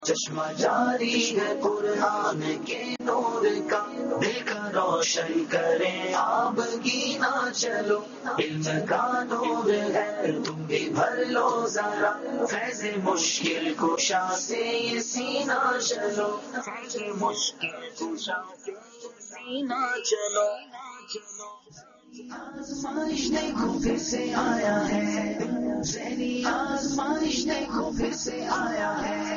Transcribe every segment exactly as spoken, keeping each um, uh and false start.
چشمہ جاری ہے قرآن کے نور کا، دل کا روشن کریں آپ گینا چلو، علم کا نور ہے تم بھی بھر لو ذرا، فیض مشکل کشا سے یہ سینہ چلو، فیض مشکل کشا سے یہ سینہ چلو۔ آزمائش دیکھو پھر سے آیا ہے، ذہنی آزمائش دیکھو پھر سے آیا ہے۔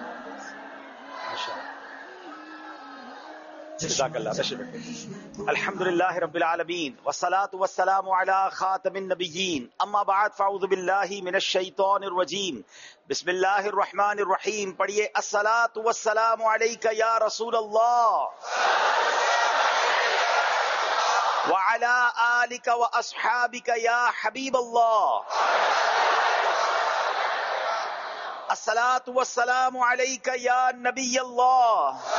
جزاک اللہ تشریف۔ الحمدللہ رب العالمین والصلاة والسلام علی خاتم النبیین، اما بعد فاعوذ باللہ من الشیطان الرجیم، بسم اللہ الرحمن الرحیم۔ پڑھیے الصلاة والسلام علیک یا رسول اللہ وعلی آلک واصحابک یا حبیب اللہ۔ الصلاة والسلام علیک یا نبی اللہ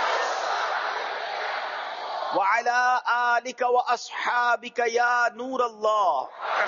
وعلى آلك وأصحابك يا نور اللہ۔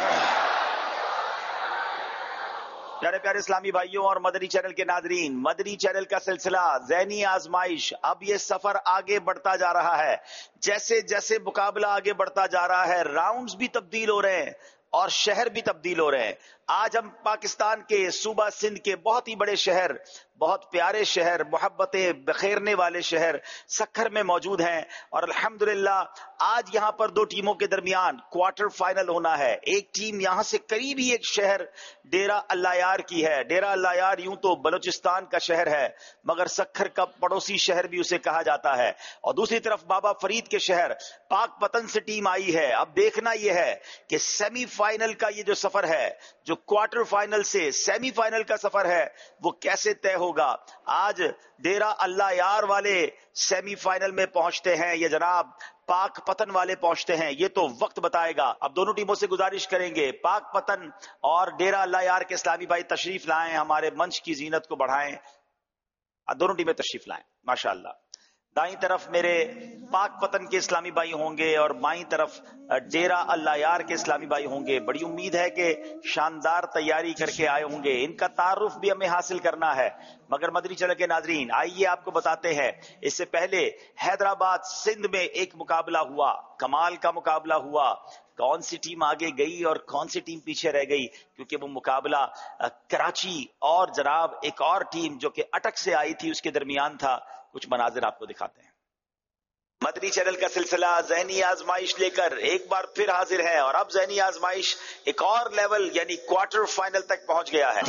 پیارے پیارے اسلامی بھائیوں اور مدنی چینل کے ناظرین، مدنی چینل کا سلسلہ ذہنی آزمائش، اب یہ سفر آگے بڑھتا جا رہا ہے۔ جیسے جیسے مقابلہ آگے بڑھتا جا رہا ہے، راؤنڈز بھی تبدیل ہو رہے ہیں اور شہر بھی تبدیل ہو رہے ہیں۔ آج ہم پاکستان کے صوبہ سندھ کے بہت ہی بڑے شہر، بہت پیارے شہر، محبتیں بخیرنے والے شہر سکھر میں موجود ہیں، اور الحمدللہ آج یہاں پر دو ٹیموں کے درمیان کوارٹر فائنل ہونا ہے۔ ایک ٹیم یہاں سے قریب ہی ایک شہر ڈیرہ اللہ یار کی ہے۔ ڈیرہ اللہ یار یوں تو بلوچستان کا شہر ہے، مگر سکھر کا پڑوسی شہر بھی اسے کہا جاتا ہے، اور دوسری طرف بابا فرید کے شہر پاک پتن سے ٹیم آئی ہے۔ اب دیکھنا یہ ہے کہ سیمی فائنل کا یہ جو سفر ہے، جو کوارٹر فائنل سے سیمی فائنل کا سفر ہے، وہ کیسے طے ہوگا۔ آج ڈیرہ اللہ یار والے سیمی فائنل میں پہنچتے ہیں یا جناب پاک پتن والے پہنچتے ہیں، یہ تو وقت بتائے گا۔ اب دونوں ٹیموں سے گزارش کریں گے پاک پتن اور ڈیرہ اللہ یار کے اسلامی بھائی تشریف لائیں، ہمارے منچ کی زینت کو بڑھائیں۔ دونوں ٹیمیں تشریف لائیں ماشاءاللہ۔ دائیں طرف میرے پاک پتن کے اسلامی بھائی ہوں گے اور بائیں طرف ڈیرہ اللہ یار کے اسلامی بھائی ہوں گے۔ بڑی امید ہے کہ شاندار تیاری کر کے آئے ہوں گے، ان کا تعارف بھی ہمیں حاصل کرنا ہے۔ مگر مدنی چینل کے ناظرین، آئیے آپ کو بتاتے ہیں، اس سے پہلے حیدرآباد سندھ میں ایک مقابلہ ہوا، کمال کا مقابلہ ہوا۔ کون سی ٹیم آگے گئی اور کون سی ٹیم پیچھے رہ گئی، کیونکہ وہ مقابلہ کراچی اور جناب ایک اور ٹیم جو کہ اٹک سے آئی تھی اس کے درمیان تھا۔ کچھ مناظر آپ کو دکھاتے ہیں۔ مدنی چینل کا سلسلہ ذہنی آزمائش لے کر ایک بار پھر حاضر ہے، اور اب ذہنی آزمائش ایک اور لیول یعنی کوارٹر فائنل تک پہنچ گیا ہے۔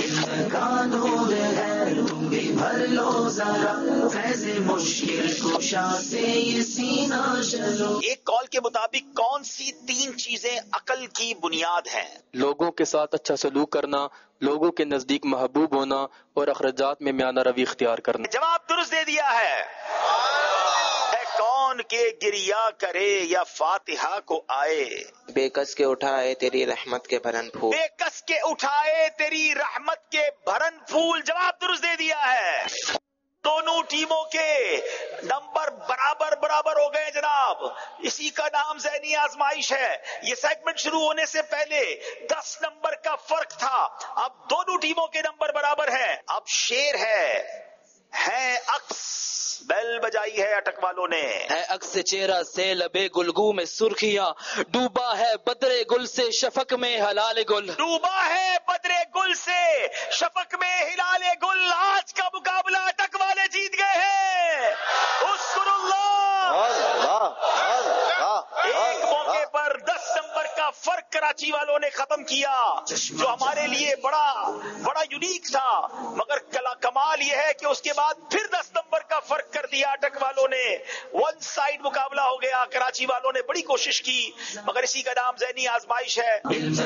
ایک کال کے مطابق کون سی تین چیزیں عقل کی بنیاد ہیں؟ لوگوں کے ساتھ اچھا سلوک کرنا، لوگوں کے نزدیک محبوب ہونا، اور اخراجات میں میانہ روی اختیار کرنا۔ جواب درست دے دیا ہے۔ اے کون کے گریا کرے یا فاتحہ کو آئے، بے کس کے اٹھائے تیری رحمت کے بھرن پھول، بے کس کے اٹھائے تیری رحمت کے بھرن پھول۔ جواب درست دے دیا ہے۔ دونوں ٹیموں کے نمبر برابر برابر ہو گئے جناب، اسی کا نام ذہنی آزمائش ہے۔ یہ سیگمنٹ شروع ہونے سے پہلے دس نمبر کا فرق تھا، اب دونوں ٹیموں کے نمبر برابر ہیں۔ اب شیر ہے، ہے عکس، بیل بجائی ہے اٹک والوں نے، ہے عکس چہرہ سے لبے گلگوں میں سرخیاں، ڈوبا ہے بدرے گل سے شفق میں ہلال گل، ڈوبا ہے بدرے گل سے شفق میں ہلال گل۔ آج کا مقابلہ اٹک والے جیت گئے ہیں، اذکر اللہ۔ ایک موقع پر دس نمبر کا فرق کراچی والوں نے ختم کیا، جو ہمارے لیے بڑا بڑا یونیک تھا، مگر کمال یہ ہے کہ اس کے بعد پھر دس نمبر کا فرق کر دیا اٹک والوں نے۔ ون سائیڈ مقابلہ ہو گیا، کراچی والوں نے بڑی کوشش کی، مگر اسی کا نام ذہنی آزمائش ہے۔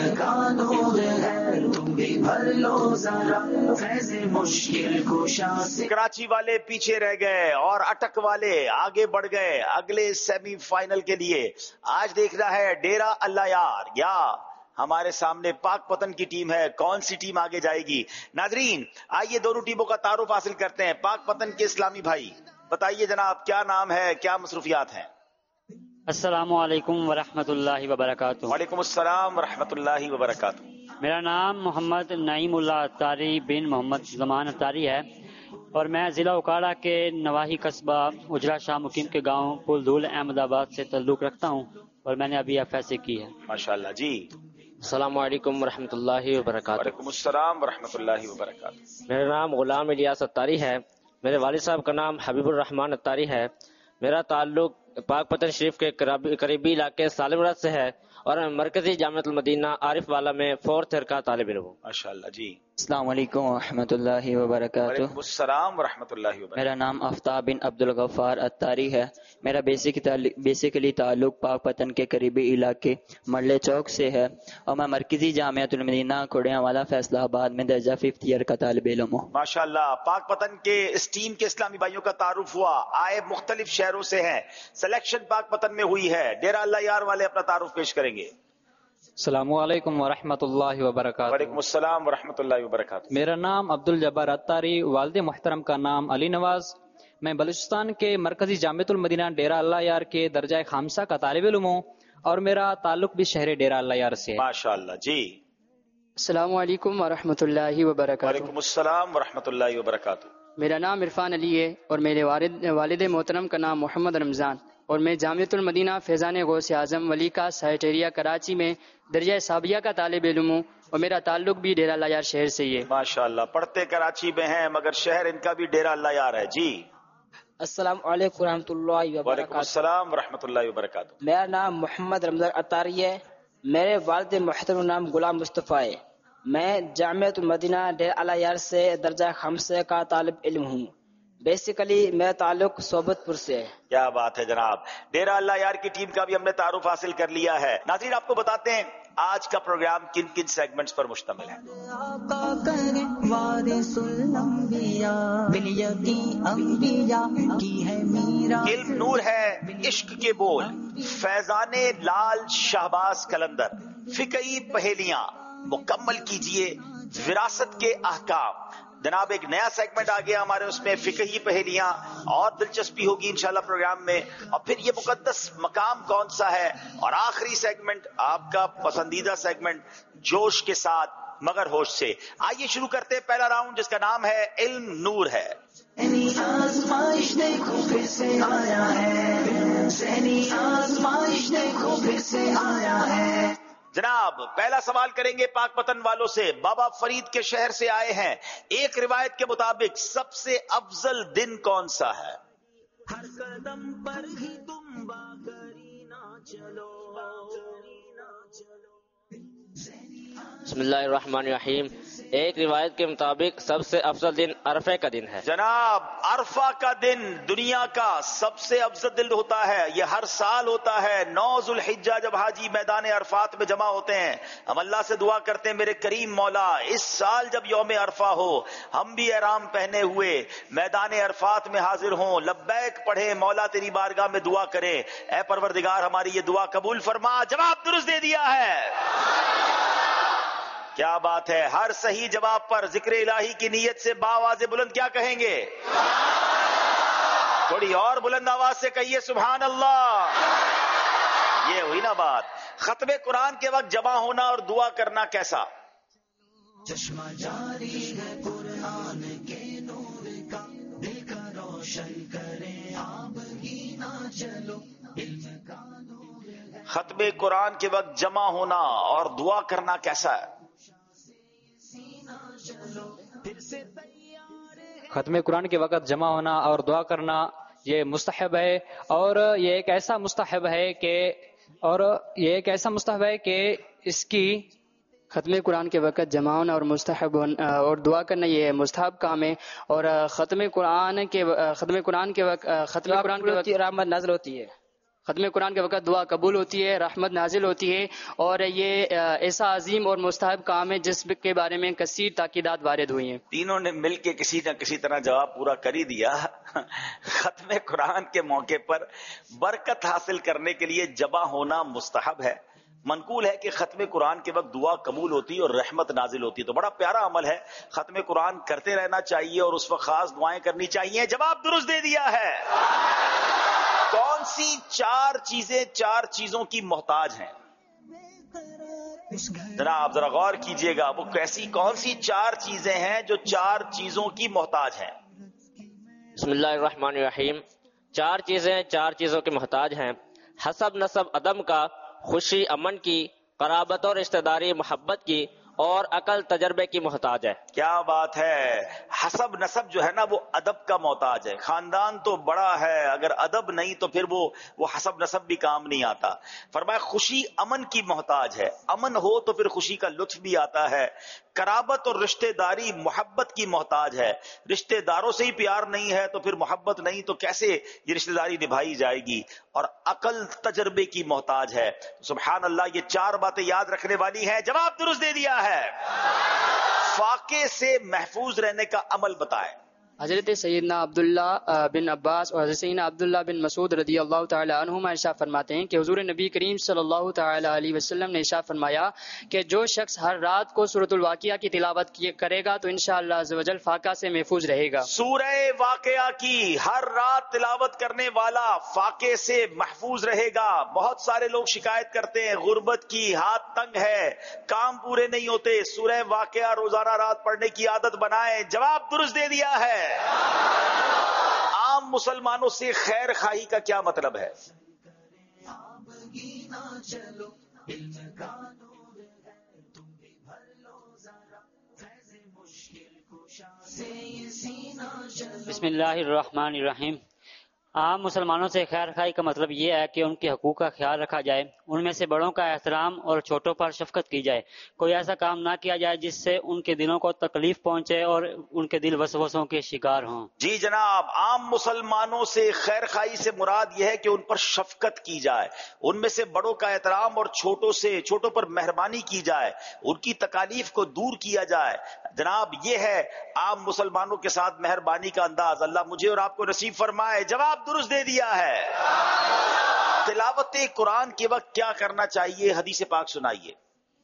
کراچی والے پیچھے رہ گئے اور اٹک والے آگے بڑھ گئے اگلے سیمی فائنل کے لیے۔ آج دیکھنا ہے ڈیرہ اللہ یار یا ہمارے سامنے پاک پتن کی ٹیم ہے، کون سی ٹیم آگے جائے گی۔ ناظرین آئیے دونوں ٹیموں کا تعارف حاصل کرتے ہیں۔ پاک پتن کے اسلامی بھائی بتائیے جناب، کیا نام ہے، کیا مصروفیات ہیں؟ السلام علیکم ورحمۃ اللہ وبرکاتہ۔ وعلیکم السلام ورحمۃ اللہ وبرکاتہ۔ میرا نام محمد نعیم اللہ اتاری بن محمد زمان اتاری ہے۔ اور میں ضلع اوکاڑا کے نواحی قصبہ اجرا شاہ مقیم کے گاؤں پلدھول احمد آباد سے تعلق رکھتا ہوں اور میں نے ابھی ایف ایس سی کی ہے۔ ماشاءاللہ جی۔ السلام علیکم ورحمۃ اللہ وبرکاتہ۔ وعلیکم السلام ورحمۃ اللہ وبرکاتہ۔ میرا نام غلام الیاس اتاری ہے۔ میرے والد صاحب کا نام حبیب الرحمان اتاری ہے۔ میرا تعلق پاک پتن شریف کے قریبی علاقے سالم رات سے ہے اور میں مرکزی جامعۃ المدینہ عارف والا میں فورتھ ایئر کا طالب علم ہوں۔ ماشاءاللہ جی۔ السلام علیکم ورحمۃ اللہ وبرکاتہ۔ وعلیکم السلام ورحمۃ اللہ وبرکاتہ۔ میرا نام آفتاب بن عبد الغفار اتاری ہے۔ میرا بیسیکلی تعلق پاک پتن کے قریبی علاقے مرلے چوک سے ہے اور میں مرکزی جامعۃ المدینہ کوڑیاں والا فیصلہ آباد میں درجہ ففتھ ایئر کا طالب علم ہوں۔ ماشاءاللہ، پاک پتن کے اس ٹیم کے اسلامی بھائیوں کا تعارف ہوا، آئے مختلف شہروں سے ہیں، سلیکشن پاک پتن میں ہوئی ہے۔ ڈیرہ اللہ یار والے اپنا تعارف پیش کریں گے۔ السلام علیکم ورحمۃ اللہ وبرکاتہ۔ وعلیکم السلام ورحمۃ اللہ وبرکاتہ۔ میرا نام عبد الجبار اتاری، والد محترم کا نام علی نواز۔ میں بلوچستان کے مرکزی جامعۃ المدینہ ڈیرہ اللہ یار کے درجہ خامسہ کا طالب علم ہوں اور میرا تعلق بھی شہر ڈیرہ اللہ یار سے ہے۔ ماشاءاللہ جی۔ السلام علیکم ورحمۃ اللہ وبرکاتہ۔ وعلیکم السلام ورحمۃ اللہ وبرکاتہ۔ میرا نام عرفان علی ہے اور میرے والد والد محترم کا نام محمد رمضان اور میں جامعۃ المدینہ فیضان غوث اعظم ولی کا سائٹیریا کراچی میں درجہ ثابیہ کا طالب علم ہوں اور میرا تعلق بھی ڈیرہ اللہ یار شہر سے ہی ہے۔ ماشاءاللہ، پڑھتے کراچی میں ہیں مگر شہر ان کا بھی ڈیرہ اللہ یار ہے جی۔ السلام علیکم ورحمۃ اللہ وعلیکم وبرکاتہ۔ السلام ورحمۃ اللہ وبرکاتہ۔ میرا نام محمد رمضان اتاری ہے۔ میرے والد محترم نام غلام مصطفیٰ ہے۔ میں جامعۃ المدینہ ڈیرہ اللہ یار سے درجہ خمسہ کا طالب علم ہوں۔ بیسیکلی میرا تعلق صحبت پور سے ہے۔ کیا بات ہے جناب، ڈیرہ اللہ یار کی ٹیم کا بھی ہم نے تعارف حاصل کر لیا ہے۔ ناظرین، آپ کو بتاتے ہیں آج کا پروگرام کن کن سیگمنٹس پر مشتمل ہے۔ آقا کرے وارث الانبیاء بالیقین انبیاء کی ہے میرا، علم نور ہے عشق کے بول، فیضان لال شہباز کلندر، فقہی پہیلیاں مکمل کیجئے وراثت کے احکام۔ جناب ایک نیا سیگمنٹ آ گیا ہمارے اس میں، فقہی پہیلیاں، اور دلچسپی ہوگی انشاءاللہ پروگرام میں۔ اور پھر یہ مقدس مقام کون سا ہے، اور آخری سیگمنٹ آپ کا پسندیدہ سیگمنٹ جوش کے ساتھ مگر ہوش سے۔ آئیے شروع کرتے ہیں پہلا راؤنڈ جس کا نام ہے علم نور ہے۔ ذہنی آزمائش دیکھو پھر سے آیا ہے، ذہنی آزمائش دیکھو پھر سے آیا ہے۔ جناب پہلا سوال کریں گے پاک پتن والوں سے، بابا فرید کے شہر سے آئے ہیں۔ ایک روایت کے مطابق سب سے افضل دن کون سا ہے؟ ہر قدم پر ہی تم باقری نہ چلو۔ بسم اللہ الرحمن الرحیم۔ ایک روایت کے مطابق سب سے افضل دن عرفے کا دن ہے۔ جناب عرفہ کا دن دنیا کا سب سے افضل دن ہوتا ہے، یہ ہر سال ہوتا ہے۔ نو ذو الحجہ جب حاجی میدان عرفات میں جمع ہوتے ہیں، ہم اللہ سے دعا کرتے ہیں میرے کریم مولا اس سال جب یوم عرفہ ہو ہم بھی احرام پہنے ہوئے میدان عرفات میں حاضر ہوں، لبیک پڑھیں، مولا تیری بارگاہ میں دعا کریں، اے پروردگار ہماری یہ دعا قبول فرما۔ جواب درست دے دیا ہے، کیا بات ہے۔ ہر صحیح جواب پر ذکر الہی کی نیت سے باواز بلند کیا کہیں گے؟ تھوڑی اور بلند آواز سے کہیے سبحان اللہ۔ یہ ہوئی نا بات۔ ختم قرآن کے وقت جمع ہونا اور دعا کرنا کیسا؟ چشمہ جاری ہے قرآن کے نور کا، دل کا روشن کرے آپ ہی نہ چلو، علم کا نور ہے۔ ختم قرآن کے وقت جمع ہونا اور دعا کرنا کیسا ہے؟ ختم قرآن کے وقت جمع ہونا اور دعا کرنا یہ مستحب ہے، اور یہ ایک ایسا مستحب ہے کہ اور یہ ایک ایسا مستحب ہے کہ اس کی ختم قرآن کے وقت جمع ہونا اور مستحب اور دعا کرنا یہ مستحب کام ہے، اور ختم قرآن کے ختم قرآن کے وقت ختم قرآن کے وقت رحمت نازل ہوتی ہے۔ ختم قرآن کے وقت دعا قبول ہوتی ہے، رحمت نازل ہوتی ہے، اور یہ ایسا عظیم اور مستحب کام ہے جس کے بارے میں کثیر تاکیدات وارد ہوئی ہیں۔ تینوں نے مل کے کسی نہ کسی طرح جواب پورا کر ہی دیا۔ ختم قرآن کے موقع پر برکت حاصل کرنے کے لیے جمع ہونا مستحب ہے۔ منقول ہے کہ ختم قرآن کے وقت دعا قبول ہوتی ہے اور رحمت نازل ہوتی ہے، تو بڑا پیارا عمل ہے، ختم قرآن کرتے رہنا چاہیے اور اس وقت خاص دعائیں کرنی چاہیے۔ جواب درست دے دیا ہے۔ کون سی چار چیزیں چار چیزوں کی محتاج ہیں؟ جناب ذرا غور کیجئے گا، وہ کیسی کون سی چار چیزیں ہیں جو چار چیزوں کی محتاج ہیں؟ بسم اللہ الرحمن الرحیم. چار چیزیں چار چیزوں کے محتاج ہیں. حسب نسب عدم کا، خوشی امن کی، قرابت اور رشتہ داری محبت کی، اور عقل تجربے کی محتاج ہے. کیا بات ہے. حسب نسب جو ہے نا وہ ادب کا محتاج ہے. خاندان تو بڑا ہے، اگر ادب نہیں تو پھر وہ وہ حسب نسب بھی کام نہیں آتا. فرمایا خوشی امن کی محتاج ہے، امن ہو تو پھر خوشی کا لطف بھی آتا ہے. قرابت اور رشتہ داری محبت کی محتاج ہے. رشتہ داروں سے ہی پیار نہیں ہے تو پھر محبت نہیں تو کیسے یہ رشتہ داری نبھائی جائے گی. اور عقل تجربے کی محتاج ہے. سبحان اللہ، یہ چار باتیں یاد رکھنے والی ہیں. جواب درست دے دیا ہے. فاقے سے محفوظ رہنے کا عمل بتائیں. حضرت سیدنا عبداللہ بن عباس اور حضرت سیدنا عبداللہ بن مسعود رضی اللہ تعالی عنہما ارشاد فرماتے ہیں کہ حضور نبی کریم صلی اللہ تعالی علیہ وسلم نے ارشاد فرمایا کہ جو شخص ہر رات کو سورۃ الواقعہ کی تلاوت کرے گا تو انشاءاللہ عز و جل فاقہ سے محفوظ رہے گا. سورہ واقعہ کی ہر رات تلاوت کرنے والا فاقے سے محفوظ رہے گا. بہت سارے لوگ شکایت کرتے ہیں غربت کی، ہاتھ تنگ ہے، کام پورے نہیں ہوتے. سورہ واقعہ روزانہ رات پڑھنے کی عادت بنائیں. جواب درست دے دیا ہے. عام مسلمانوں سے خیر خواہی کا کیا مطلب ہے؟ بسم اللہ الرحمن الرحیم. عام مسلمانوں سے خیر خواہی کا مطلب یہ ہے کہ ان کے حقوق کا خیال رکھا جائے، ان میں سے بڑوں کا احترام اور چھوٹوں پر شفقت کی جائے. کوئی ایسا کام نہ کیا جائے جس سے ان کے دلوں کو تکلیف پہنچے اور ان کے دل وسوسوں کے شکار ہوں. جی جناب، عام مسلمانوں سے خیر خواہی سے مراد یہ ہے کہ ان پر شفقت کی جائے، ان میں سے بڑوں کا احترام اور چھوٹوں سے چھوٹوں پر مہربانی کی جائے، ان کی تکالیف کو دور کیا جائے. جناب یہ ہے عام مسلمانوں کے ساتھ مہربانی کا انداز. اللہ مجھے اور آپ کو نصیب فرمائے. جواب درست دے دیا ہے. تلاوت قرآن کے وقت کیا کرنا چاہیے؟ حدیث پاک سنائیے.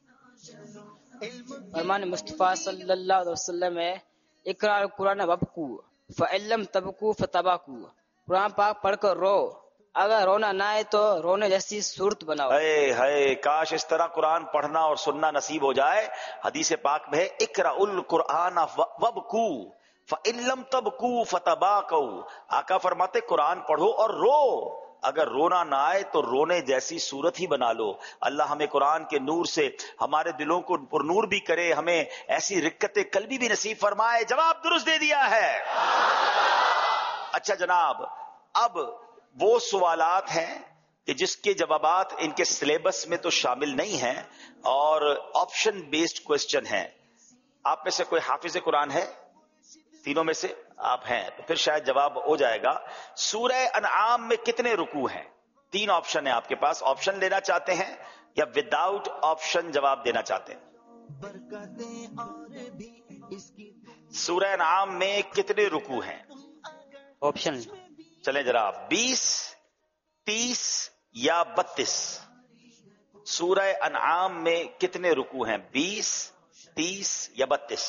فرمان مصطفیٰ صلی اللہ علیہ وسلم ہے اقرار قرآن وبکو فعلم تبکو فتباکو. قرآن پاک پڑھ کر رو، اگر رونا نہ آئے تو رونے جیسی صورت بناؤ. اے ہے کاش اس طرح قرآن پڑھنا اور سننا نصیب ہو جائے. حدیث پاک میں ہے اقرا القرآن وبکو فإن لم تبکو فتباکو. آقا فرماتے قرآن پڑھو اور رو، اگر رونا نہ آئے تو رونے جیسی صورت ہی بنا لو. اللہ ہمیں قرآن کے نور سے ہمارے دلوں کو پر نور بھی کرے، ہمیں ایسی رقت قلبی بھی نصیب فرمائے. جواب درست دے دیا ہے. اچھا جناب، اب وہ سوالات ہیں کہ جس کے جوابات ان کے سلیبس میں تو شامل نہیں ہیں اور آپشن بیسڈ کوسچن ہیں. آپ میں سے کوئی حافظ قرآن ہے؟ تینوں میں سے آپ ہیں تو پھر شاید جواب ہو جائے گا. سورہ انعام میں کتنے رکوع ہیں؟ تین آپشن ہیں آپ کے پاس. آپشن لینا چاہتے ہیں یا وداؤٹ آپشن جواب دینا چاہتے ہیں؟ سورہ انعام میں کتنے رکوع ہیں؟ آپشن چلیں ذرا، بیس، تیس یا بتیس. سورہ انعام میں کتنے رکوع ہیں؟ بیس، تیس یا بتیس؟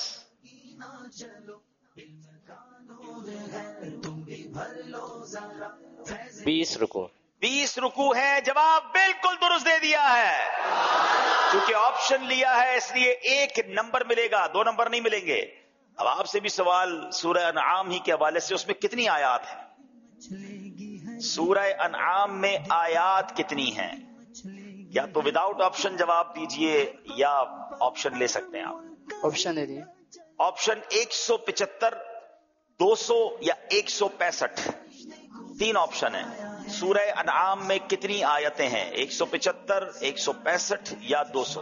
بیس رکوع. بیس رکوع ہیں. جواب بالکل درست دے دیا ہے. چونکہ آپشن لیا ہے اس لیے ایک نمبر ملے گا، دو نمبر نہیں ملیں گے. اب آپ سے بھی سوال سورہ انعام ہی کے حوالے سے، اس میں کتنی آیات ہیں؟ سورہ انعام میں آیات کتنی ہیں؟ یا تو وداؤٹ آپشن جواب دیجئے یا آپشن لے سکتے ہیں آپ. آپشن دے دیے. آپشن ایک سو پچہتر، دو سو یا ایک سو پینسٹھ. تین آپشن ہیں. سورہ انعام میں کتنی آیتیں ہیں؟ ایک سو پچہتر، ایک سو پینسٹھ یا دو سو؟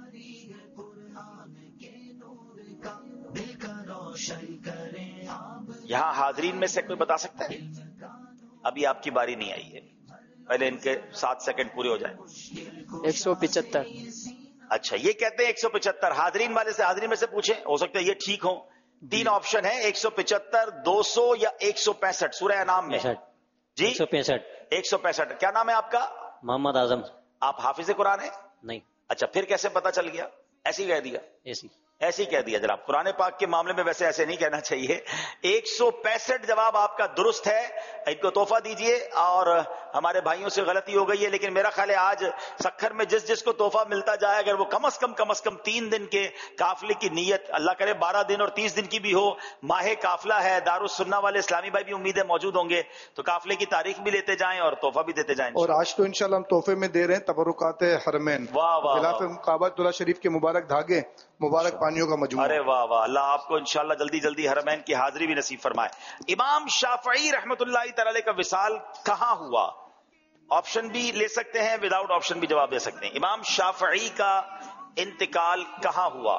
یہاں حاضرین میں سے کوئی بتا سکتا ہے؟ ابھی آپ کی باری نہیں آئی ہے، پہلے ان کے سات سیکنڈ پورے ہو جائیں. ایک سو پچہتر. اچھا، یہ کہتے ہیں ایک سو پچہتر. حاضرین والے سے حاضرین میں سے پوچھیں، ہو سکتا ہے یہ ٹھیک ہو. تین آپشن ہے، ایک سو پچہتر، دو سو یا ایک سو پینسٹھ. سورہ انعام میں جی ایک سو پینسٹھ. ایک سو پینسٹھ. کیا نام ہے آپ کا؟ محمد اعظم. آپ حافظ قرآن ہیں؟ نہیں. اچھا، پھر کیسے پتا چل گیا؟ ایسے ہی کہہ دیا؟ ایسی ایسے ہی کہہ دیا. جناب قرآن پاک کے معاملے میں ویسے ایسے نہیں کہنا چاہیے. ایک سو پینسٹھ جواب آپ کا درست ہے. ان کو تحفہ دیجئے. اور ہمارے بھائیوں سے غلطی ہو گئی ہے، لیکن میرا خیال ہے آج سکھر میں جس جس کو تحفہ ملتا جائے اگر وہ کم از کم کم از کم تین دن کے قافلے کی نیت، اللہ کرے بارہ دن اور تیس دن کی بھی ہو، ماہ قافلہ ہے، دارالسنہ والے اسلامی بھائی بھی امید ہے موجود ہوں گے، تو قافلے کی تاریخ بھی لیتے جائیں اور تحفہ بھی دیتے جائیں. اور آج تو انشاءاللہ ہم تحفے میں دے رہے ہیں تبرکات حرمین، واہ واہ خلاف کعبۃ اللہ شریف کے مبارک دھاگے، مبارک پانیوں کا مجموعہ. ارے واہ واہ، اللہ آپ کو انشاءاللہ جلدی جلدی حرمین کی حاضری بھی نصیب فرمائے. امام شافعی رحمۃ اللہ تعالی کا وصال کہاں ہوا؟ آپشن بھی لے سکتے ہیں، وداؤٹ آپشن بھی جواب دے سکتے ہیں. امام شافعی کا انتقال کہاں ہوا؟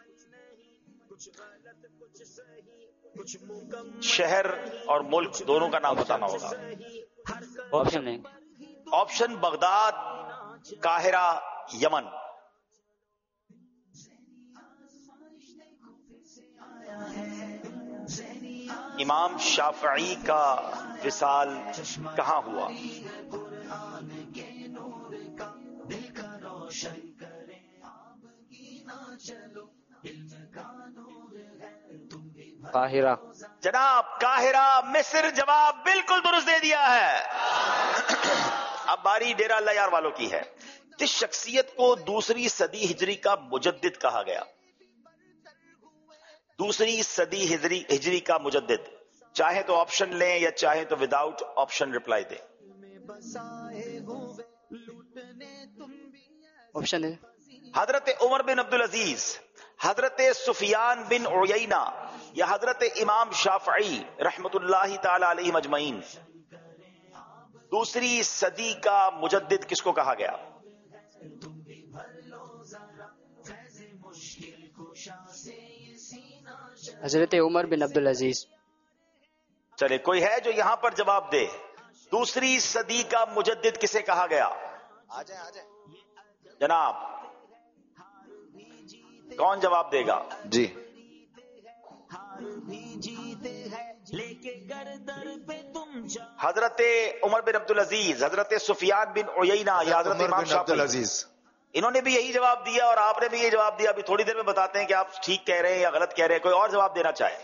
شہر اور ملک دونوں کا نام بتانا ہوگا. آپشن ہے آپشن بغداد، قاہرہ، یمن. امام شافعی کا وصال کہاں ہوا؟ قاہرہ. جناب قاہرہ مصر، جواب بالکل درست دے دیا ہے. اب باری ڈیرہ اللہ یار والوں کی ہے. جس شخصیت کو دوسری صدی ہجری کا مجدد کہا گیا، دوسری صدی ہجری ہجری کا مجدد، چاہے تو آپشن لیں یا چاہے تو وداؤٹ آپشن رپلائی دیں. آپشن ہے حضرت عمر بن عبدالعزیز، حضرت سفیان بن عیینہ یا حضرت امام شافعی رحمت اللہ تعالی علیہ مجمعین. دوسری صدی کا مجدد کس کو کہا گیا؟ حضرت عمر بن عبدالعزیز. چلے کوئی ہے جو یہاں پر جواب دے، دوسری صدی کا مجدد کسے کہا گیا؟ جناب کون جواب دے گا؟ جی حضرت عمر بن عبدالعزیز، حضرت سفیان بن عیینہ یا حضرت امام شافعی؟ انہوں نے بھی یہی جواب دیا اور آپ نے بھی یہی جواب دیا. ابھی تھوڑی دیر میں بتاتے ہیں کہ آپ ٹھیک کہہ رہے ہیں یا غلط کہہ رہے ہیں. کوئی اور جواب دینا چاہے؟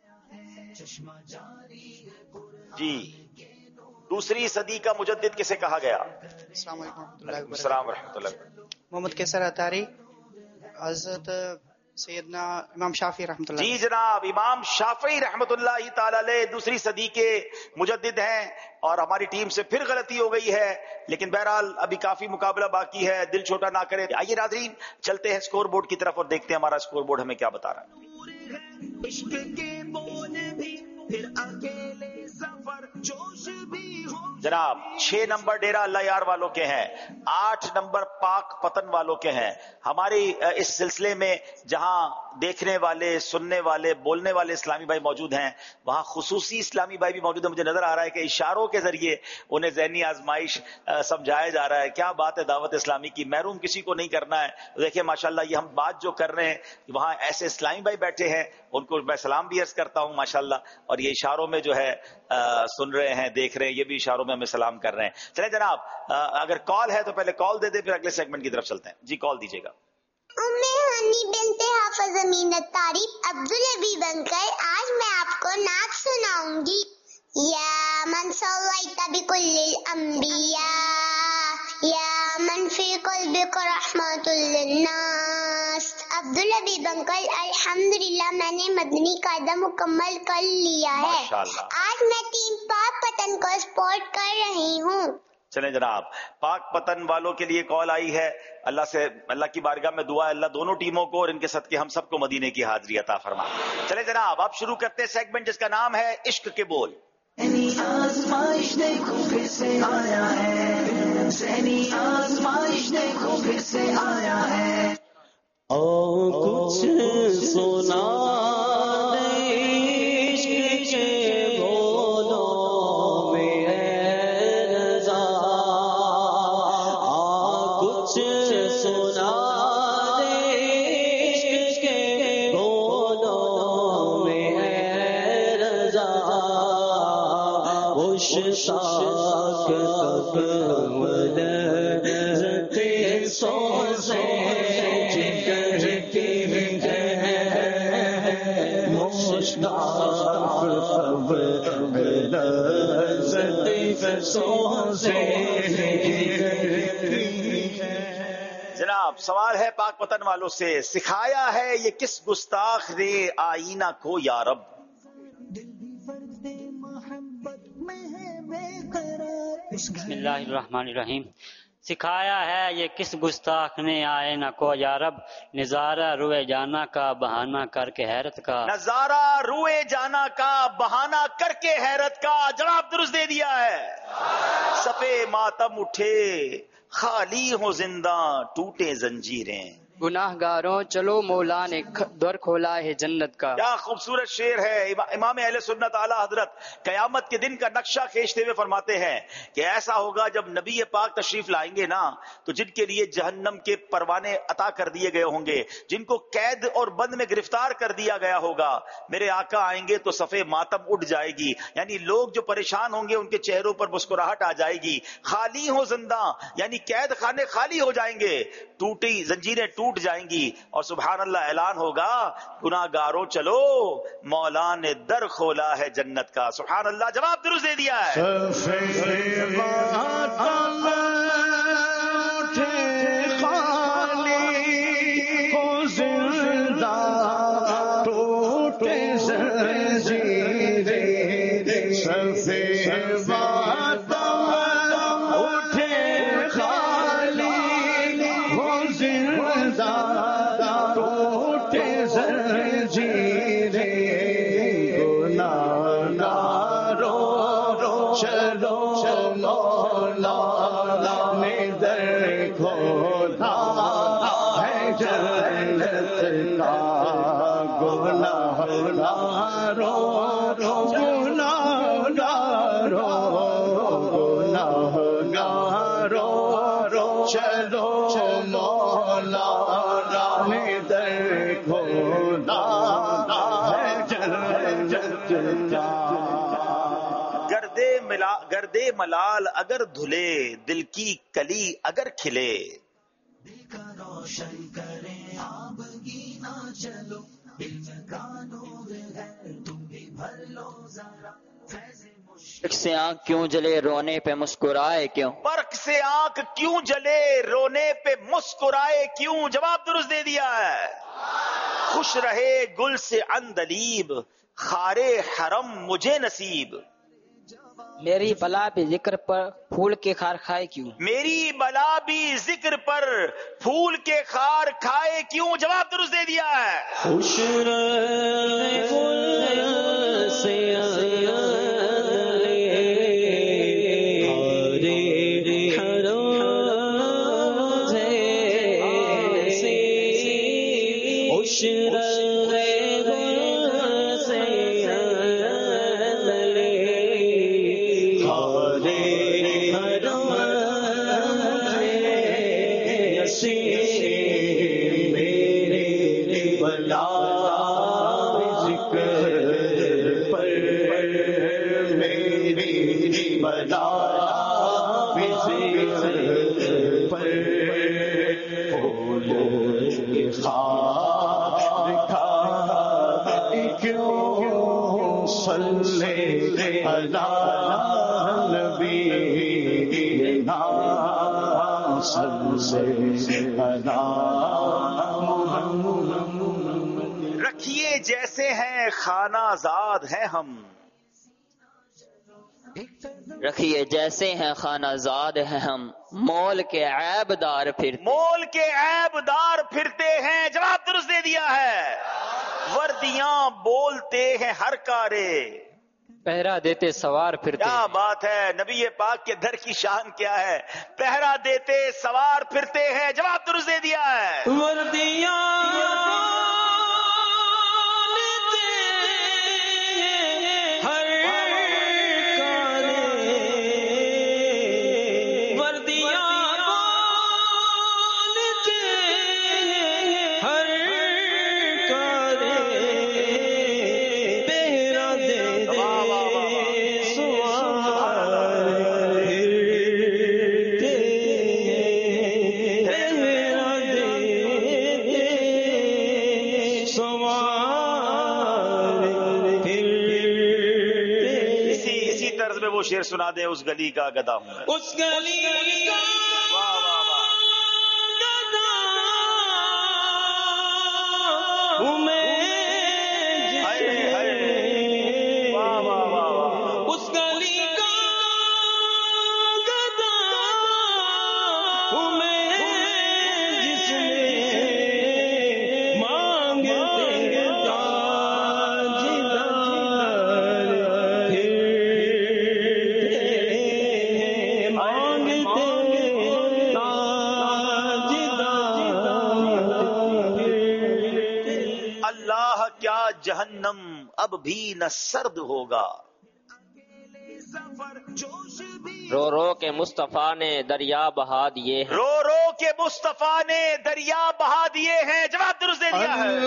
جی دوسری صدی کا مجدد کسے کہا گیا؟ السلام علیکم السلام ورحمۃ اللہ. محمد کیسر اطاری، حضرت سیدنا امام شافعی رحمۃ اللہ. جی جناب امام شافعی رحمۃ اللہ تعالی علیہ دوسری صدی کے مجدد ہیں. اور ہماری ٹیم سے پھر غلطی ہو گئی ہے، لیکن بہرحال ابھی کافی مقابلہ باقی ہے، دل چھوٹا نہ کرے. آئیے ناظرین چلتے ہیں سکور بورڈ کی طرف اور دیکھتے ہیں ہمارا سکور بورڈ ہمیں کیا بتا رہا ہے. عشق کے بول بھی پھر اکیلے سفر جوش بھی ہو. جناب چھ نمبر ڈیرہ اللہ یار والوں کے ہیں، آٹھ نمبر پاک پتن والوں کے ہیں. ہماری اس سلسلے میں جہاں دیکھنے والے، سننے والے، بولنے والے اسلامی بھائی موجود ہیں، وہاں خصوصی اسلامی بھائی بھی موجود ہیں. مجھے نظر آ رہا ہے کہ اشاروں کے ذریعے انہیں ذہنی آزمائش سمجھایا جا رہا ہے. کیا بات ہے دعوت اسلامی کی، محروم کسی کو نہیں کرنا ہے. دیکھیں ماشاءاللہ یہ ہم بات جو کر رہے ہیں وہاں ایسے اسلامی بھائی بیٹھے ہیں، ان کو میں سلام بھی عرض کرتا ہوں ماشاءاللہ. اور یہ اشاروں میں جو ہے سن رہے ہیں، دیکھ رہے ہیں، یہ بھی اشاروں میں ہمیں سلام کر رہے ہیں. چلیں جناب اگر کال ہے تو پہلے کال دے دیں، پھر اگلے سیگمنٹ کی طرف چلتے ہیں. جی کال دیجیے گا. ام ہنی بنت حافظ امین الطاری عبدالنبی بن کر آج میں آپ کو نعت سناؤں گی. یا من صلیت بکل الانبیاء یا من فی قلبک رحمت للناس. عبدالنبی بن کر الحمدللہ میں نے مدنی قاعدہ مکمل کر لیا ہے. آج میں ٹیم پاک پتن کو سپورٹ کر رہی ہوں. چلیں جناب پاک پتن والوں کے لیے کال آئی ہے. اللہ سے اللہ کی بارگاہ میں دعا ہے اللہ دونوں ٹیموں کو اور ان کے صدقے ہم سب کو مدینے کی حاضری عطا فرمائے. چلیں جناب آپ شروع کرتے ہیں سیگمنٹ جس کا نام ہے عشق کے بول. آزمائش دیکھو پھر سے آیا ہے، ذہنی آزمائش دیکھو پھر سے آیا ہے. او کچھ سنا عشق کے بولوں میں ہے رضا. آ کچھ سنا عشق کے بولوں میں ہے رضا. مشتاق کب ملتے سوزے جگر کی ہے، مشتاق گستاخ سب لذت سوزے. جناب سوال ہے پاک وطن والوں سے، سکھایا ہے یہ کس گستاخ نے آئینہ کو یا رب؟ بسم اللہ الرحمن الرحیم. سکھایا ہے یہ کس گستاخ نے آئینہ کو یا رب، نظارہ روئے جانا کا بہانہ کر کے حیرت کا. نظارہ روئے جانا کا بہانہ کر کے حیرت کا. جواب درست دے دیا ہے. صفے ماتم اٹھے خالی ہو زندہ ٹوٹے زنجیریں. گناہ گاروں چلو مولا نے در کھولا ہے جنت کا. کیا خوبصورت شعر ہے. امام اہل سنت اعلیٰ حضرت قیامت کے دن کا نقشہ کھینچتے ہوئے فرماتے ہیں کہ ایسا ہوگا جب نبی پاک تشریف لائیں گے نا تو جن کے لیے جہنم کے پروانے عطا کر دیے گئے ہوں گے، جن کو قید اور بند میں گرفتار کر دیا گیا ہوگا، میرے آقا آئیں گے تو صفے ماتم اٹھ جائے گی. یعنی لوگ جو پریشان ہوں گے ان کے چہروں پر مسکراہٹ آ جائے گی. خالی ہو زندہ یعنی قید خانے خالی ہو جائیں گے، ٹوٹی زنجیریں ٹوٹ جائیں گی، اور سبحان اللہ اعلان ہوگا گناہ گاروں چلو مولا نے در کھولا ہے جنت کا. سبحان اللہ. جواب درست دے دیا ہے. گردے ملال اگر دھلے دل کی کلی اگر کھلے. روشن کریں آبگی نہ چلو علم کا نور ہے تم بھی بھر لو ذرا فیض برق سے آنکھ کیوں جلے رونے پہ مسکرائے کیوں. برق سے آنکھ کیوں جلے رونے پہ مسکرائے کیوں. جواب درست دے دیا ہے. خوش رہے گل سے عندلیب خارے حرم مجھے نصیب. میری بلا بھی ذکر پر پھول کے خار کھائے کیوں. میری بلا بھی ذکر پر پھول کے خار کھائے کیوں. جواب درست دے دیا ہے. خوش رہے گل سے رکھیے جیسے ہیں خانہ زاد ہیں ہم. رکھیے جیسے ہیں خانہ زاد ہیں ہم مول کے عیب دار پھر مول کے عیب دار پھرتے ہیں. جواب درست دے دیا ہے. وردیاں بولتے ہیں ہر کارے پہرا دیتے سوار پھرتے. کیا بات ہے. نبی پاک کے در کی شان کیا ہے. پہرا دیتے سوار پھرتے ہیں. جواب درست دے دیا ہے. وردیاں طرز میں وہ شعر سنا دیں، اس گلی کا گدا ہوں میں. اس گلی کا واہ واہ واہ. گدا ہوں میں جہنم اب بھی نہ سرد ہوگا. رو رو کے مصطفیٰ نے دریا بہا دیے ہیں، رو رو کے مصطفیٰ نے دریا بہا دیے ہیں. جواب درست دے دیا ہے.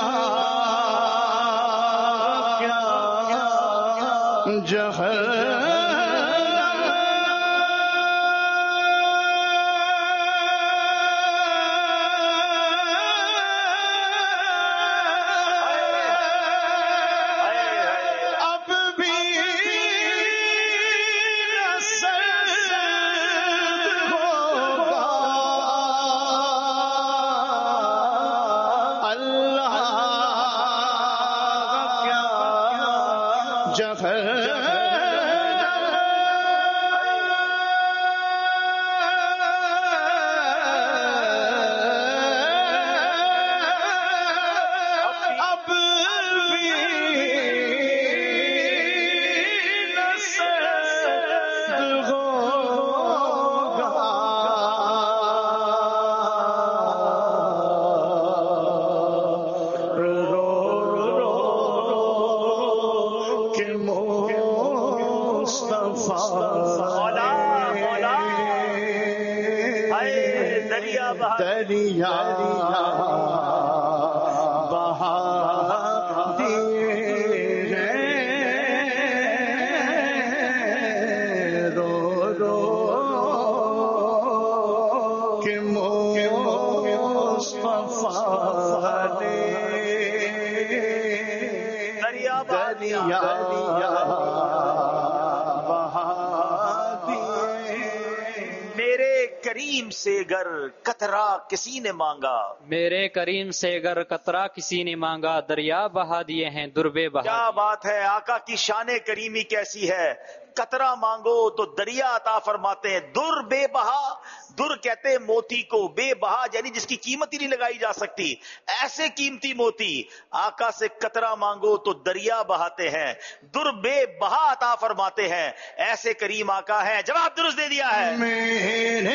سے گر قطرہ کسی نے مانگا، میرے کریم سے گر قطرہ کسی نے مانگا، دریا بہا دیے ہیں دربے بہا. کیا بات ہے، آقا کی شان کریمی کیسی ہے. قطرہ مانگو تو دریا عطا فرماتے ہیں. در بے بہا، در کہتے ہیں موتی کو، بے بہا یعنی جس کی قیمت ہی نہیں لگائی جا سکتی. ایسے قیمتی موتی آقا سے قطرہ مانگو تو دریا بہاتے ہیں، در بے بہا عطا فرماتے ہیں. ایسے کریم آقا ہیں. جواب درست دے دیا ہے. میرے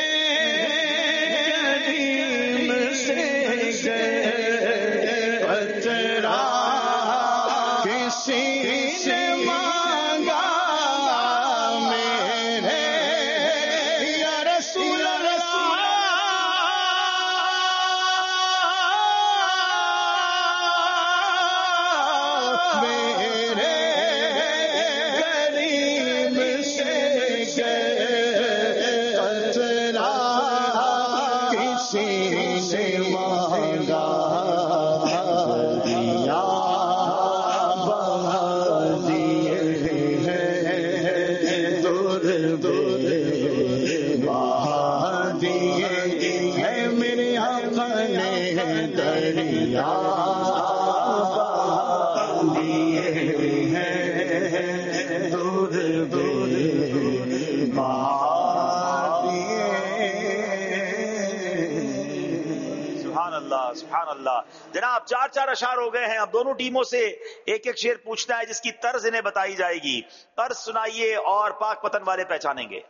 سبحان اللہ. جناب چار چار اشعار ہو گئے ہیں. اب دونوں ٹیموں سے ایک ایک شعر پوچھنا ہے جس کی طرز انہیں بتائی جائے گی. طرز سنائیے اور پاک پتن والے پہچانیں گے.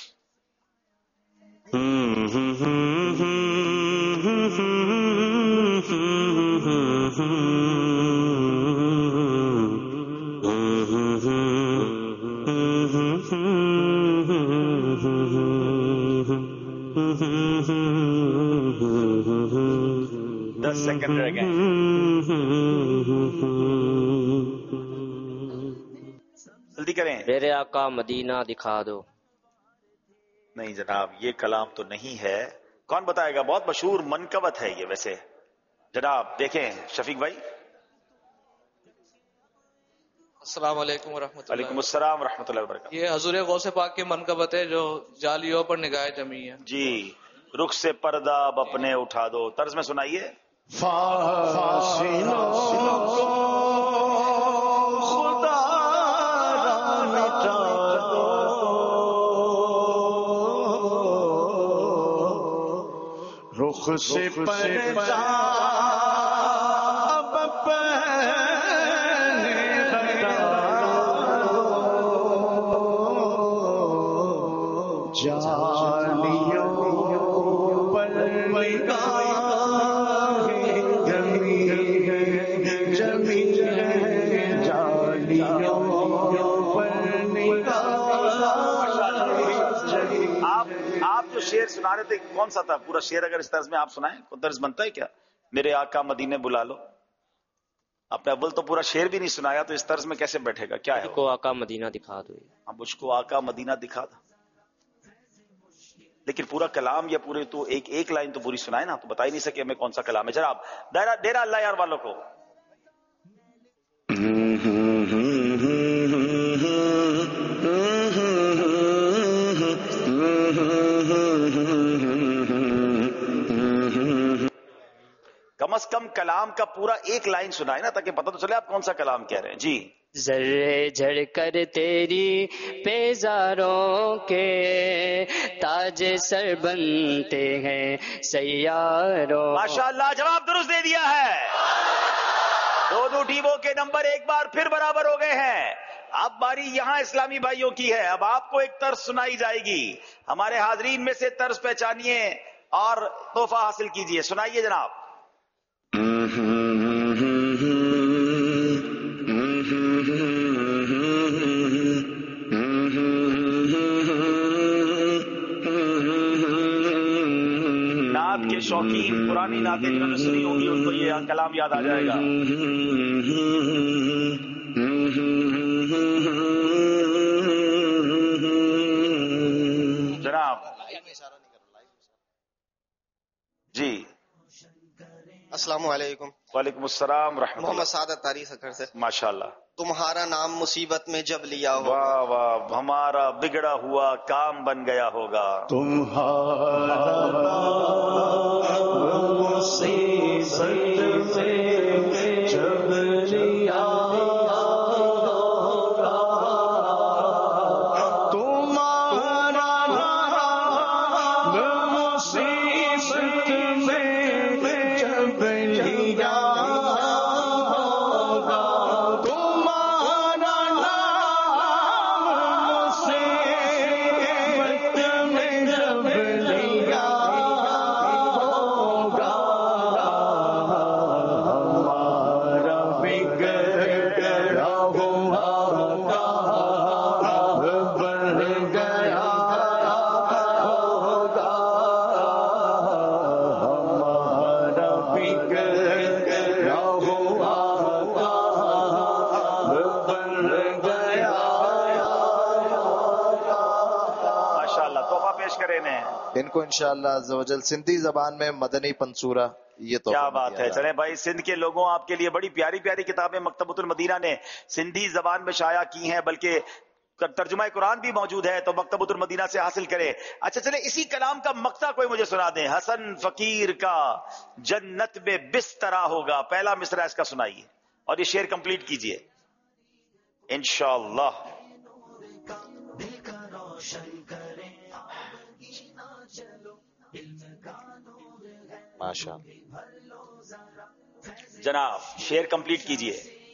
دس سیکنڈ رہ گئے. جلدی کریں. میرے آقا مدینہ دکھا دو. نہیں جناب یہ کلام تو نہیں ہے. کون بتائے گا؟ بہت مشہور منقبت ہے یہ. ویسے جناب دیکھیں شفیق بھائی. السلام علیکم ورحمۃ اللہ. وعلیکم السلام ورحمۃ اللہ وبرکاتہ. یہ حضور غوث پاک کی منقبت ہے جو جالیوں پر نگاہ جمی ہے. جی رخ سے پردہ اب اپنے اٹھا دو، طرز میں سنائیے. فاصلوں کو خدا را مٹا دو، رخ سے پردہ اب اپنے ہٹا دو، جالیوں پر نگاہ شعر سنا رہے تھے، کون سا تھا پورا شعر؟ اگر اس طرز میں آپ سنائیں، کوئی طرز بنتا ہے کیا؟ میرے آقا مدینے بلا لو. آپ نے اول تو پورا شعر بھی نہیں سنایا، تو اس طرز میں کیسے بیٹھے گا؟ کیا ہے کو آقا مدینہ دکھا دو. اب مجھ کو آقا مدینہ دکھا دو، لیکن پورا کلام یا پورے تو ایک ایک لائن تو پوری سنائے نا. تو بتا ہی نہیں سکے ہمیں کون سا کلام ہے. جناب ڈیرا ڈیرا اللہ یار والوں کو کم از کم کلام کا پورا ایک لائن سنائے نا، تاکہ پتہ تو چلے آپ کون سا کلام کہہ رہے ہیں. جی ذرے جھڑ کر تیری پیزاروں کے تاج سر بنتے ہیں سیاروں. ماشاءاللہ جواب درست دے دیا ہے. دو دو ٹیموں کے نمبر ایک بار پھر برابر ہو گئے ہیں. اب باری یہاں اسلامی بھائیوں کی ہے. اب آپ کو ایک طرز سنائی جائے گی. ہمارے حاضرین میں سے طرز پہچانیے اور تحفہ حاصل کیجئے. سنائیے جناب. نعت کے شوقین پرانی نعتیں جنہوں نے سنی ہوگی ان کو یہ کلام یاد آ جائے گا. جناب جی السلام علیکم. وعلیکم السلام ورحمۃ اللہ. محمد سعادت تاری سکر سے. ماشاءاللہ. تمہارا نام مصیبت میں جب لیا ہوگا. واہ واہ، ہمارا بگڑا ہوا کام بن گیا ہوگا. تمہارا نام مصیبت میں جب لیا ان کو انشاءاللہ عز و جل سندھی زبان میں مدنی پنصورہ. یہ تو کیا بات ہے. چلیں بھائی، سندھ کے لوگوں آپ کے لیے بڑی پیاری پیاری کتابیں مکتبۃ المدینہ نے سندھی زبان میں شائع کی ہیں، بلکہ ترجمہ قرآن بھی موجود ہے، تو مکتبۃ المدینہ سے حاصل کرے. اچھا چلیں اسی کلام کا مقطع کوئی مجھے سنا دیں. حسن فقیر کا جنت میں بسترا ہوگا، پہلا مصرع اس کا سنائیے اور یہ شعر کمپلیٹ کیجئے انشاءاللہ. ماشاء جناب شعر کمپلیٹ کیجئے.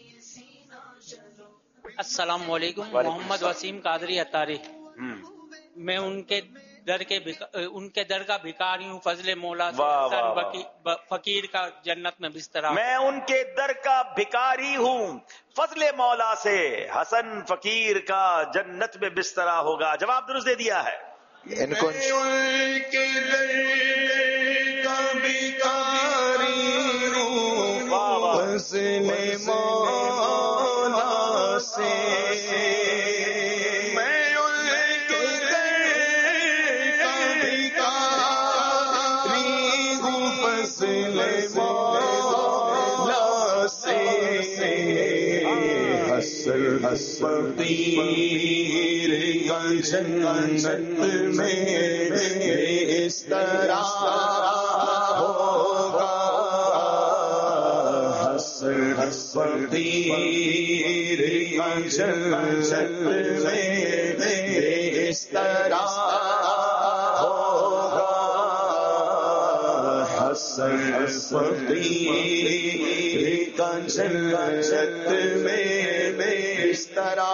السلام علیکم. محمد وسیم قادری اتاری. میں ان کے در کے ان کے در کا بھکاری ہوں، فضل مولا سے فقیر کا جنت میں بسترا. میں ان کے در کا بھکاری ہوں، فضل مولا سے حسن فقیر کا جنت میں بسترا ہوگا. جواب درست دے دیا ہے. ان کو کے در کا بھکاری ہوں، فضل مولا سے سر فقیر کا جنت میں اس طرح ہوگا، حسن فقیر کا جنت میں اس طرح ہوگا، حسن فقیر کا جنت میں اس طرح۔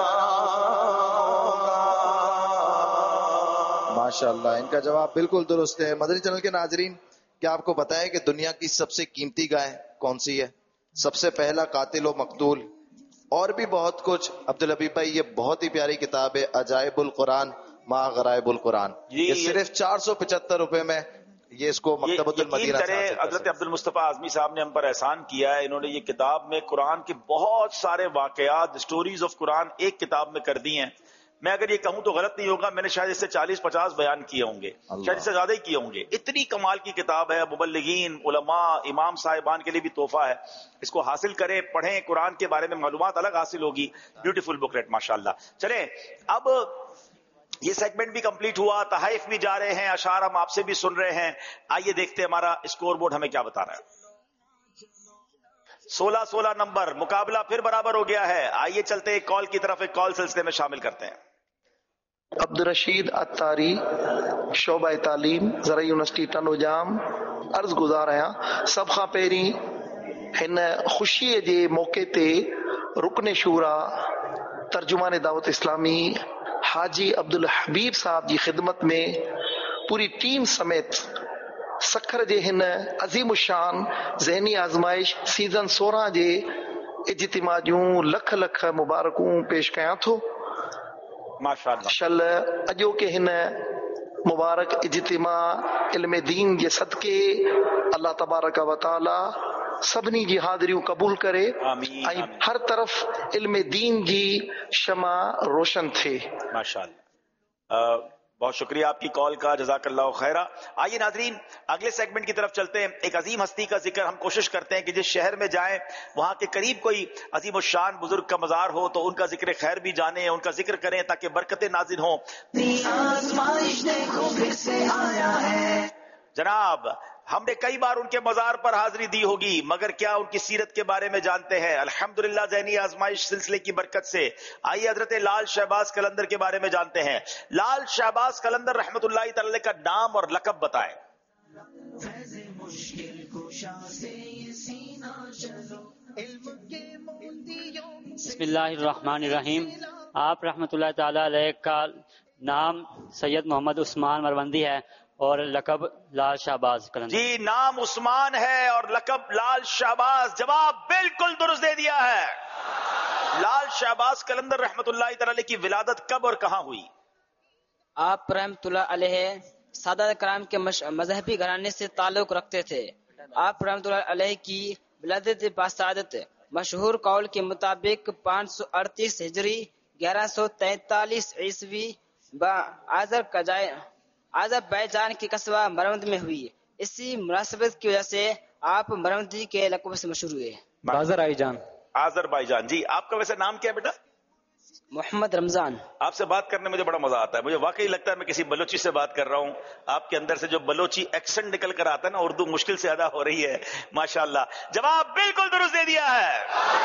ماشاء اللہ، ان کا جواب بالکل درست ہے۔ مدنی چینل کے ناظرین، کیا آپ کو پتا ہے کہ دنیا کی سب سے قیمتی گائے کون سی ہے؟ سب سے پہلا قاتل و مقتول، اور بھی بہت کچھ۔ عبدالحبیب بھائی، یہ بہت ہی پیاری کتاب ہے، عجائب القرآن مع غرائب القرآن، یہ صرف چار سو پچہتر روپے میں یہ اس کو مکتبۃ المدینہ سے حاصل کر حضرت عبد المصطفیٰ اعظمی صاحب نے ہم پر احسان کیا ہے، انہوں نے یہ کتاب میں قرآن کے بہت سارے واقعات، سٹوریز آف قرآن ایک کتاب میں کر دی ہیں۔ میں اگر یہ کہوں تو غلط نہیں ہوگا، میں نے شاید اس سے چالیس پچاس بیان کیے ہوں گے، شاید اس سے زیادہ ہی کیے ہوں گے۔ اتنی کمال کی کتاب ہے، مبلغین، علماء، امام صاحبان کے لیے بھی تحفہ ہے۔ اس کو حاصل کریں، پڑھیں، قرآن کے بارے میں معلومات الگ حاصل ہوگی۔ بیوٹیفل بکلیٹ ماشاءاللہ۔ چلیں اب یہ سیگمنٹ بھی کمپلیٹ ہوا، تحائف بھی جا رہے ہیں، اشعار ہم آپ سے بھی سن رہے ہیں۔ آئیے دیکھتے ہیں ہمارا اسکور بورڈ ہمیں کیا بتا رہا ہے۔ سولہ سولہ نمبر، مقابلہ پھر برابر ہو گیا ہے۔ آئیے چلتے ہیں کال کی طرف، ایک کال سلسلے میں شامل کرتے ہیں۔ عبدالرشید اتاری، شعبہ تعلیم، زرعی یونیورسٹی ٹنو جام، عرض گزار آیا سب کا پہری ہن خوشی کے موقع تے رکن شورا ترجمان دعوت اسلامی حاجی عبدالحبیب صاحب کی خدمت میں پوری ٹیم سمیت سکھر جے ہن عظیم الشان ذہنی آزمائش سیزن سولہ جے اجتماع جوں لکھ لکھ مبارکوں پیش کیاں تھو۔ ماشاءاللہ شل اجو کے ہن مبارک اجتماع علم دین کے صدقے اللہ تبارک و تعالی سبنی جی حاضریوں قبول کرے، ہر طرف علم دین جی شمع روشن تھے۔ ماشاءاللہ، بہت شکریہ آپ کی کال کا، جزاک اللہ خیرہ۔ آئیے ناظرین اگلے سیگمنٹ کی طرف چلتے ہیں۔ ایک عظیم ہستی کا ذکر ہم کوشش کرتے ہیں کہ جس شہر میں جائیں وہاں کے قریب کوئی عظیم الشان بزرگ کا مزار ہو تو ان کا ذکر خیر بھی جانیں، ان کا ذکر کریں تاکہ برکتیں نازل ہوں۔ جناب ہم نے کئی بار ان کے مزار پر حاضری دی ہوگی، مگر کیا ان کی سیرت کے بارے میں جانتے ہیں؟ الحمدللہ ذہنی آزمائش سلسلے کی برکت سے آئیے حضرت لال شہباز قلندر کے بارے میں جانتے ہیں۔ لال شہباز قلندر رحمت اللہ تعالی کا نام اور لقب بتائیں۔ بسم اللہ الرحمن الرحیم۔ آپ رحمت اللہ تعالی علیہ کا نام سید محمد عثمان مروندی ہے اور لقب لال شہباز قلندر۔ جی نام عثمان ہے اور لقب لال شہباز، جواب بالکل درست دے دیا ہے۔ لال شہباز قلندر رحمت اللہ تعالی کی ولادت کب اور کہاں ہوئی؟ آپ رحمت اللہ علیہ سادہ کرام کے مذہبی گھرانے سے تعلق رکھتے تھے۔ آپ رحمت اللہ علیہ کی ولادت باسعادت مشہور قول کے مطابق پانچ سو اڑتیس ہجری گیارہ سو تینتالیس عیسوی آذر کا جائے آذر بائی جان کی قصبہ مروند میں ہوئی۔ اسی مناسبت کی وجہ سے آپ مروندی کے لقب سے مشہور ہوئے۔ Azerbaijan. Azerbaijan, جی آپ کا ویسے نام کیا ہے بیٹا؟ محمد رمضان۔ آپ سے بات کرنے مجھے بڑا مزہ آتا ہے، مجھے واقعی لگتا ہے میں کسی بلوچی سے بات کر رہا ہوں۔ آپ کے اندر سے جو بلوچی ایکسنٹ نکل کر آتا ہے نا، اردو مشکل سے ادا ہو رہی ہے ماشاءاللہ۔ جواب بالکل درست دے دیا ہے۔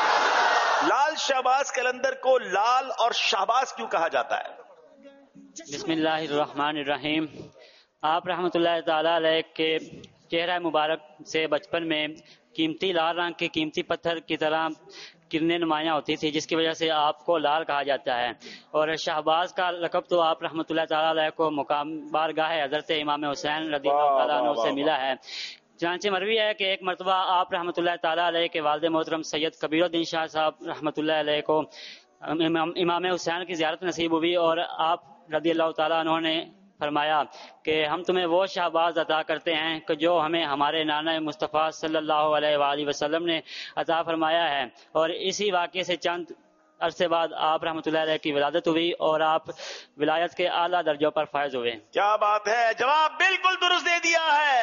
لال شہباز قلندر کو لال اور شہباز کیوں کہا جاتا ہے؟ بسم اللہ الرحمن الرحیم۔ آپ رحمت اللہ تعالی علیہ کے چہرہ مبارک سے بچپن میں قیمتی لال رنگ کے قیمتی پتھر کی طرح کرنیں نمایاں ہوتی تھی، جس کی وجہ سے آپ کو لال کہا جاتا ہے۔ اور شہباز کا لقب تو آپ رحمت اللہ تعالی علیہ کو مقام بارگاہ حضرت امام حسین رضی اللہ تعالیٰ عنہ سے ملا ہے۔ چنانچہ مروی ہے کہ ایک مرتبہ آپ رحمت اللہ تعالی علیہ کے والد محترم سید کبیر الدین شاہ صاحب رحمت اللہ علیہ کو امام حسین کی زیارت نصیب ہوئی اور آپ رضی اللہ تعالیٰ عنہ نے فرمایا کہ ہم تمہیں وہ شہباز عطا کرتے ہیں کہ جو ہمیں ہمارے نانا مصطفیٰ صلی اللہ علیہ وآلہ وسلم نے عطا فرمایا ہے۔ اور اسی واقعے سے چند عرصے بعد آپ رحمۃ اللہ علیہ کی ولادت ہوئی اور آپ ولایت کے اعلیٰ درجوں پر فائز ہوئے۔ کیا بات ہے، جواب بالکل درست دے دیا ہے۔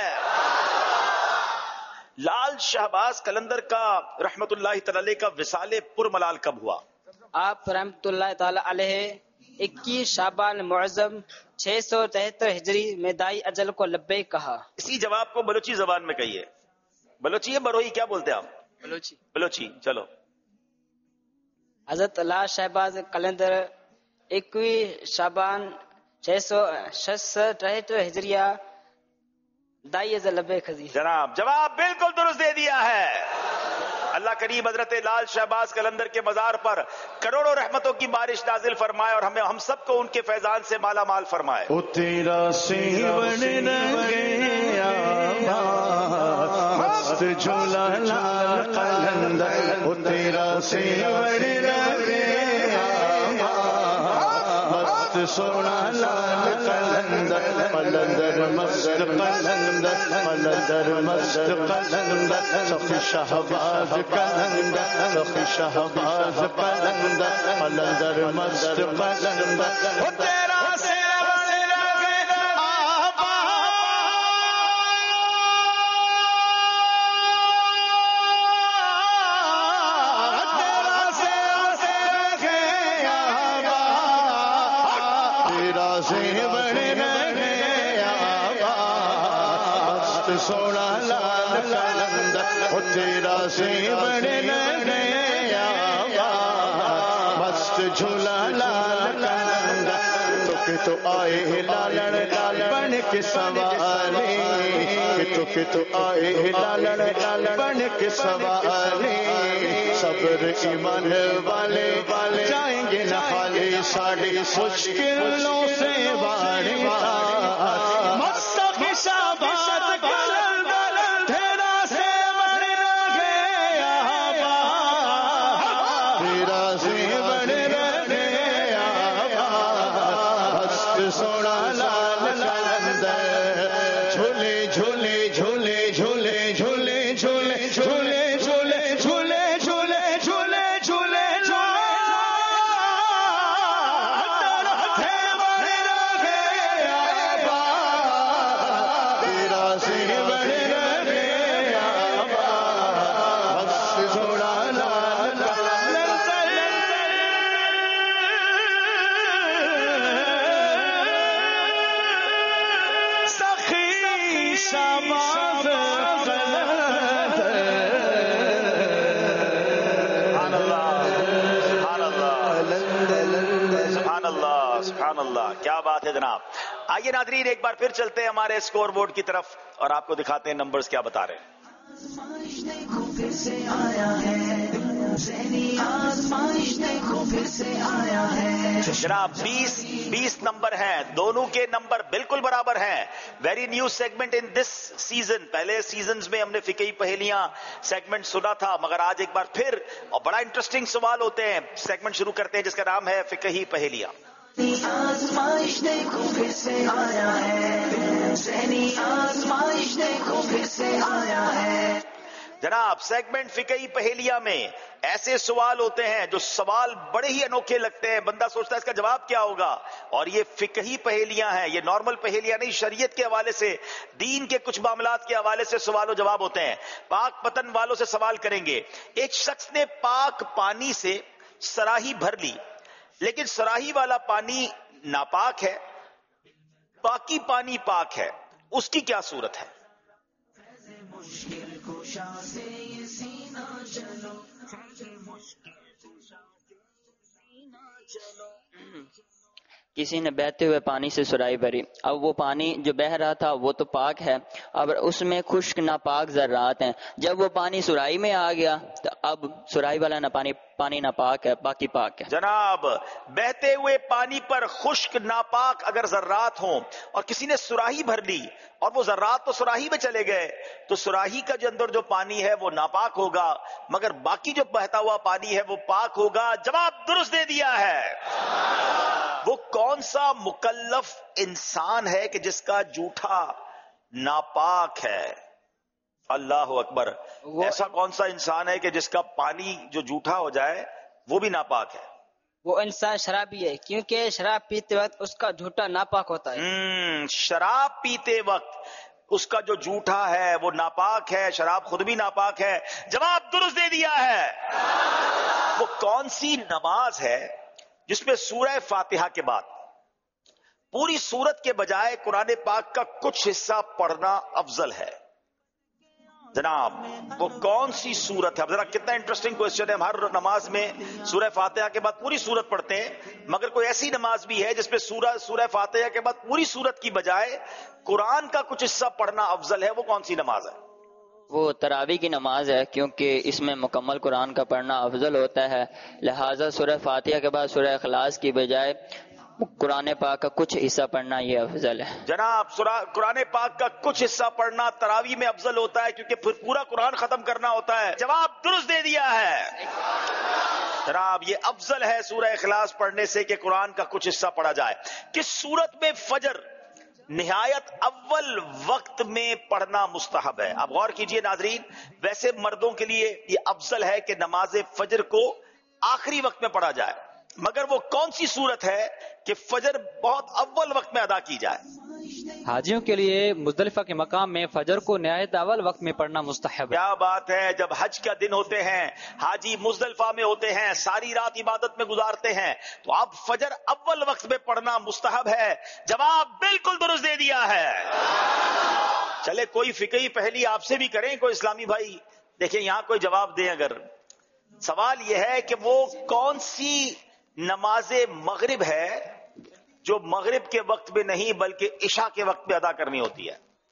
لال شہباز قلندر کا رحمت اللہ تعالی کا وصال پر ملال کب ہوا؟ آپ رحمۃ اللہ تعالی علیہ اکیس شعبان معظم چھ سو تہتر ہجری میں دائی اجل کو لبیک کہا. اسی جواب کو بلوچی زبان میں کہیے. بلوچی ہے بروئی کیا بولتے ہیں آپ؟ بلوچی. بلوچی چلو. حضرت اللہ شہباز کلندر اکیس شعبان چھ سو تہتر ہجریہ دائی اجل لبیک خزی. جناب جواب بالکل درست دے دیا ہے. اللہ کریم حضرت لال شہباز کلندر کے مزار پر کروڑوں رحمتوں کی بارش نازل فرمائے اور ہمیں ہم سب کو ان کے فیضان سے مالا مال فرمائے. او تیرا سیون رنگیا مست جھولا لال کلندر. او تیرا سیون رنگیا مست سونا لال کلندر. قلندر مست قلندر قلندر مست قلندر سخی شہباز قلندر سخی شہباز قلندر قلندر مست قلندر. او تیرا سیون رنگیا سونا لال کلندر. او تیرا سیون رنگیا مست جھولا لال کلندر. تو کہ تو آئے لالن لال بن کے سواری. تو کہ تو آئے لالن لال بن کے سواری. صبر ایمان والے والے جائیں گے نہ خالی ساڑی مشکلوں سے واری. مستقی شہباز سونا لال کلندر. جھولے جھولے جھولے جھولے جھولے جھولے جھولے جھولے جھولے جھولے جھولے جھولے تیرا سیون رنگیا مست سونا لال سبحان اللہ. کیا بات ہے جناب. آئیے ناظرین ایک بار پھر چلتے ہیں ہمارے اسکور بورڈ کی طرف اور آپ کو دکھاتے ہیں نمبرز کیا بتا رہے ہیں. جناب بیس بیس نمبر ہیں. دونوں کے نمبر بالکل برابر ہیں. Very new segment in this season. پہلے سیزنز میں ہم نے فقہی پہیلیاں سیگمنٹ سنا تھا مگر آج ایک بار پھر اور بڑا انٹرسٹنگ سوال ہوتے ہیں. سیگمنٹ شروع کرتے ہیں جس کا نام ہے فقہی پہیلیاں. آزمائش دیکھو پھر سے آیا ہے. ذہنی آزمائش دیکھو پھر سے آیا ہے. جناب سیگمنٹ فقہی پہیلیاں میں ایسے سوال ہوتے ہیں جو سوال بڑے ہی انوکھے لگتے ہیں. بندہ سوچتا ہے اس کا جواب کیا ہوگا اور یہ فقہی پہیلیاں ہیں. یہ نارمل پہیلیاں نہیں. شریعت کے حوالے سے دین کے کچھ معاملات کے حوالے سے سوال و جواب ہوتے ہیں. پاک پتن والوں سے سوال کریں گے. ایک شخص نے پاک پانی سے سراہی بھر لی لیکن سراہی والا پانی ناپاک ہے. باقی پانی پاک ہے. اس کی کیا صورت ہے؟ کسی نے بہتے ہوئے پانی سے سراہی بھری. اب وہ پانی جو بہ رہا تھا وہ تو پاک ہے اب اس میں خشک ناپاک ذرات ہیں. جب وہ پانی سراہی میں آ گیا تو اب سراہی والا نہ پانی پانی ناپاک ہے باقی پاک ہے. جناب بہتے ہوئے پانی پر خشک ناپاک اگر ذرات ہوں اور کسی نے سراہی بھر لی اور وہ ذرات تو سراہی میں چلے گئے تو سراہی کا جو اندر جو پانی ہے وہ ناپاک ہوگا مگر باقی جو بہتا ہوا پانی ہے وہ پاک ہوگا. جواب درست دے دیا ہے. وہ کون سا مکلف انسان ہے کہ جس کا جوٹا ناپاک ہے؟ اللہ اکبر. ایسا کون سا انسان ہے کہ جس کا پانی جو جھوٹا ہو جائے وہ بھی ناپاک ہے؟ وہ انسان شرابی ہے کیونکہ شراب پیتے وقت اس کا جھوٹا ناپاک ہوتا ہے. شراب پیتے وقت اس کا جو جھوٹا ہے وہ ناپاک ہے. شراب خود بھی ناپاک ہے. جواب درست دے دیا ہے. وہ کون سی نماز ہے جس میں سورہ فاتحہ کے بعد پوری سورت کے بجائے قرآن پاک کا کچھ حصہ پڑھنا افضل ہے؟ جناب وہ کون سی سورت ہے؟ اب ذرا کتنا انٹرسٹنگ کوشچن ہے. ہم ہر نماز میں سورہ فاتحہ کے بعد پوری سورت پڑھتے ہیں، مگر کوئی ایسی نماز بھی ہے جس میں سورہ سورہ فاتحہ کے بعد پوری سورت کی بجائے قرآن کا کچھ حصہ پڑھنا افضل ہے؟ وہ کون سی نماز ہے؟ وہ تراویح کی نماز ہے، کیونکہ اس میں مکمل قرآن کا پڑھنا افضل ہوتا ہے، لہٰذا سورہ فاتحہ کے بعد سورہ اخلاص کی بجائے قرآن پاک کا کچھ حصہ پڑھنا یہ افضل ہے. جناب قرآن پاک کا کچھ حصہ پڑھنا تراویح میں افضل ہوتا ہے کیونکہ پھر پورا قرآن ختم کرنا ہوتا ہے. جواب درست دے دیا ہے جناب. یہ افضل ہے سورہ اخلاص پڑھنے سے کہ قرآن کا کچھ حصہ پڑھا جائے. کس صورت میں فجر نہایت اول وقت میں پڑھنا مستحب ہے؟ آپ غور کیجئے ناظرین، ویسے مردوں کے لیے یہ افضل ہے کہ نماز فجر کو آخری وقت میں پڑھا جائے، مگر وہ کون سی صورت ہے کہ فجر بہت اول وقت میں ادا کی جائے؟ حاجیوں کے لیے مزدلفہ کے مقام میں فجر کو نہایت اول وقت میں پڑھنا مستحب ہے. کیا بات ہے. جب حج کا دن ہوتے ہیں، حاجی مزدلفہ میں ہوتے ہیں، ساری رات عبادت میں گزارتے ہیں، تو اب فجر اول وقت میں پڑھنا مستحب ہے. جواب بالکل درست دے دیا ہے. چلے کوئی فقہی پہلی آپ سے بھی کریں کوئی اسلامی بھائی، دیکھیں یہاں کوئی جواب دیں. اگر سوال یہ ہے کہ وہ کون سی نماز مغرب ہے جو مغرب کے وقت میں نہیں بلکہ عشاء کے وقت میں ادا کرنی ہوتی ہے؟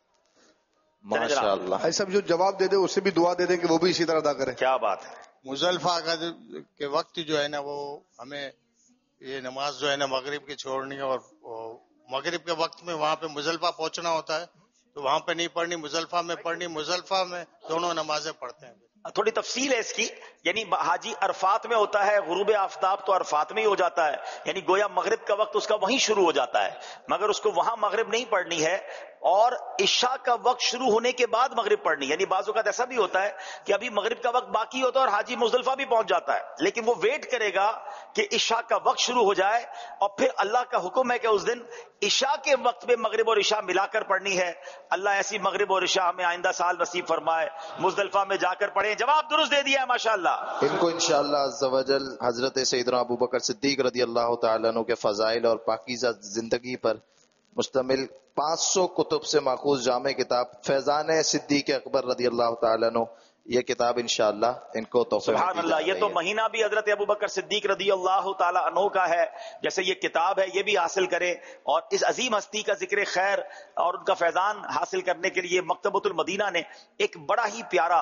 ماشاءاللہ. ایسا جو جواب دے دے اسے بھی دعا دے دیں کہ وہ بھی اسی طرح ادا کرے. کیا بات ہے. مزدلفہ کا کے وقت جو ہے نا، وہ ہمیں یہ نماز جو ہے نا مغرب کی چھوڑنی ہے، اور مغرب کے وقت میں وہاں پہ مزدلفہ پہنچنا ہوتا ہے، تو وہاں پہ نہیں پڑھنی، مزدلفہ میں پڑھنی. مزدلفہ میں دونوں نمازیں پڑھتے ہیں. تھوڑی تفصیل ہے اس کی، یعنی حاجی عرفات میں ہوتا ہے، غروب آفتاب تو عرفات میں ہی ہو جاتا ہے، یعنی گویا مغرب کا وقت اس کا وہیں شروع ہو جاتا ہے، مگر اس کو وہاں مغرب نہیں پڑھنی ہے، اور عشاء کا وقت شروع ہونے کے بعد مغرب پڑھنی. یعنی بعض اوقات ایسا بھی ہوتا ہے کہ ابھی مغرب کا وقت باقی ہوتا ہے اور حاجی مزدلفہ بھی پہنچ جاتا ہے، لیکن وہ ویٹ کرے گا کہ عشاء کا وقت شروع ہو جائے، اور پھر اللہ کا حکم ہے کہ اس دن عشاء کے وقت میں مغرب اور عشاء ملا کر پڑھنی ہے. اللہ ایسی مغرب اور عشاء ہمیں آئندہ سال نصیب فرمائے، مزدلفہ میں جا کر پڑھیں. جواب درست دے دیا ہے ماشاءاللہ. ان کو انشاءاللہ عز و جل حضرت سیدنا ابو بکر صدیق رضی اللہ تعالیٰ عنہ کے فضائل اور پاکیزہ زندگی پر مشتمل پانچ سو کتب سے ماخوذ جامع کتاب فیضان صدیق اکبر رضی اللہ تعالیٰ عنہ، یہ کتاب انشاءاللہ ان کو تحفے میں سبحان اللہ. یہ تو مہینہ بھی حضرت ابو بکر صدیق رضی اللہ تعالی عنہ کا ہے، جیسے یہ کتاب ہے، یہ بھی حاصل کریں، اور اس عظیم ہستی کا ذکر خیر اور ان کا فیضان حاصل کرنے کے لیے مکتبۃ المدینہ نے ایک بڑا ہی پیارا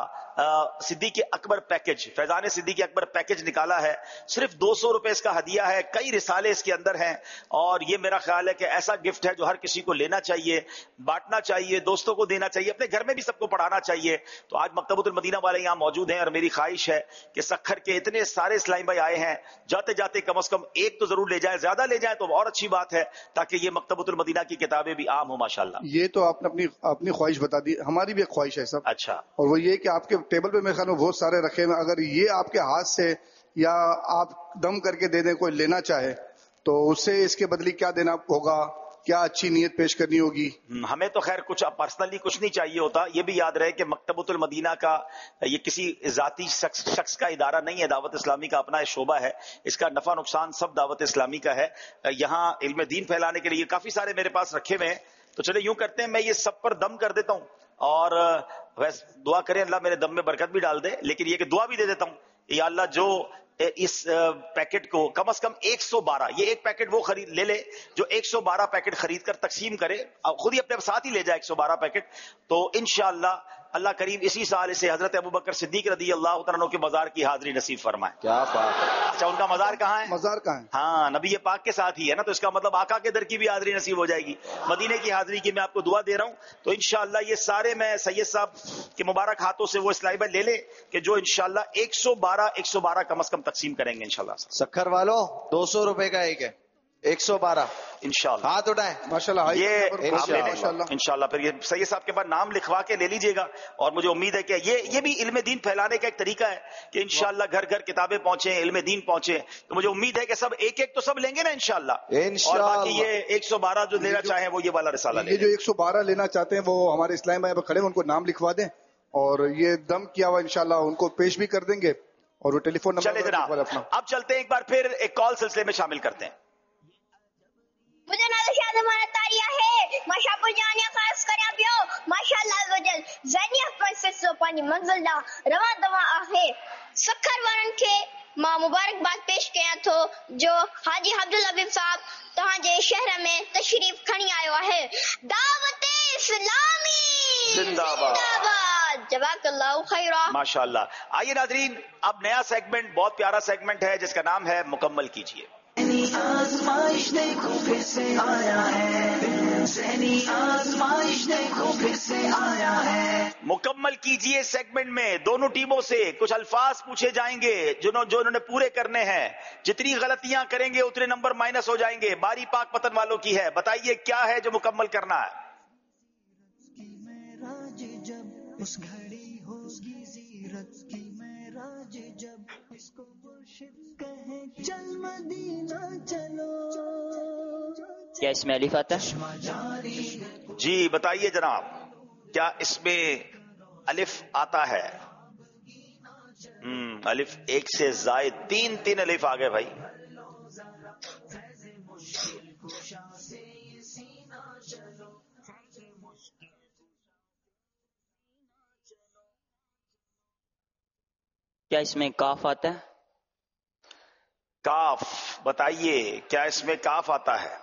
صدیق اکبر پیکج، فیضان صدیق اکبر پیکج نکالا ہے. صرف دو سو روپے اس کا ہدیہ ہے، کئی رسالے اس کے اندر ہیں، اور یہ میرا خیال ہے کہ ایسا گفٹ ہے جو ہر کسی کو لینا چاہیے، بانٹنا چاہیے، دوستوں کو دینا چاہیے، اپنے گھر میں بھی سب کو پڑھانا چاہیے. تو آج مکتبۃ المدینہ والے یہاں موجود ہیں، اور میری خواہش ہے کہ سکھر کے اتنے سارے اسلامی بھائی آئے ہیں، جاتے جاتے کم از کم ایک تو ضرور لے جائیں، زیادہ لے جائیں تو اور اچھی بات ہے، تاکہ یہ مکتبۃ المدینہ کی کتابیں بھی عام ہوں ماشاءاللہ. یہ تو آپ نے اپنی اپنی خواہش بتا دی، ہماری بھی ایک خواہش ہے سب. اچھا. اور وہ یہ کہ آپ کے ٹیبل پہ میرے خیال میں بہت سارے رکھے ہوئے، اگر یہ آپ کے ہاتھ سے یا آپ دم کر کے دے دیں، کوئی لینا چاہے تو اس سے اس کے بدلی کیا دینا ہوگا، کیا اچھی نیت پیش کرنی ہوگی؟ ہمیں تو خیر کچھ پرسنلی کچھ نہیں چاہیے ہوتا. یہ بھی یاد رہے کہ مکتبۃ المدینہ کا یہ کسی ذاتی شخص, شخص کا ادارہ نہیں ہے، دعوت اسلامی کا اپنا شعبہ ہے، اس کا نفع نقصان سب دعوت اسلامی کا ہے. یہاں علم دین پھیلانے کے لیے کافی سارے میرے پاس رکھے ہوئے ہیں. تو چلے یوں کرتے ہیں، میں یہ سب پر دم کر دیتا ہوں، اور ویسے دعا کریں اللہ میرے دم میں برکت بھی ڈال دے، لیکن یہ کہ دعا بھی دے دیتا ہوں، یا اللہ جو اس پیکٹ کو کم از کم ایک سو بارہ، یہ ایک پیکٹ وہ خرید لے لے جو ایک سو بارہ پیکٹ خرید کر تقسیم کرے، خود ہی اپنے ساتھ ہی لے جائے ایک سو بارہ پیکٹ، تو انشاءاللہ اللہ کریم اسی سال اسے حضرت ابو بکر صدیق رضی اللہ تعالیٰ عنہ کے مزار کی حاضری نصیب فرمائے. کیا بات ہے. اچھا ان کا مزار کہاں ہے؟ مزار کہاں ہے؟ ہاں نبی پاک کے ساتھ ہی ہے نا، تو اس کا مطلب آقا کے در کی بھی حاضری نصیب ہو جائے گی. مدینے کی حاضری کی میں آپ کو دعا دے رہا ہوں. تو انشاءاللہ یہ سارے میں سید صاحب کے مبارک ہاتھوں سے وہ اسلائبر لے لیں کہ جو انشاءاللہ ایک سو بارہ ایک سو بارہ کم از کم تقسیم کریں گے انشاءاللہ. سکھر والوں دو سو روپے کا ایک ہے، ایک سو بارہ انشاءاللہ. ہاتھ اٹھائیں ماشاءاللہ. یہ انشاءاللہ پھر یہ سید صاحب کے بعد نام لکھوا کے لے لیجئے گا، اور مجھے امید ہے کہ یہ یہ بھی علم دین پھیلانے کا ایک طریقہ ہے کہ انشاءاللہ گھر گھر کتابیں پہنچیں، علم دین پہنچے. تو مجھے امید ہے کہ سب ایک ایک تو سب لیں گے نا انشاءاللہ. اور باقی یہ ایک سو بارہ جو لینا چاہیں وہ یہ والا رسالہ لیں. یہ جو ایک سو بارہ لینا چاہتے ہیں وہ ہمارے اسلام بھائی کھڑے ہیں، ان کو نام لکھوا دیں، اور یہ دم کیا ہوا انشاءاللہ ان کو پیش بھی کر دیں گے، اور وہ ٹیلی فون نمبر چلے جناب اپنا. اب چلتے ہیں ایک بار پھر ایک کال سلسلے میں شامل کرتے ہیں. مجھے نازل شاہ زمانہ تاریہ ہے ماشاء پر جانیا خاص کریا پیو ماشاءاللہ عز وجل زینیہ پرنسس سو پانی منزل دا روا دوا آہے سکھر ورن کے ماں مبارک بات پیش کیا تو جو حاجی عبدالحبیب صاحب تہاں جے شہر میں تشریف کھنی آیا ہے. دعوت اسلامی زندہ باد. جزاک اللہ خیرہ. ماشاءاللہ. آئیے ناظرین اب نیا سیگمنٹ بہت پیارا سیگمنٹ ہے جس کا نام ہے مکمل کیجئے. آزمائش دیکھو پھر سے آیا ہے ذہنی آزمائش دیکھو پھر سے آیا ہے. مکمل کیجئے سیگمنٹ میں دونوں ٹیموں سے کچھ الفاظ پوچھے جائیں گے جنہوں جو انہوں نے پورے کرنے ہیں. جتنی غلطیاں کریں گے اتنے نمبر مائنس ہو جائیں گے. باری پاک پتن والوں کی ہے. بتائیے کیا ہے جو مکمل کرنا ہے. اس گھڑی ہوگی زیرت کی معراج جب اس کو مرشد کہے چل مدینہ چلو. کیا اس میں الف آتا ہے؟ جی بتائیے جناب کیا اس میں الف آتا ہے؟ ہم الف ایک سے زائد تین تین الف آ گئے بھائی. کیا اس میں کاف آتا ہے؟ کاف بتائیے کیا اس میں کاف آتا ہے؟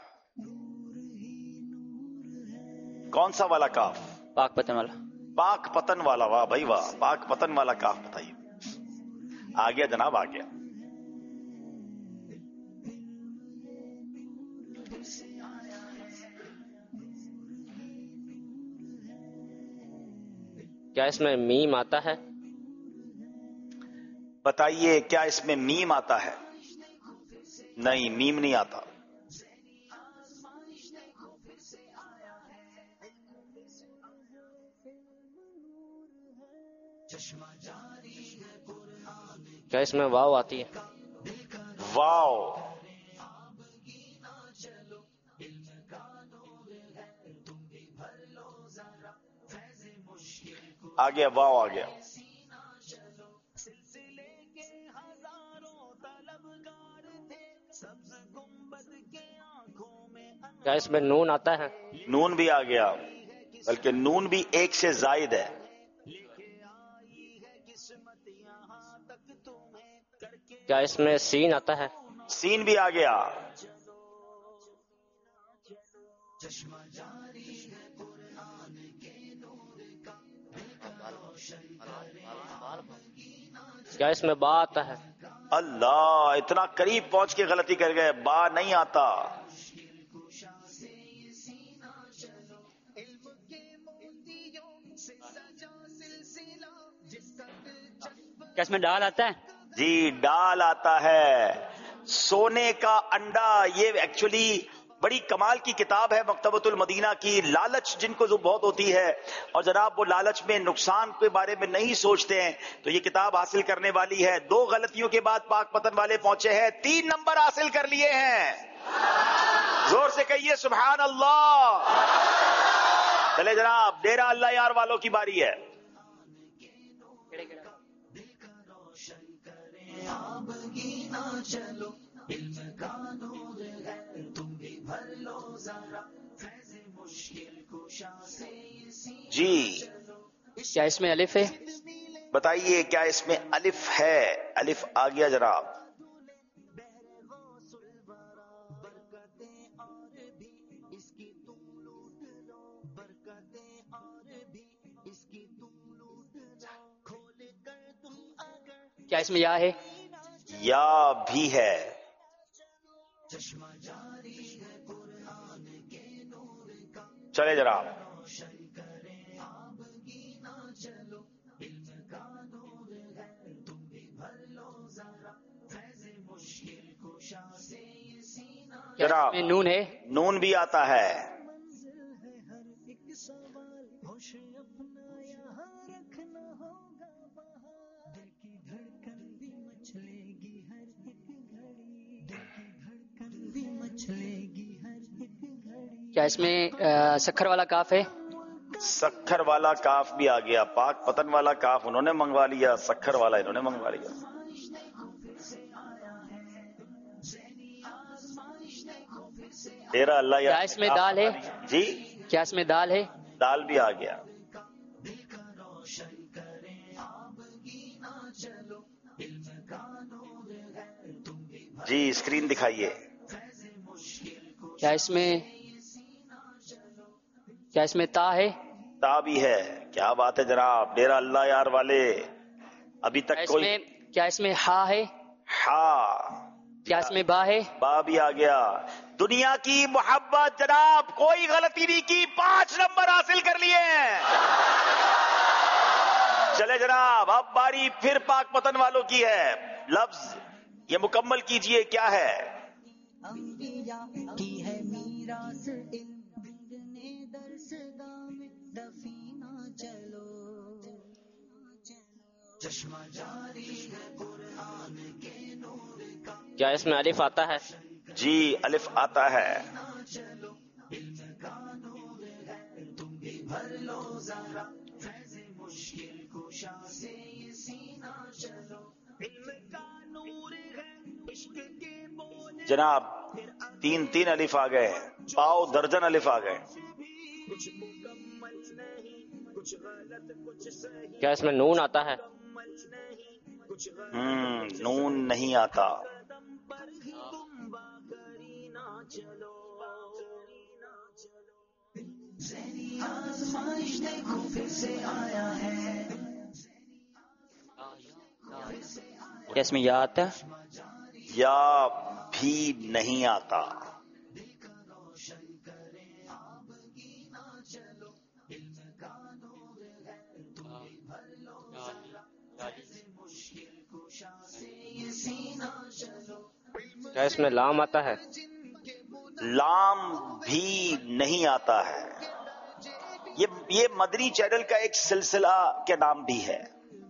کون سا والا کاف؟ پاک پتن والا. پاک پتن والا. واہ بھائی واہ. پاک پتن والا کاف بتائیے. آ گیا جناب آ گیا. کیا اس میں میم آتا ہے؟ بتائیے کیا اس میں میم آتا ہے؟ نہیں میم نہیں آتا. کیا اس میں واو آتی ہے؟ واو آ گیا. واو آ گیا. کیا اس میں نون آتا ہے؟ نون بھی آ گیا بلکہ نون بھی ایک سے زائد ہے. کیا اس میں سین آتا ہے؟ سین بھی آ گیا. کیا اس میں با آتا ہے؟ اللہ اتنا قریب پہنچ کے غلطی کر گئے. با نہیں آتا. کیا اس میں ڈال آتا ہے؟ جی ڈال آتا ہے. سونے کا انڈا یہ ایکچولی بڑی کمال کی کتاب ہے مکتبۃ المدینہ کی. لالچ جن کو بہت ہوتی ہے اور جناب وہ لالچ میں نقصان کے بارے میں نہیں سوچتے ہیں تو یہ کتاب حاصل کرنے والی ہے. دو غلطیوں کے بعد پاک پتن والے پہنچے ہیں. تین نمبر حاصل کر لیے ہیں. زور سے کہیے سبحان اللہ. چلے جناب ڈیرہ اللہ یار والوں کی باری ہے. چلو علم کا نور ہے تم بھی بھر لو ذرا فیض مشکل کشا سے. جی کیا اس میں الف ہے؟ بتائیے کیا اس میں الف ہے؟ الف آ گیا جناب. کیا اس میں یا ہے؟ یا بھی ہے. چلے جناب جناب نون ہے؟ نون بھی آتا ہے. کیا اس میں سکھر والا کاف ہے؟ سکھر والا کاف بھی آ گیا. پاک پتن والا کاف انہوں نے منگوا لیا, سکھر والا انہوں نے منگوا لیا. ڈیرا اللہ کیا یار اس میں دال ہے؟ جی کیا اس میں دال ہے؟ دال بھی آ گیا. جی اسکرین دکھائیے. کیا اس میں کیا اس میں تا ہے؟ تا بھی ہے. کیا بات ہے جناب. ڈیرا اللہ یار والے ابھی کیا تک اس کوئی. میں کیا اس میں ہا ہے؟ ہاں. کیا اس میں با ہے؟ با بھی آ گیا. دنیا کی محبت جناب کوئی غلطی نہیں کی. پانچ نمبر حاصل کر لیے ہیں. چلے جناب اب باری پھر پاک پتن والوں کی ہے. لفظ یہ مکمل کیجئے کیا ہے. انبیاء کی ہے میراث علم بندنے درس گاہ میں دفینہ چلو چشمہ جاری ہے قرآن کے نور کا. کیا اس میں الف آتا ہے؟ جی الف آتا ہے. چلو علم کا نور ہے تم بھی بھر لو ذرا فیض مشکل کشا سے یہ سینہ چلو علم کا نور ہے عشق کے بول جناب تین تین الف آ گئے. پاؤ درجن الف آ گئے. کچھ مکمل نہیں کچھ غلط کچھ صحیح کیا اس میں نون آتا ہے؟ ہم نون نہیں آتا. آزمائش دیکھو پھر سے آیا ہے. کیا اس میں یا آتا ہے؟ یا بھی نہیں آتا. کیا اس میں لام آتا ہے؟ لام بھی نہیں آتا ہے. یہ یہ مدنی چینل کا ایک سلسلہ کے نام بھی ہے.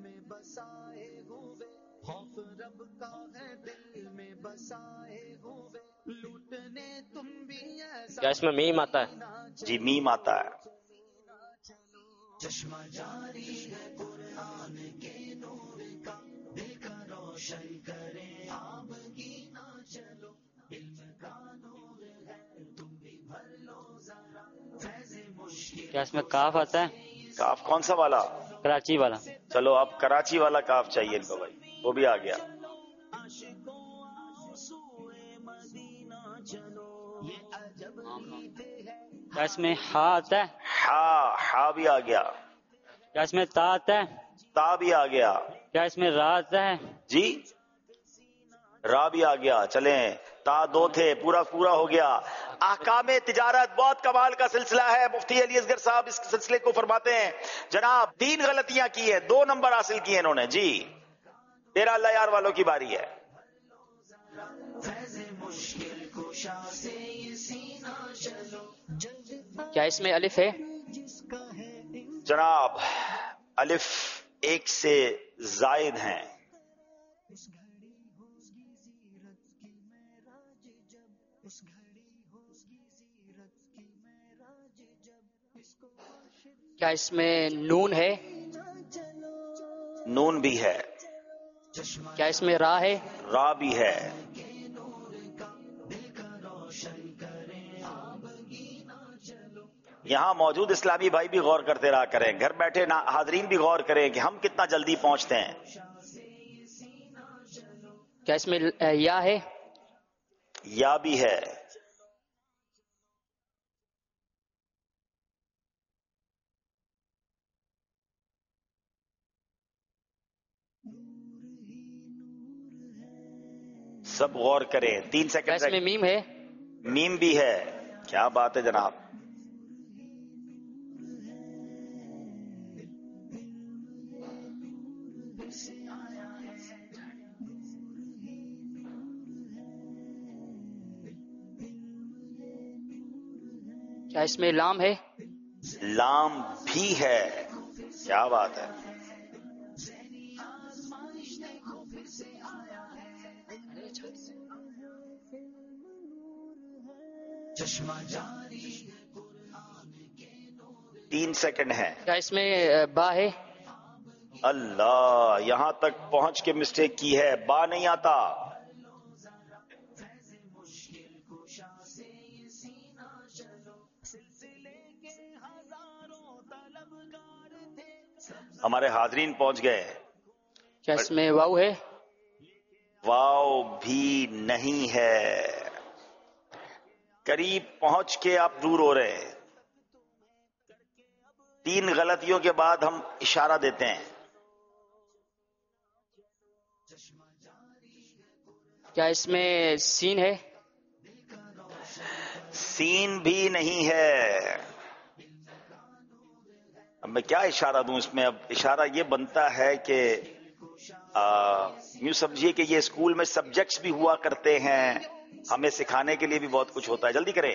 کیا اس میں میم آتا ہے؟ جی میم آتا ہے. چشمہ جاری ہے قرآن کے نور کا دل کا روشن کرے آب گینا چلو علم کا نور ہے تم بھی بھر لو ذرا فیض مشکل. کیا اس میں کاف آتا ہے؟ کاف کون سا والا؟ کراچی والا. چلو اب کراچی والا کاف چاہیے ان کو بھائی. وہ بھی آ گیا. کیا اس میں ہا آتا ہے؟ ہا ہا بھی آ گیا. کیا اس میں تا آتا ہے؟ تا بھی آ گیا. کیا اس میں را آتا ہے؟ جی را بھی آ گیا. چلیں تا دو تھے پورا پورا ہو گیا. احکام تجارت بہت کمال کا سلسلہ ہے. مفتی علی اصغر صاحب اس سلسلے کو فرماتے ہیں جناب تین غلطیاں کی ہیں دو نمبر حاصل کیے انہوں نے. جی ڈیرا اللہ یار والوں کی باری ہے. کیا اس میں الف ہے؟ جناب الف ایک سے زائد ہیں. کیا اس میں نون ہے؟ نون بھی ہے. کیا اس میں را ہے؟ را بھی ہے. یہاں موجود اسلامی بھائی بھی غور کرتے رہا کریں. گھر بیٹھے حاضرین بھی غور کریں کہ ہم کتنا جلدی پہنچتے ہیں. کیا اس میں یا ہے؟ یا بھی ہے. سب غور کریں. تین کیا سیکنڈ. اس میں میم ہے؟ میم بھی ہے. کیا بات ہے جناب. کیا اس میں لام ہے؟ لام بھی ہے. کیا بات ہے. تین سیکنڈ ہے. کیا اس میں با ہے؟ اللہ یہاں تک پہنچ کے مسٹیک کی ہے. با نہیں آتا. ہمارے حاضرین پہنچ گئے. کیا اس میں واو ہے؟ واو بھی نہیں ہے. قریب پہنچ کے آپ دور ہو رہے ہیں. تین غلطیوں کے بعد ہم اشارہ دیتے ہیں. کیا اس میں سین ہے؟ سین بھی نہیں ہے. اب میں کیا اشارہ دوں اس میں؟ اب اشارہ یہ بنتا ہے کہ یوں سمجھیے کہ یہ اسکول میں سبجیکٹس بھی ہوا کرتے ہیں، ہمیں سکھانے کے لیے بھی بہت کچھ ہوتا ہے. جلدی کریں.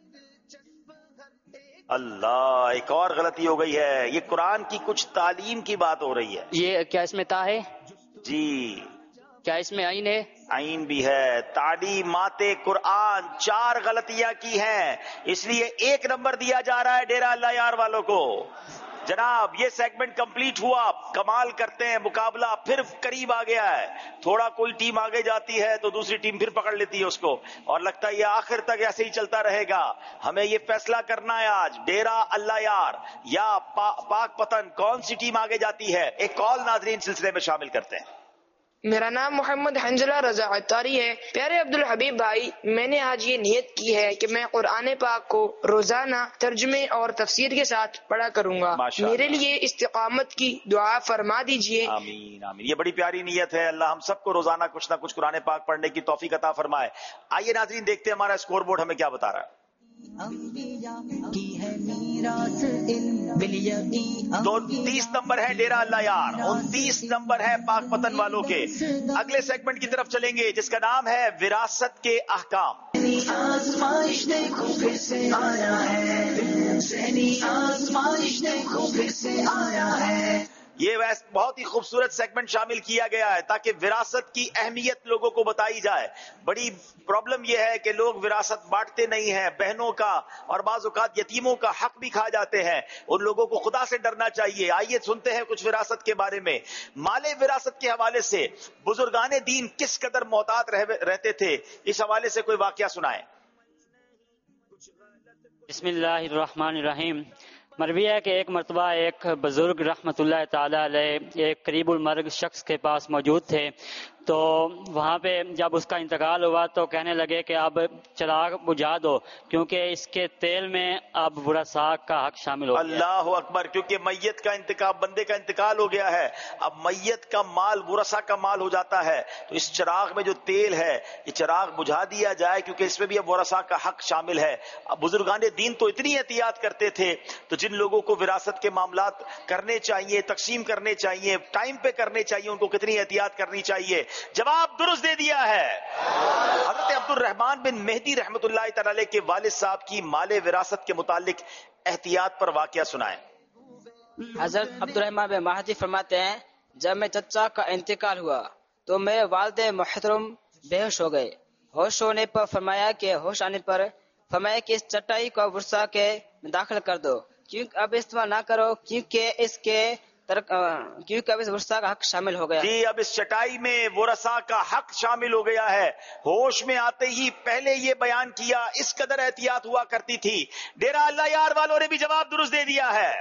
اللہ، ایک اور غلطی ہو گئی ہے. یہ قرآن کی کچھ تعلیم کی بات ہو رہی ہے. یہ کیا اس میں تا ہے؟ جی. کیا اس میں عین ہے؟ عین بھی ہے. تعلیمات قرآن چار غلطیاں کی ہیں، اس لیے ایک نمبر دیا جا رہا ہے ڈیرہ اللہ یار والوں کو. جناب یہ سیگمنٹ کمپلیٹ ہوا، کمال کرتے ہیں. مقابلہ پھر قریب آ گیا ہے. تھوڑا کوئی ٹیم آگے جاتی ہے تو دوسری ٹیم پھر پکڑ لیتی ہے اس کو، اور لگتا ہے یہ آخر تک ایسے ہی چلتا رہے گا. ہمیں یہ فیصلہ کرنا ہے آج، ڈیرہ اللہ یار یا پا, پاک پتن کون سی ٹیم آگے جاتی ہے. ایک کال ناظرین سلسلے میں شامل کرتے ہیں. میرا نام محمد حنزلہ رضا عطاری ہے. پیارے عبدالحبیب بھائی، میں نے آج یہ نیت کی ہے کہ میں قرآن پاک کو روزانہ ترجمے اور تفسیر کے ساتھ پڑھا کروں گا. میرے لیے استقامت کی دعا فرما دیجئے. آمین آمین. یہ بڑی پیاری نیت ہے. اللہ ہم سب کو روزانہ کچھ نہ کچھ قرآن پاک پڑھنے کی توفیق عطا فرمائے. آئیے ناظرین دیکھتے ہیں ہمارا اسکور بورڈ ہمیں کیا بتا رہا ہے. دو تیس نمبر ہے ڈیرہ اللہ یار، انتیس نمبر ہے پاک پتن والوں کے. اگلے سیگمنٹ کی طرف چلیں گے جس کا نام ہے وراثت کے احکام. آزمائش دیکھو پھر سے آیا ہے، آزمائش دیکھو پھر سے آیا ہے. یہ ویسے بہت ہی خوبصورت سیگمنٹ شامل کیا گیا ہے تاکہ وراثت کی اہمیت لوگوں کو بتائی جائے. بڑی پرابلم یہ ہے کہ لوگ وراثت بانٹتے نہیں ہیں، بہنوں کا اور بعض اوقات یتیموں کا حق بھی کھا جاتے ہیں. ان لوگوں کو خدا سے ڈرنا چاہیے. آئیے سنتے ہیں کچھ وراثت کے بارے میں. مال وراثت کے حوالے سے بزرگان دین کس قدر محتاط رہتے تھے، اس حوالے سے کوئی واقعہ سنائیں. بسم اللہ الرحمن الرحیم. مروی ہے کہ ایک مرتبہ ایک بزرگ رحمت اللہ تعالی علیہ ایک قریب المرگ شخص کے پاس موجود تھے. تو وہاں پہ جب اس کا انتقال ہوا تو کہنے لگے کہ اب چراغ بجھا دو کیونکہ اس کے تیل میں اب ورثاء کا حق شامل ہو گیا. اللہ اکبر. کیونکہ میت کا انتقال، بندے کا انتقال ہو گیا ہے، اب میت کا مال ورثاء کا مال ہو جاتا ہے. تو اس چراغ میں جو تیل ہے یہ چراغ بجھا دیا جائے کیونکہ اس میں بھی اب ورثاء کا حق شامل ہے. اب بزرگان دین تو اتنی احتیاط کرتے تھے، تو جن لوگوں کو وراثت کے معاملات کرنے چاہیے، تقسیم کرنے چاہیے، ٹائم پہ کرنے چاہیے، ان کو کتنی احتیاط کرنی چاہیے. جواب درست دے دیا ہے. حضرت عبد الرحمن بن مہدی رحمت اللہ تعالی کے والد صاحب کی مال وراثت کے متعلق احتیاط پر واقعہ سنائیں. حضرت عبد الرحمن بن مہدی فرماتے ہیں جب میں چچا کا انتقال ہوا تو میرے والد محترم بے ہوش ہو گئے. ہوش ہونے پر فرمایا کہ ہوش آنے پر فرمایا کہ اس چٹائی کو ورثاء کے میں داخل کر دو کیونکہ اب استعمال نہ کرو کیونکہ اس کے کیونکہ اب اس ورثاء کا حق شامل ہو گیا. جی اب اس چٹائی میں ورثاء کا حق شامل ہو گیا ہے. ہوش میں آتے ہی پہلے یہ بیان کیا، اس قدر احتیاط ہوا کرتی تھی. ڈیرہ اللہ یار والوں نے بھی جواب درست دے دیا ہے.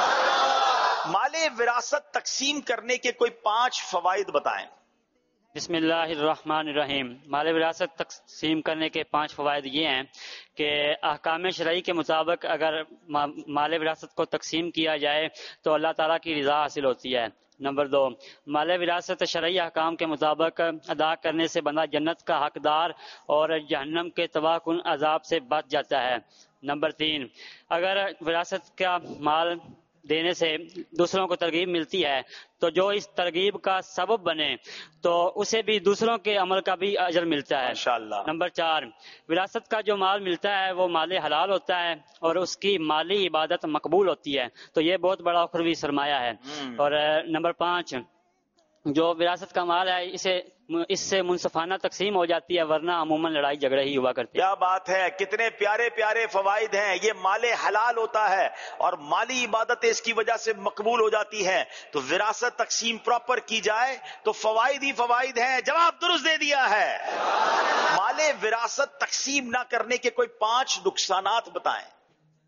مال وراثت تقسیم کرنے کے کوئی پانچ فوائد بتائیں. بسم اللہ الرحمن الرحیم. مال وراثت تقسیم کرنے کے پانچ فوائد یہ ہیں کہ احکام شرعی کے مطابق اگر مال وراثت کو تقسیم کیا جائے تو اللہ تعالیٰ کی رضا حاصل ہوتی ہے. نمبر دو، مال وراثت شرعی احکام کے مطابق ادا کرنے سے بندہ جنت کا حقدار اور جہنم کے تباہ کن عذاب سے بچ جاتا ہے. نمبر تین، اگر وراثت کا مال دینے سے دوسروں کو ترغیب ملتی ہے تو جو اس ترغیب کا سبب بنے تو اسے بھی دوسروں کے عمل کا بھی اجر ملتا ہے. انشاءاللہ. نمبر چار، وراثت کا جو مال ملتا ہے وہ مال حلال ہوتا ہے اور اس کی مالی عبادت مقبول ہوتی ہے، تو یہ بہت بڑا اخروی سرمایہ ہے. اور نمبر پانچ، جو وراثت کا مال ہے اسے اس سے منصفانہ تقسیم ہو جاتی ہے ورنہ عموماً لڑائی جھگڑے ہی ہوا کرتے ہیں. کیا بات ہے، کتنے پیارے پیارے فوائد ہیں. یہ مال حلال ہوتا ہے اور مالی عبادتیں اس کی وجہ سے مقبول ہو جاتی ہیں. تو وراثت تقسیم پراپر کی جائے تو فوائد ہی فوائد ہیں. جواب درست دے دیا ہے. مال وراثت تقسیم نہ کرنے کے کوئی پانچ نقصانات بتائیں.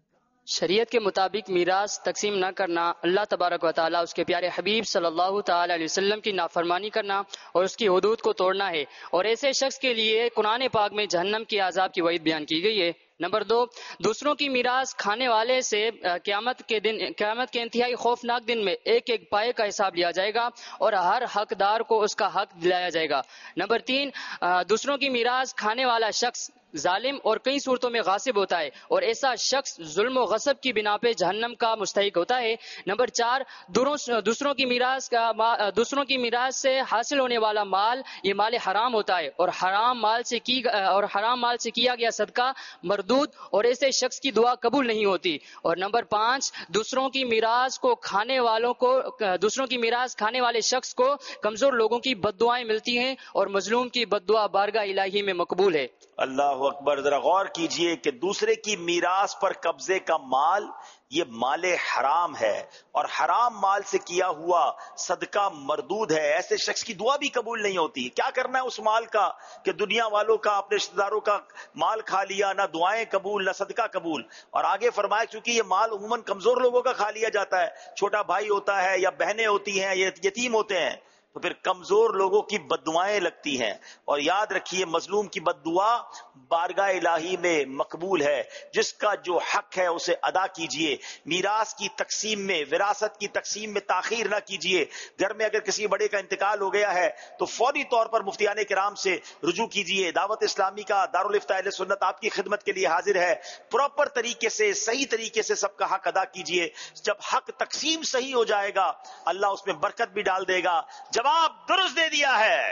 شریعت کے مطابق میراث تقسیم نہ کرنا، اللہ تبارک و تعالیٰ اس کے پیارے حبیب صلی اللہ تعالی علیہ وسلم کی نافرمانی کرنا اور اس کی حدود کو توڑنا ہے، اور ایسے شخص کے لیے قرآن پاک میں جہنم کے عذاب کی وعید بیان کی گئی ہے۔ نمبر دو، دوسروں کی میراث کھانے والے سے قیامت کے دن قیامت کے انتہائی خوفناک دن میں ایک ایک پائے کا حساب لیا جائے گا اور ہر حقدار کو اس کا حق دلایا جائے گا۔ نمبر تین، دوسروں کی میراث کھانے والا شخص ظالم اور کئی صورتوں میں غاصب ہوتا ہے، اور ایسا شخص ظلم و غصب کی بنا پہ جہنم کا مستحق ہوتا ہے۔ نمبر چار، دوسروں کی میراث کا دوسروں کی میراث سے حاصل ہونے والا مال یہ مال حرام ہوتا ہے، اور حرام مال سے کی اور حرام مال سے کیا گیا صدقہ مردود اور ایسے شخص کی دعا قبول نہیں ہوتی۔ اور نمبر پانچ، دوسروں کی میراث کو کھانے والوں کو دوسروں کی میراث کھانے والے شخص کو کمزور لوگوں کی بد دعائیں ملتی ہیں، اور مظلوم کی بد دعا بارگاہ الہی میں مقبول ہے۔ اللہ اکبر، ذرا غور کیجئے کہ دوسرے کی میراث پر قبضے کا مال یہ مال حرام ہے، اور حرام مال سے کیا ہوا صدقہ مردود ہے، ایسے شخص کی دعا بھی قبول نہیں ہوتی۔ کیا کرنا ہے اس مال کا کہ دنیا والوں کا، اپنے رشتہ داروں کا مال کھا لیا، نہ دعائیں قبول نہ صدقہ قبول۔ اور آگے فرمایا چونکہ یہ مال عموماً کمزور لوگوں کا کھا لیا جاتا ہے، چھوٹا بھائی ہوتا ہے یا بہنیں ہوتی ہیں، یہ یتیم ہوتے ہیں، تو پھر کمزور لوگوں کی بد دعائیں لگتی ہیں۔ اور یاد رکھیے مظلوم کی بد دعا بارگاہ الہی میں مقبول ہے۔ جس کا جو حق ہے اسے ادا کیجئے۔ میراث کی تقسیم میں، وراثت کی تقسیم میں تاخیر نہ کیجئے۔ گھر میں اگر کسی بڑے کا انتقال ہو گیا ہے تو فوری طور پر مفتیان کرام سے رجوع کیجئے۔ دعوت اسلامی کا دارالفتہ اہل سنت آپ کی خدمت کے لیے حاضر ہے۔ پراپر طریقے سے، صحیح طریقے سے سب کا حق ادا کیجئے۔ جب حق تقسیم صحیح ہو جائے گا اللہ اس میں برکت بھی ڈال دے گا۔ جواب درست دے دیا ہے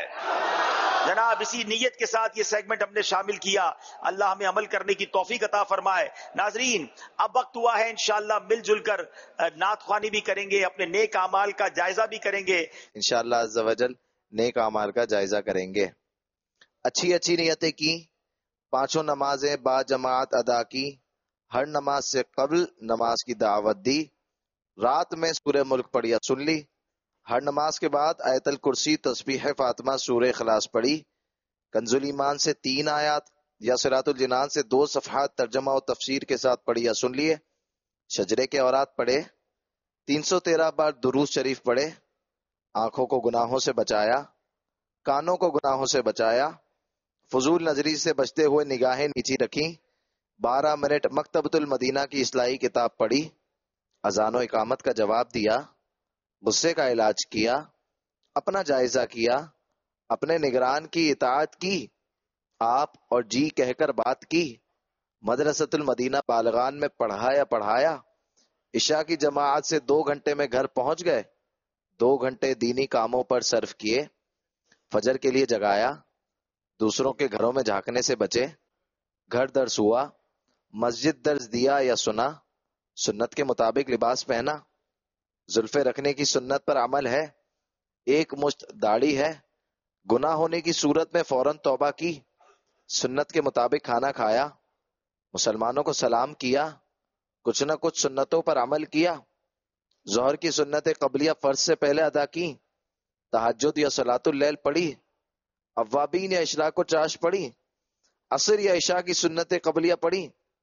جناب۔ اسی نیت کے ساتھ یہ سیگمنٹ ہم نے شامل کیا۔ اللہ ہمیں عمل کرنے کی توفیق عطا فرمائے۔ ناظرین، اب وقت ہوا ہے انشاءاللہ مل جل کر نعت خوانی بھی کریں گے، اپنے نیک اعمال کا جائزہ بھی کریں گے انشاءاللہ عز و جل، نیک اعمال کا جائزہ کریں گے۔ اچھی اچھی نیتیں کی، پانچوں نمازیں با جماعت ادا کی، ہر نماز سے قبل نماز کی دعوت دی، رات میں سورہ ملک پڑھیا سن لی، ہر نماز کے بعد آیت الکرسی، تسبیح فاطمہ، سورہ اخلاص پڑھی، کنز الایمان سے تین آیات یا صراط الجنان سے دو صفحات ترجمہ و تفسیر کے ساتھ پڑھی یا سن لیے، شجرے کے اورات پڑھے، تین سو تیرہ بار درود شریف پڑھے، آنکھوں کو گناہوں سے بچایا، کانوں کو گناہوں سے بچایا، فضول نظری سے بچتے ہوئے نگاہیں نیچی رکھیں، بارہ منٹ مکتبۃ المدینہ کی اصلاحی کتاب پڑھی، اذان و اقامت کا جواب دیا، غصے کا علاج کیا، اپنا جائزہ کیا، اپنے نگران کی اطاعت کی، آپ اور جی کہہ کر بات کی، مدرسۃ المدینہ بالغان میں پڑھایا پڑھایا، عشاء کی جماعت سے دو گھنٹے میں گھر پہنچ گئے، دو گھنٹے دینی کاموں پر صرف کیے، فجر کے لیے جگایا، دوسروں کے گھروں میں جھانکنے سے بچے، گھر درس ہوا، مسجد درس دیا یا سنا، سنت کے مطابق لباس پہنا، زلفے رکھنے کی سنت پر عمل ہے، ایک مشت داڑھی ہے، گناہ ہونے کی صورت میں فوراً توبہ کی، سنت کے مطابق کھانا کھایا، مسلمانوں کو سلام کیا، کچھ نہ کچھ سنتوں پر عمل کیا، ظہر کی سنت قبلیہ فرض سے پہلے ادا کی، تہجد یا صلاۃ اللیل پڑھی، اوابین یا اشراق و چاش پڑھی، عصر یا عشاء کی سنت قبلیہ پڑھی،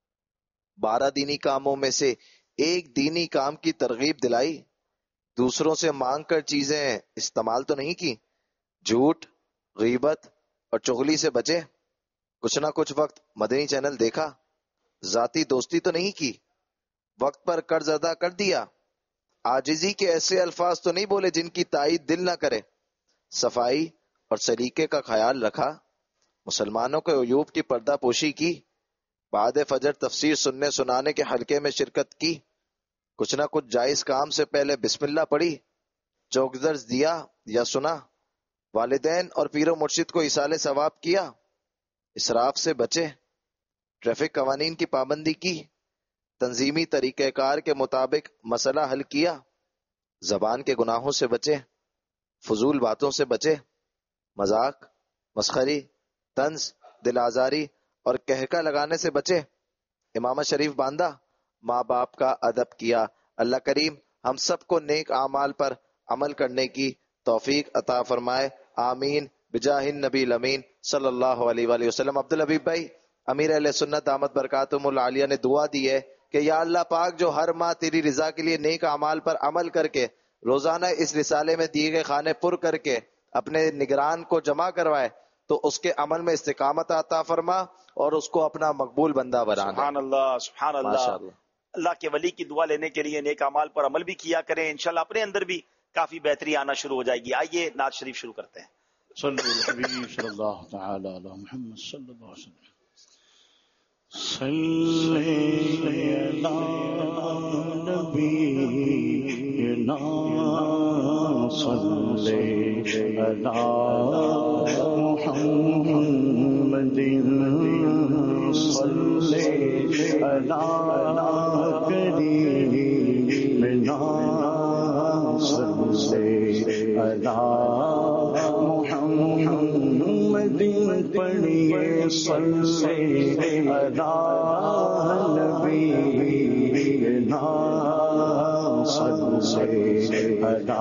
بارہ دینی کاموں میں سے ایک دینی کام کی ترغیب دلائی، دوسروں سے مانگ کر چیزیں استعمال تو نہیں کی، جھوٹ، غیبت اور چغلی سے بچے، کچھ نہ کچھ وقت مدنی چینل دیکھا، ذاتی دوستی تو نہیں کی، وقت پر قرض ادا کر دیا، عاجزی کے ایسے الفاظ تو نہیں بولے جن کی تائید دل نہ کرے، صفائی اور سلیقے کا خیال رکھا، مسلمانوں کے عیوب کی پردہ پوشی کی، بعد فجر تفسیر سننے سنانے کے حلقے میں شرکت کی، کچھ نہ کچھ جائز کام سے پہلے بسم اللہ پڑھی، چوک درس دیا یا سنا، والدین اور پیر و مرشد کو ایصال ثواب کیا، اسراف سے بچے، ٹریفک قوانین کی پابندی کی، تنظیمی طریقہ کار کے مطابق مسئلہ حل کیا، زبان کے گناہوں سے بچے، فضول باتوں سے بچے، مذاق، مسخری، طنز، دل آزاری اور کہکا لگانے سے بچے، امامت شریف باندھا، ماں باپ کا ادب کیا۔ اللہ کریم ہم سب کو نیک اعمال پر عمل کرنے کی توفیق عطا فرمائے، آمین بجاہ النبی الامین صلی اللہ علیہ وآلہ وسلم۔ عبدالحبیب بھائی، امیر اہل سنت دامت برکاتہم العالیہ نے دعا دی ہے کہ یا اللہ پاک جو ہر ماہ تیری رضا کے لیے نیک اعمال پر عمل کر کے روزانہ اس رسالے میں دیے گئے خانے پر کر کے اپنے نگران کو جمع کروائے تو اس کے عمل میں استقامت عطا فرما اور اس کو اپنا مقبول بندہ بنا دے. سبحان اللہ سبحان اللہ. اللہ کے ولی کی دعا لینے کے لیے نیک اعمال پر عمل بھی کیا کریں. انشاءاللہ اپنے اندر بھی کافی بہتری آنا شروع ہو جائے گی. آئیے نعت شریف شروع کرتے ہیں. صلی الحبیب صلی اللہ تعالی علی محمد صلی اللہ علیہ وسلم. صلی علی نبینا صلی علی محمد صلی علی کریمنا صلی علی محمد پڑھیے صلی علی نبینا صلی علی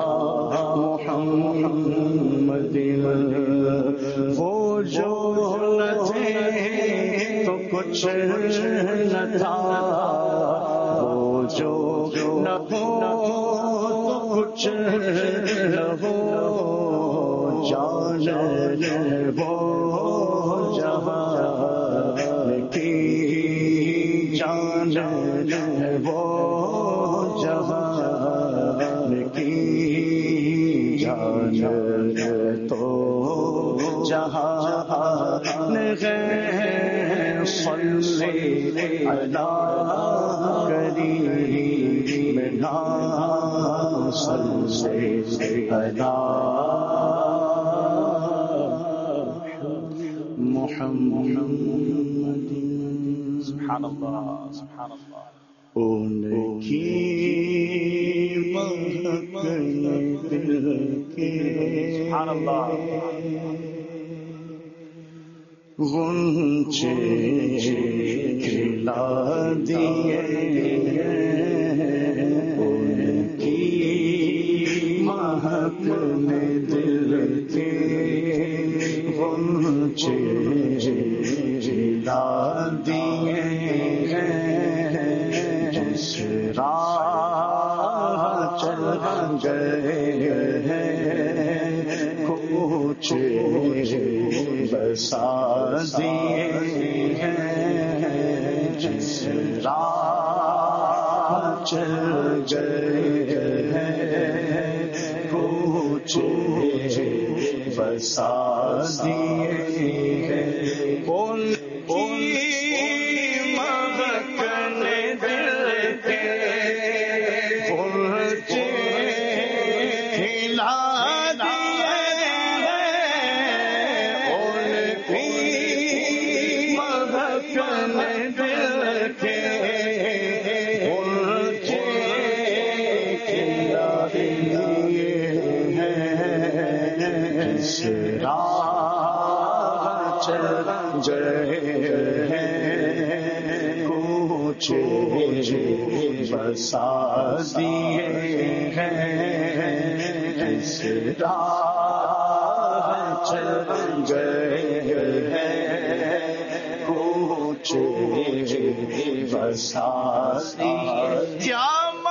محمد. وہ جو نہ تھے تو کچھ نہ تھا، وہ جو نہ ہو تو کچھ نہ ہو، جان وہ جہاں کی جان وہ جہاں کی جان تو جہاں ہے. صلی علی کریمنا صلی علی محمد. سبحان اللہ سبحان اللہ. ان کی مہک دل کے سبحان اللہ غنچے کھلا دیے، ان کی مہک دل کے غنچے کھلا دیے. جس راہ چل گئے ہیں کچھ بسا دیے ہیں، جس راہ چل گئے ہیں کچھ بسا دیے ہیں. ان بسا دیے ہیں، جس راہ چل گئے ہیں کچھ بسا دیے. کیا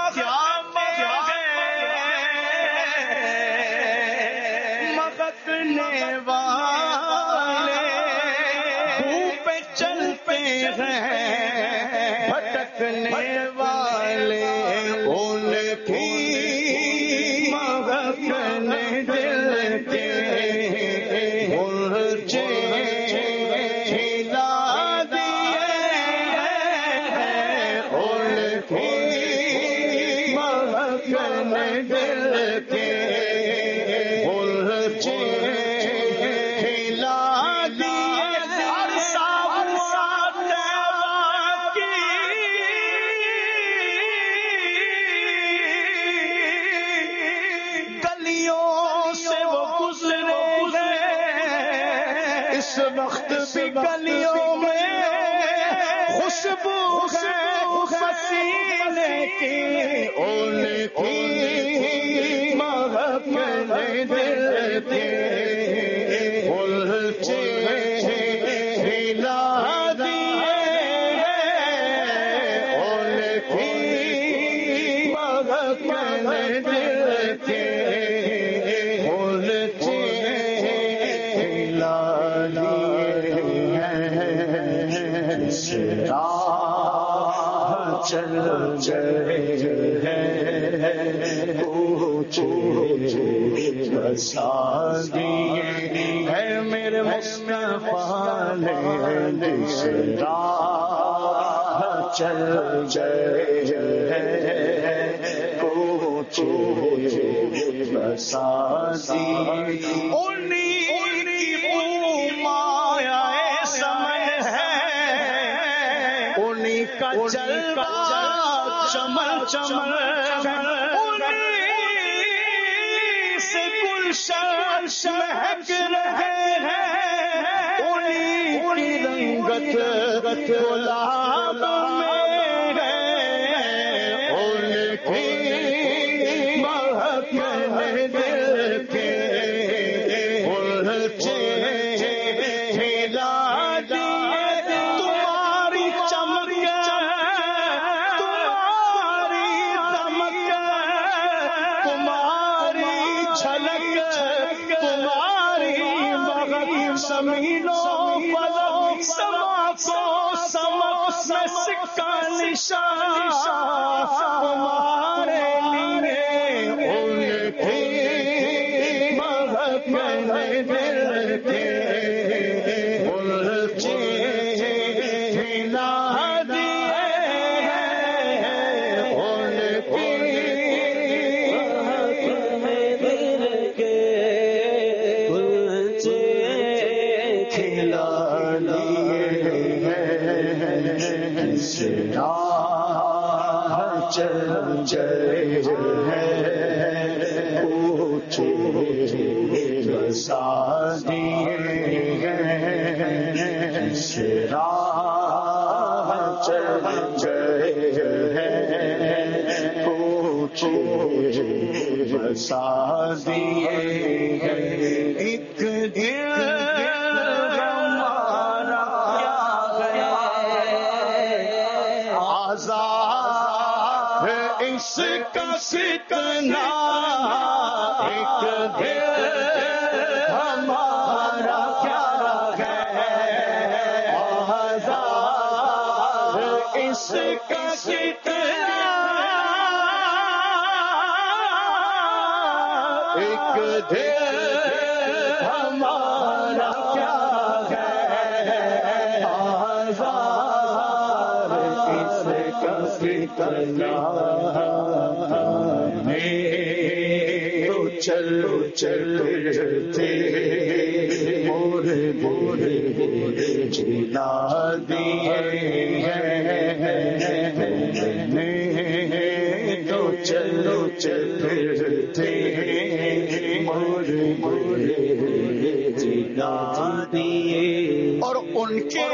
مغکنے والے پہ چلتے ہیں، بھٹکنے والے ان کی مغکنے دل کے غنچے کھلا دیے ہیں، ان کی مغکنے دل کے غنچے کھلا دیے. ہر اس وقت بھی گلیوں میں خوشبو ہے پسینے کی، ان کی مہک دل کے غنچے کھلا دیے ہیں، چل گئے ہیں پوچھے بسا دیے ہے میرے مصطفیٰ نے جس راہ چل گئے ہیں پوچھے بسا دیے کا جلوہ چمن چمن سے گلشن مہک رہے ہیں انہیں رنگت گلاب میں ہے ان کی مہک دل کے الجھے ہلا ہمارے لیے ان کی مہک دل کے الجھے ہلا دیے ہیں ان کی مہک دل کے الجھے ہلا دیے چل گئے ہیں پوچھے بسا دیے ہیں راہ چل گئے ہیں پوچھے بسا دیے ایک دل ہمارا کیا گیا آزاد اس کا ستنا ایک دل ہمارا کیا ہے آزاد اس کا ستنا ایک دل ہمارا کیا ہے آزاد اس کا ستنا تو چلو چلتے مورے مورے جلا دیے تو چلو چلتے مورے مورے جلا دیے اور ان کے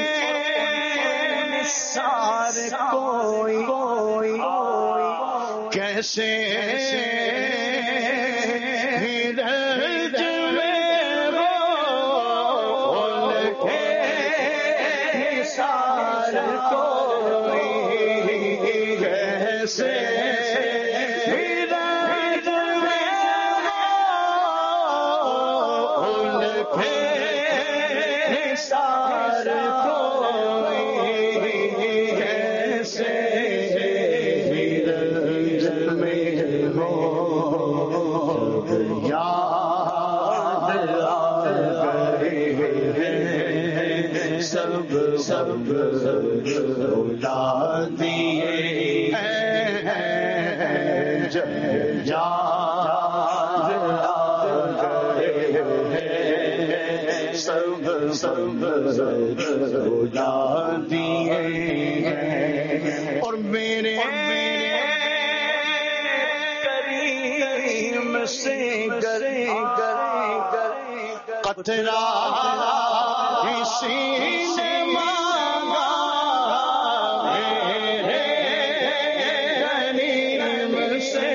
نثار کوئی کوئی کیسے ہرج میں ہو ان کے نثار کوئی کیسے ہرج میں ہو ان کے نثار کوئی کیسے سب سب بلا دیے سب سب بلا دیے اور میرے کریم سے کرے کرے قطرہ کسی نے مانگا میرے کریم سے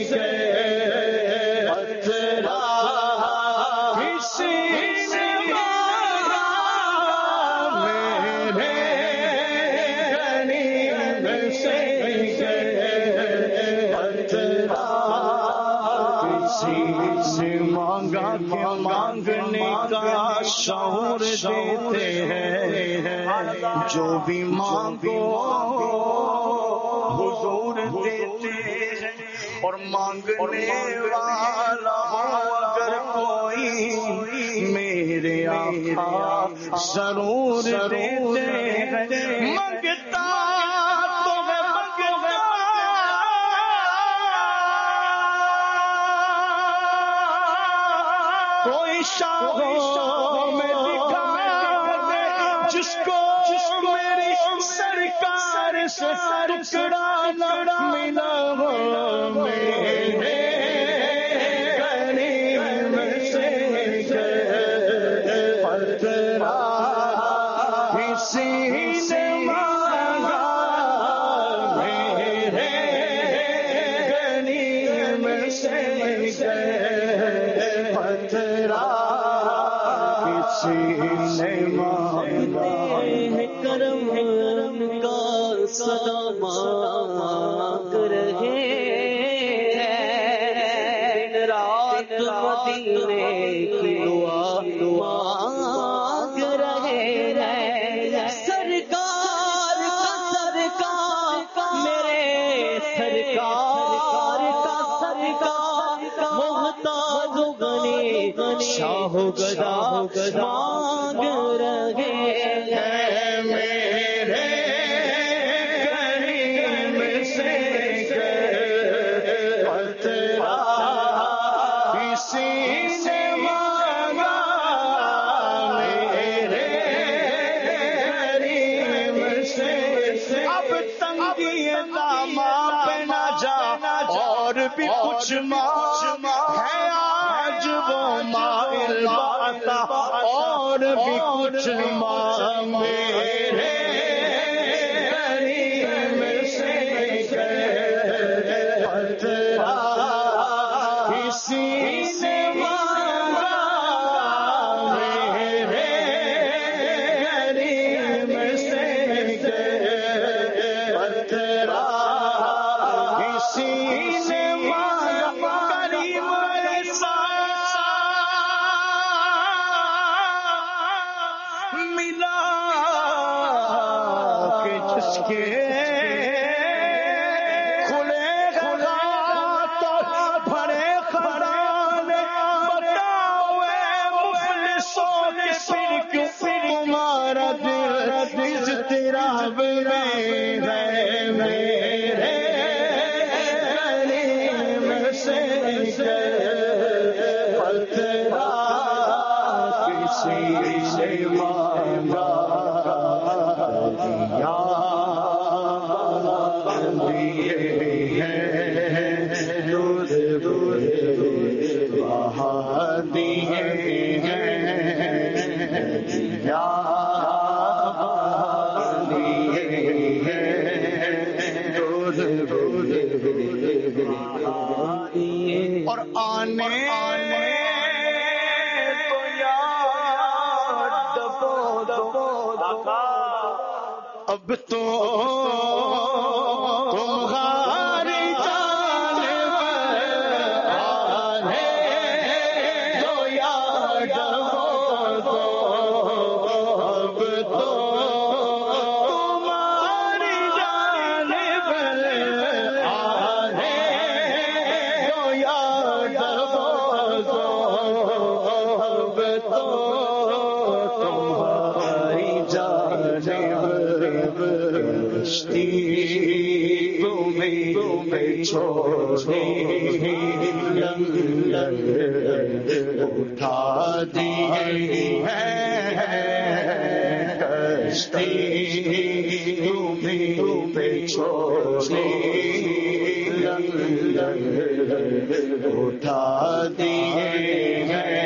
قطرہ کسی نے مانگا میرے کریم سے قطرہ کسی سے مانگا کہ مانگنے کا شعور دیتے ہیں جو بھی مانگو اور مانگنے والا ہو اگر کوئی میرے آقا ضرور دیتے ہیں، مانگتا تو ہے مانگتا کوئی شاہوں میں دکھا دے جس کو میری سرکار سے ٹکڑا نہ ملا ہو میرے غریب سے پتھرا کسی نے مانگا میرے غریب سے پتھرا کسی نے مانگا کرم کا صدا مانگ رہے ہیں، رات مدینے کی دعا مانگ رہے ہیں، سرکار کا سرکار میرے سرکار کا سرکار محتاج غنی شاہ گدا مانگ رہے ہیں، میرے کریم سے پتھرا کسی نے مانگا میرے کریم سے اب تنگی داماں پہ نہ جا اور بھی کچھ مانگ ہے آج وہ مائل باتا اور بھی کچھ مانگ میرے کریم سے پتھرا کسی نے مانگا میرے کریم سے پتھرا کسی نے مانگا کریم ایسا ملا کہ جس کے کھلے خلات بھرے خرانے بتاوے مفلسوں کے پھر کیوں تمہارا دل اضطراب میں ہے میرے کریم سے پتھرا کسی سے مانگا دیا دیے ہیں دور دور بہا دیے ہیں دیا دیے ہیں دور دور اور آنے تو یاد دبو دبو اب تو تمہاری جانب آنے تو یاد دبو اب تو تمہاری جانب آنے تو یاد دبو اب تو تمہاری جانب کشتی تمہیں تمہیں چھوڑی لنگر اٹھا دیے ہیں کشتی تمہیں تمہیں چھوڑی لنگر اٹھا دیے ہیں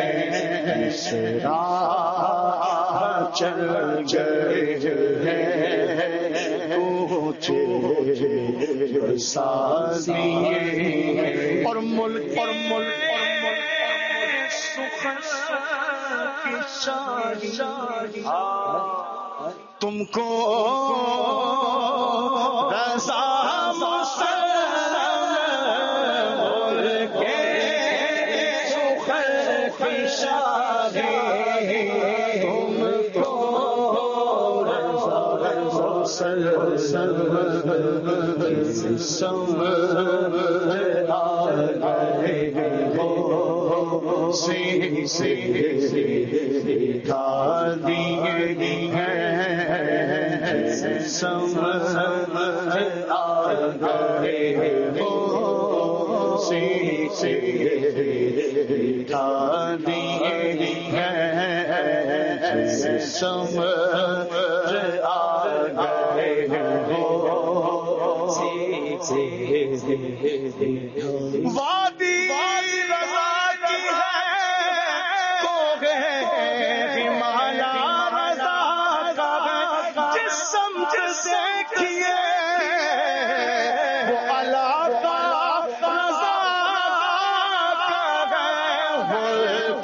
راہ چل گئے ہیں اونچے سازیے اور ملک اور ملک اور ملک سخن کی شادی تم کو رضا مسلم بول کے سخن کی شادی تم کو رضا وادی رضا کی ہے کوہ ہمایا رضا کا ہے، جس سمت سے کیے وہ اللہ کا رضا کا ہے، ملک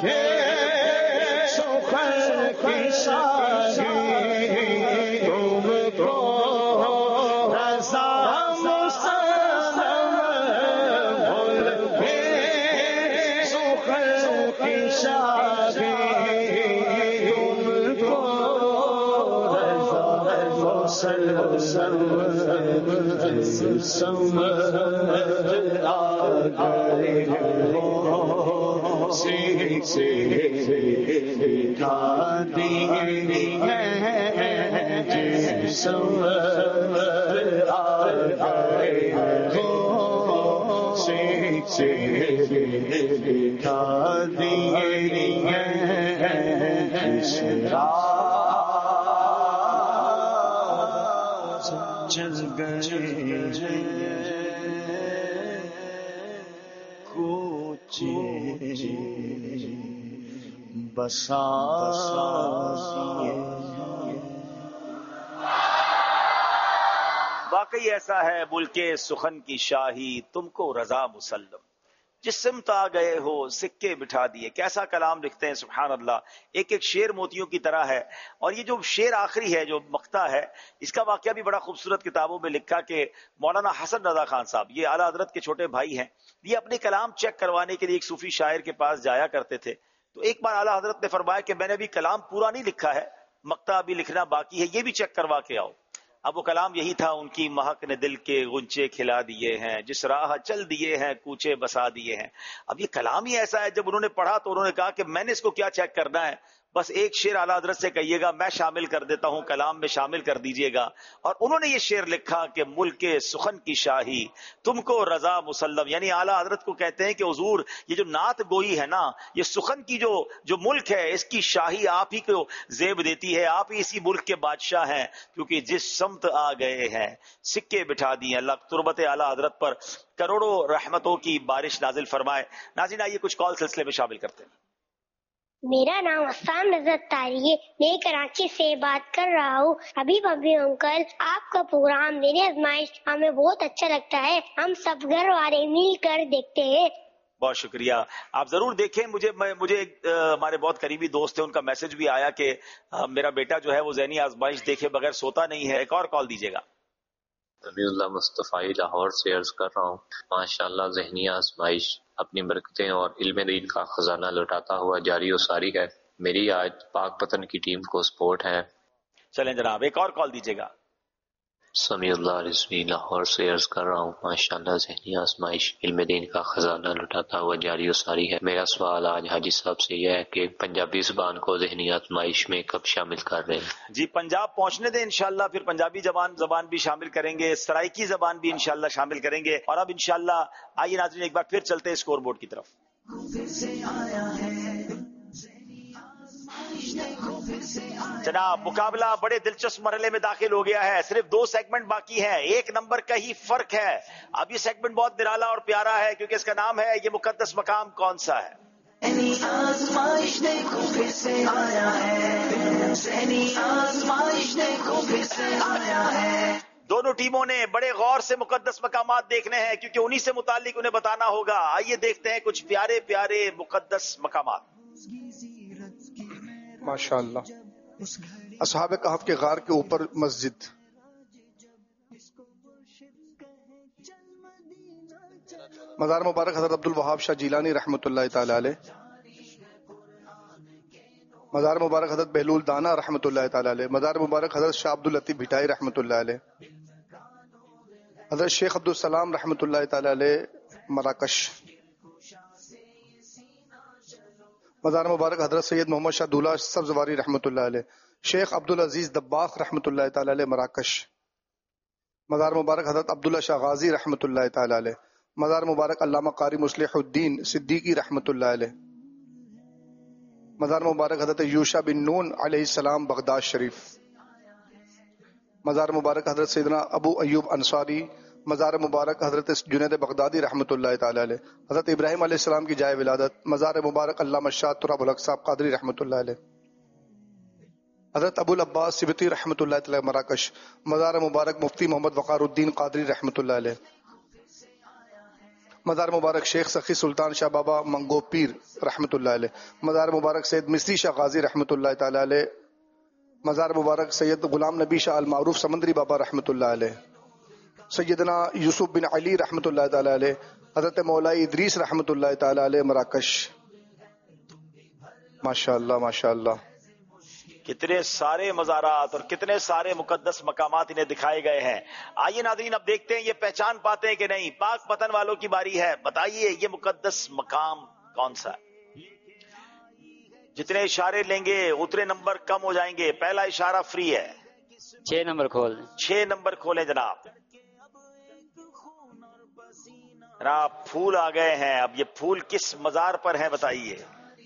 سخن کی شاہی تم کو رضا چل گئے کوچے بسا واقعی ایسا ہے ملک سخن کی شاہی تم کو رضا مسلم، جس سمت آ گئے ہو سکے بٹھا دیے. کیسا کلام لکھتے ہیں سبحان اللہ. ایک ایک شعر موتیوں کی طرح ہے. اور یہ جو شعر آخری ہے جو مقطع ہے، اس کا واقعہ بھی بڑا خوبصورت کتابوں میں لکھا کہ مولانا حسن رضا خان صاحب، یہ اعلیٰ حضرت کے چھوٹے بھائی ہیں، یہ اپنے کلام چیک کروانے کے لیے ایک صوفی شاعر کے پاس جایا کرتے تھے. تو ایک بار اعلیٰ حضرت نے فرمایا کہ میں نے ابھی کلام پورا نہیں لکھا ہے، مقطع ابھی لکھنا باقی ہے، یہ بھی چیک کروا کے آؤ. اب وہ کلام یہی تھا، ان کی مہک نے دل کے غنچے کھلا دیے ہیں، جس راہ چل دیے ہیں کوچے بسا دیے ہیں. اب یہ کلام ہی ایسا ہے، جب انہوں نے پڑھا تو انہوں نے کہا کہ میں نے اس کو کیا چیک کرنا ہے، بس ایک شعر اعلیٰ حضرت سے کہیے گا، میں شامل کر دیتا ہوں، کلام میں شامل کر دیجئے گا. اور انہوں نے یہ شعر لکھا کہ ملک سخن کی شاہی تم کو رضا مسلم. یعنی اعلیٰ حضرت کو کہتے ہیں کہ حضور یہ جو نعت گوئی ہے نا، یہ سخن کی جو جو ملک ہے، اس کی شاہی آپ ہی کو زیب دیتی ہے، آپ ہی اسی ملک کے بادشاہ ہیں، کیونکہ جس سمت آ گئے ہیں سکے بٹھا دیے. اللہ تربت اعلیٰ حضرت پر کروڑوں رحمتوں کی بارش نازل فرمائے. ناظرین آئیے کچھ کال سلسلے میں شامل کرتے ہیں. میرا نام اسلام نظر تاری ہے، میں کراچی سے بات کر رہا ہوں. ابھی ابھی انکل آپ کا پروگرام میری آزمائش ہمیں بہت اچھا لگتا ہے، ہم سب گھر والے مل کر دیکھتے ہیں. بہت شکریہ، آپ ضرور دیکھیں. مجھے مجھے ہمارے بہت قریبی دوست ہیں، ان کا میسج بھی آیا کہ میرا بیٹا جو ہے وہ ذہنی آزمائش دیکھے بغیر سوتا نہیں ہے. ایک اور کال دیجیے گا. نبی اللہ مصطفی لاہور سے عرض کر رہا ہوں، ماشاءاللہ ذہنی آزمائش اپنی برکتیں اور علم دین کا خزانہ لوٹاتا ہوا جاری و ساری ہے. میری آج پاک پتن کی ٹیم کو سپورٹ ہے. چلیں جناب ایک اور کال دیجیے گا. سمیع اللہ رضوی لاہور سے عرض کر رہا ہوں، ماشاءاللہ ذہنی آزمائش علم دین کا خزانہ لٹاتا ہوا جاری و ساری ہے. میرا سوال آج حاجی صاحب سے یہ ہے کہ پنجابی زبان کو ذہنی آزمائش میں کب شامل کر رہے ہیں؟ جی پنجاب پہنچنے دیں انشاءاللہ، پھر پنجابی زبان زبان بھی شامل کریں گے، سرائکی زبان بھی انشاءاللہ شامل کریں گے. اور اب انشاءاللہ آئیے ناظرین ایک بار پھر چلتے ہیں اسکور بورڈ کی طرف. جناب مقابلہ بڑے دلچسپ مرحلے میں داخل ہو گیا ہے، صرف دو سیگمنٹ باقی ہیں، ایک نمبر کا ہی فرق ہے. اب یہ سیگمنٹ بہت نرالا اور پیارا ہے کیونکہ اس کا نام ہے یہ مقدس مقام کون سا ہے. آزمائش دیکھو پھر سے آیا ہے، آزمائش دیکھو پھر سے آیا ہے. دونوں ٹیموں نے بڑے غور سے مقدس مقامات دیکھنے ہیں کیونکہ انہی سے متعلق انہیں بتانا ہوگا. آئیے دیکھتے ہیں کچھ پیارے پیارے مقدس مقامات. ماشاء اللہ. اصحاب کہف کے غار کے اوپر مسجد. مزار مبارک حضرت عبد الوہاب شاہ جیلانی رحمۃ اللہ تعالی علیہ. مزار مبارک حضرت بہلول دانا رحمۃ اللہ تعالی علیہ. مزار مبارک حضرت شاہ عبد اللطیف بھٹائی رحمۃ اللہ علیہ. حضرت شیخ عبد السلام رحمۃ اللہ تعالی علیہ مراکش. مزار مبارک حضرت سید محمد شاہ دولہ سبزواری رحمۃ اللہ علیہ. شیخ عبد العزیز دباغ رحمۃ اللہ تعالی علیہ مراکش. مزار مبارک حضرت عبداللہ شاہ غازی رحمۃ اللہ تعالی علیہ. مزار مبارک علامہ قاری مصلح الدین صدیقی رحمۃ اللہ علیہ. مزار مبارک حضرت یوشا بن نون علیہ السلام بغداد شریف. مزار مبارک حضرت سیدنا ابو ایوب انصاری. مزار مبارک حضرت جنید بغدادی رحمۃ اللہ تعالی علیہ. حضرت ابراہیم علیہ السلام کی جائے ولادت. مزار مبارک علامہ شاہ تراب الحق صاحب قادری رحمۃ اللہ علیہ. حضرت ابو العباس سبتی رحمۃ اللہ تعالی مراکش. مزار مبارک مفتی محمد وقار الدین قادری رحمۃ اللہ علیہ. مزار مبارک شیخ سخی سلطان شاہ بابا منگو پیر رحمۃ اللہ علیہ. مزار مبارک سید مصری شاہ غازی رحمۃ اللہ تعالی علیہ. مزار مبارک سید غلام نبی شاہ المعروف سمندری بابا رحمۃ اللہ علیہ. سیدنا یوسف بن علی رحمۃ اللہ تعالی علیہ. حضرت مولائی ادریس رحمۃ اللہ تعالی علیہ مراکش. ماشاء اللہ ماشاء اللہ. کتنے سارے مزارات اور کتنے سارے مقدس مقامات انہیں دکھائے گئے ہیں. آئیے ناظرین اب دیکھتے ہیں یہ پہچان پاتے ہیں کہ نہیں. پاک پتن والوں کی باری ہے. بتائیے یہ مقدس مقام کون سا ہے؟ جتنے اشارے لیں گے اتنے نمبر کم ہو جائیں گے. پہلا اشارہ فری ہے. چھ نمبر کھول دیں. چھ نمبر کھولیں جناب. جناب پھول آ گئے ہیں. اب یہ پھول کس مزار پر ہیں بتائیے.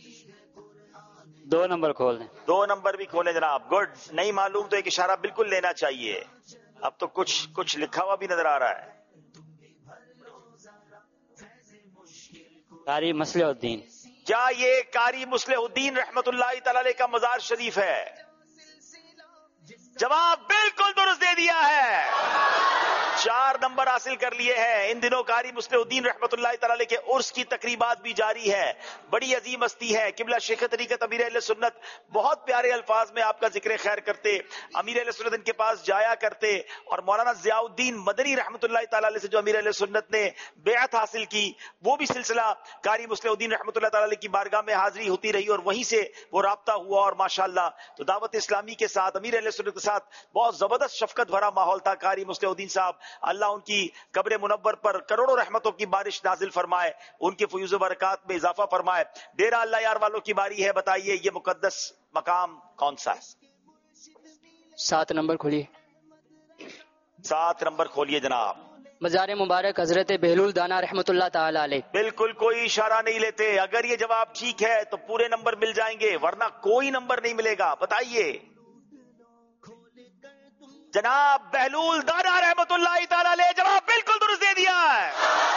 دو نمبر کھول دیں. دو نمبر بھی کھولیں جناب. گڈ. نہیں معلوم تو ایک اشارہ بالکل لینا چاہیے. اب تو کچھ کچھ لکھا ہوا بھی نظر آ رہا ہے. قاری مصلح الدین. کیا یہ قاری مصلح الدین رحمت اللہ تعالی علیہ کا مزار شریف ہے؟ جواب بالکل درست دے دیا ہے. چار نمبر حاصل کر لیے ہیں. ان دنوں قاری مصلح الدین رحمت اللہ تعالی علیہ کے عرس کی تقریبات بھی جاری ہے. بڑی عظیم ہستی ہے. قبلہ شیخ طریقت امیر اہل سنت. بہت پیارے الفاظ میں آپ کا ذکر خیر کرتے. امیر اہل سنت ان کے پاس جایا کرتے. اور مولانا ضیاء الدین مدنی رحمت اللہ تعالی علیہ سے جو امیر اہل سنت نے بیعت حاصل کی وہ بھی سلسلہ قاری مصلح الدین رحمت اللہ تعالی علیہ کی بارگاہ میں حاضری ہوتی رہی اور وہیں سے وہ رابطہ ہوا. اور ماشاءاللہ تو دعوت اسلامی کے ساتھ امیر اہل سنت کے ساتھ بہت زبردست شفقت بھرا ماحول تھا. قاری مصلح الدین صاحب اللہ ان کی قبر منور پر کروڑوں رحمتوں کی بارش نازل فرمائے. ان کے فیوز و برکات میں اضافہ فرمائے. ڈیرہ اللہ یار والوں کی باری ہے. بتائیے یہ مقدس مقام کون سا ہے؟ سات نمبر کھولیے. سات نمبر کھولیے جناب. مزار مبارک حضرت بہلول دانا رحمۃ اللہ تعالی علیہ. بالکل کوئی اشارہ نہیں لیتے. اگر یہ جواب ٹھیک ہے تو پورے نمبر مل جائیں گے ورنہ کوئی نمبر نہیں ملے گا. بتائیے جناب بہلول دانا رحمت اللہ تعالی علیہ. جواب بالکل درست دے دیا ہے.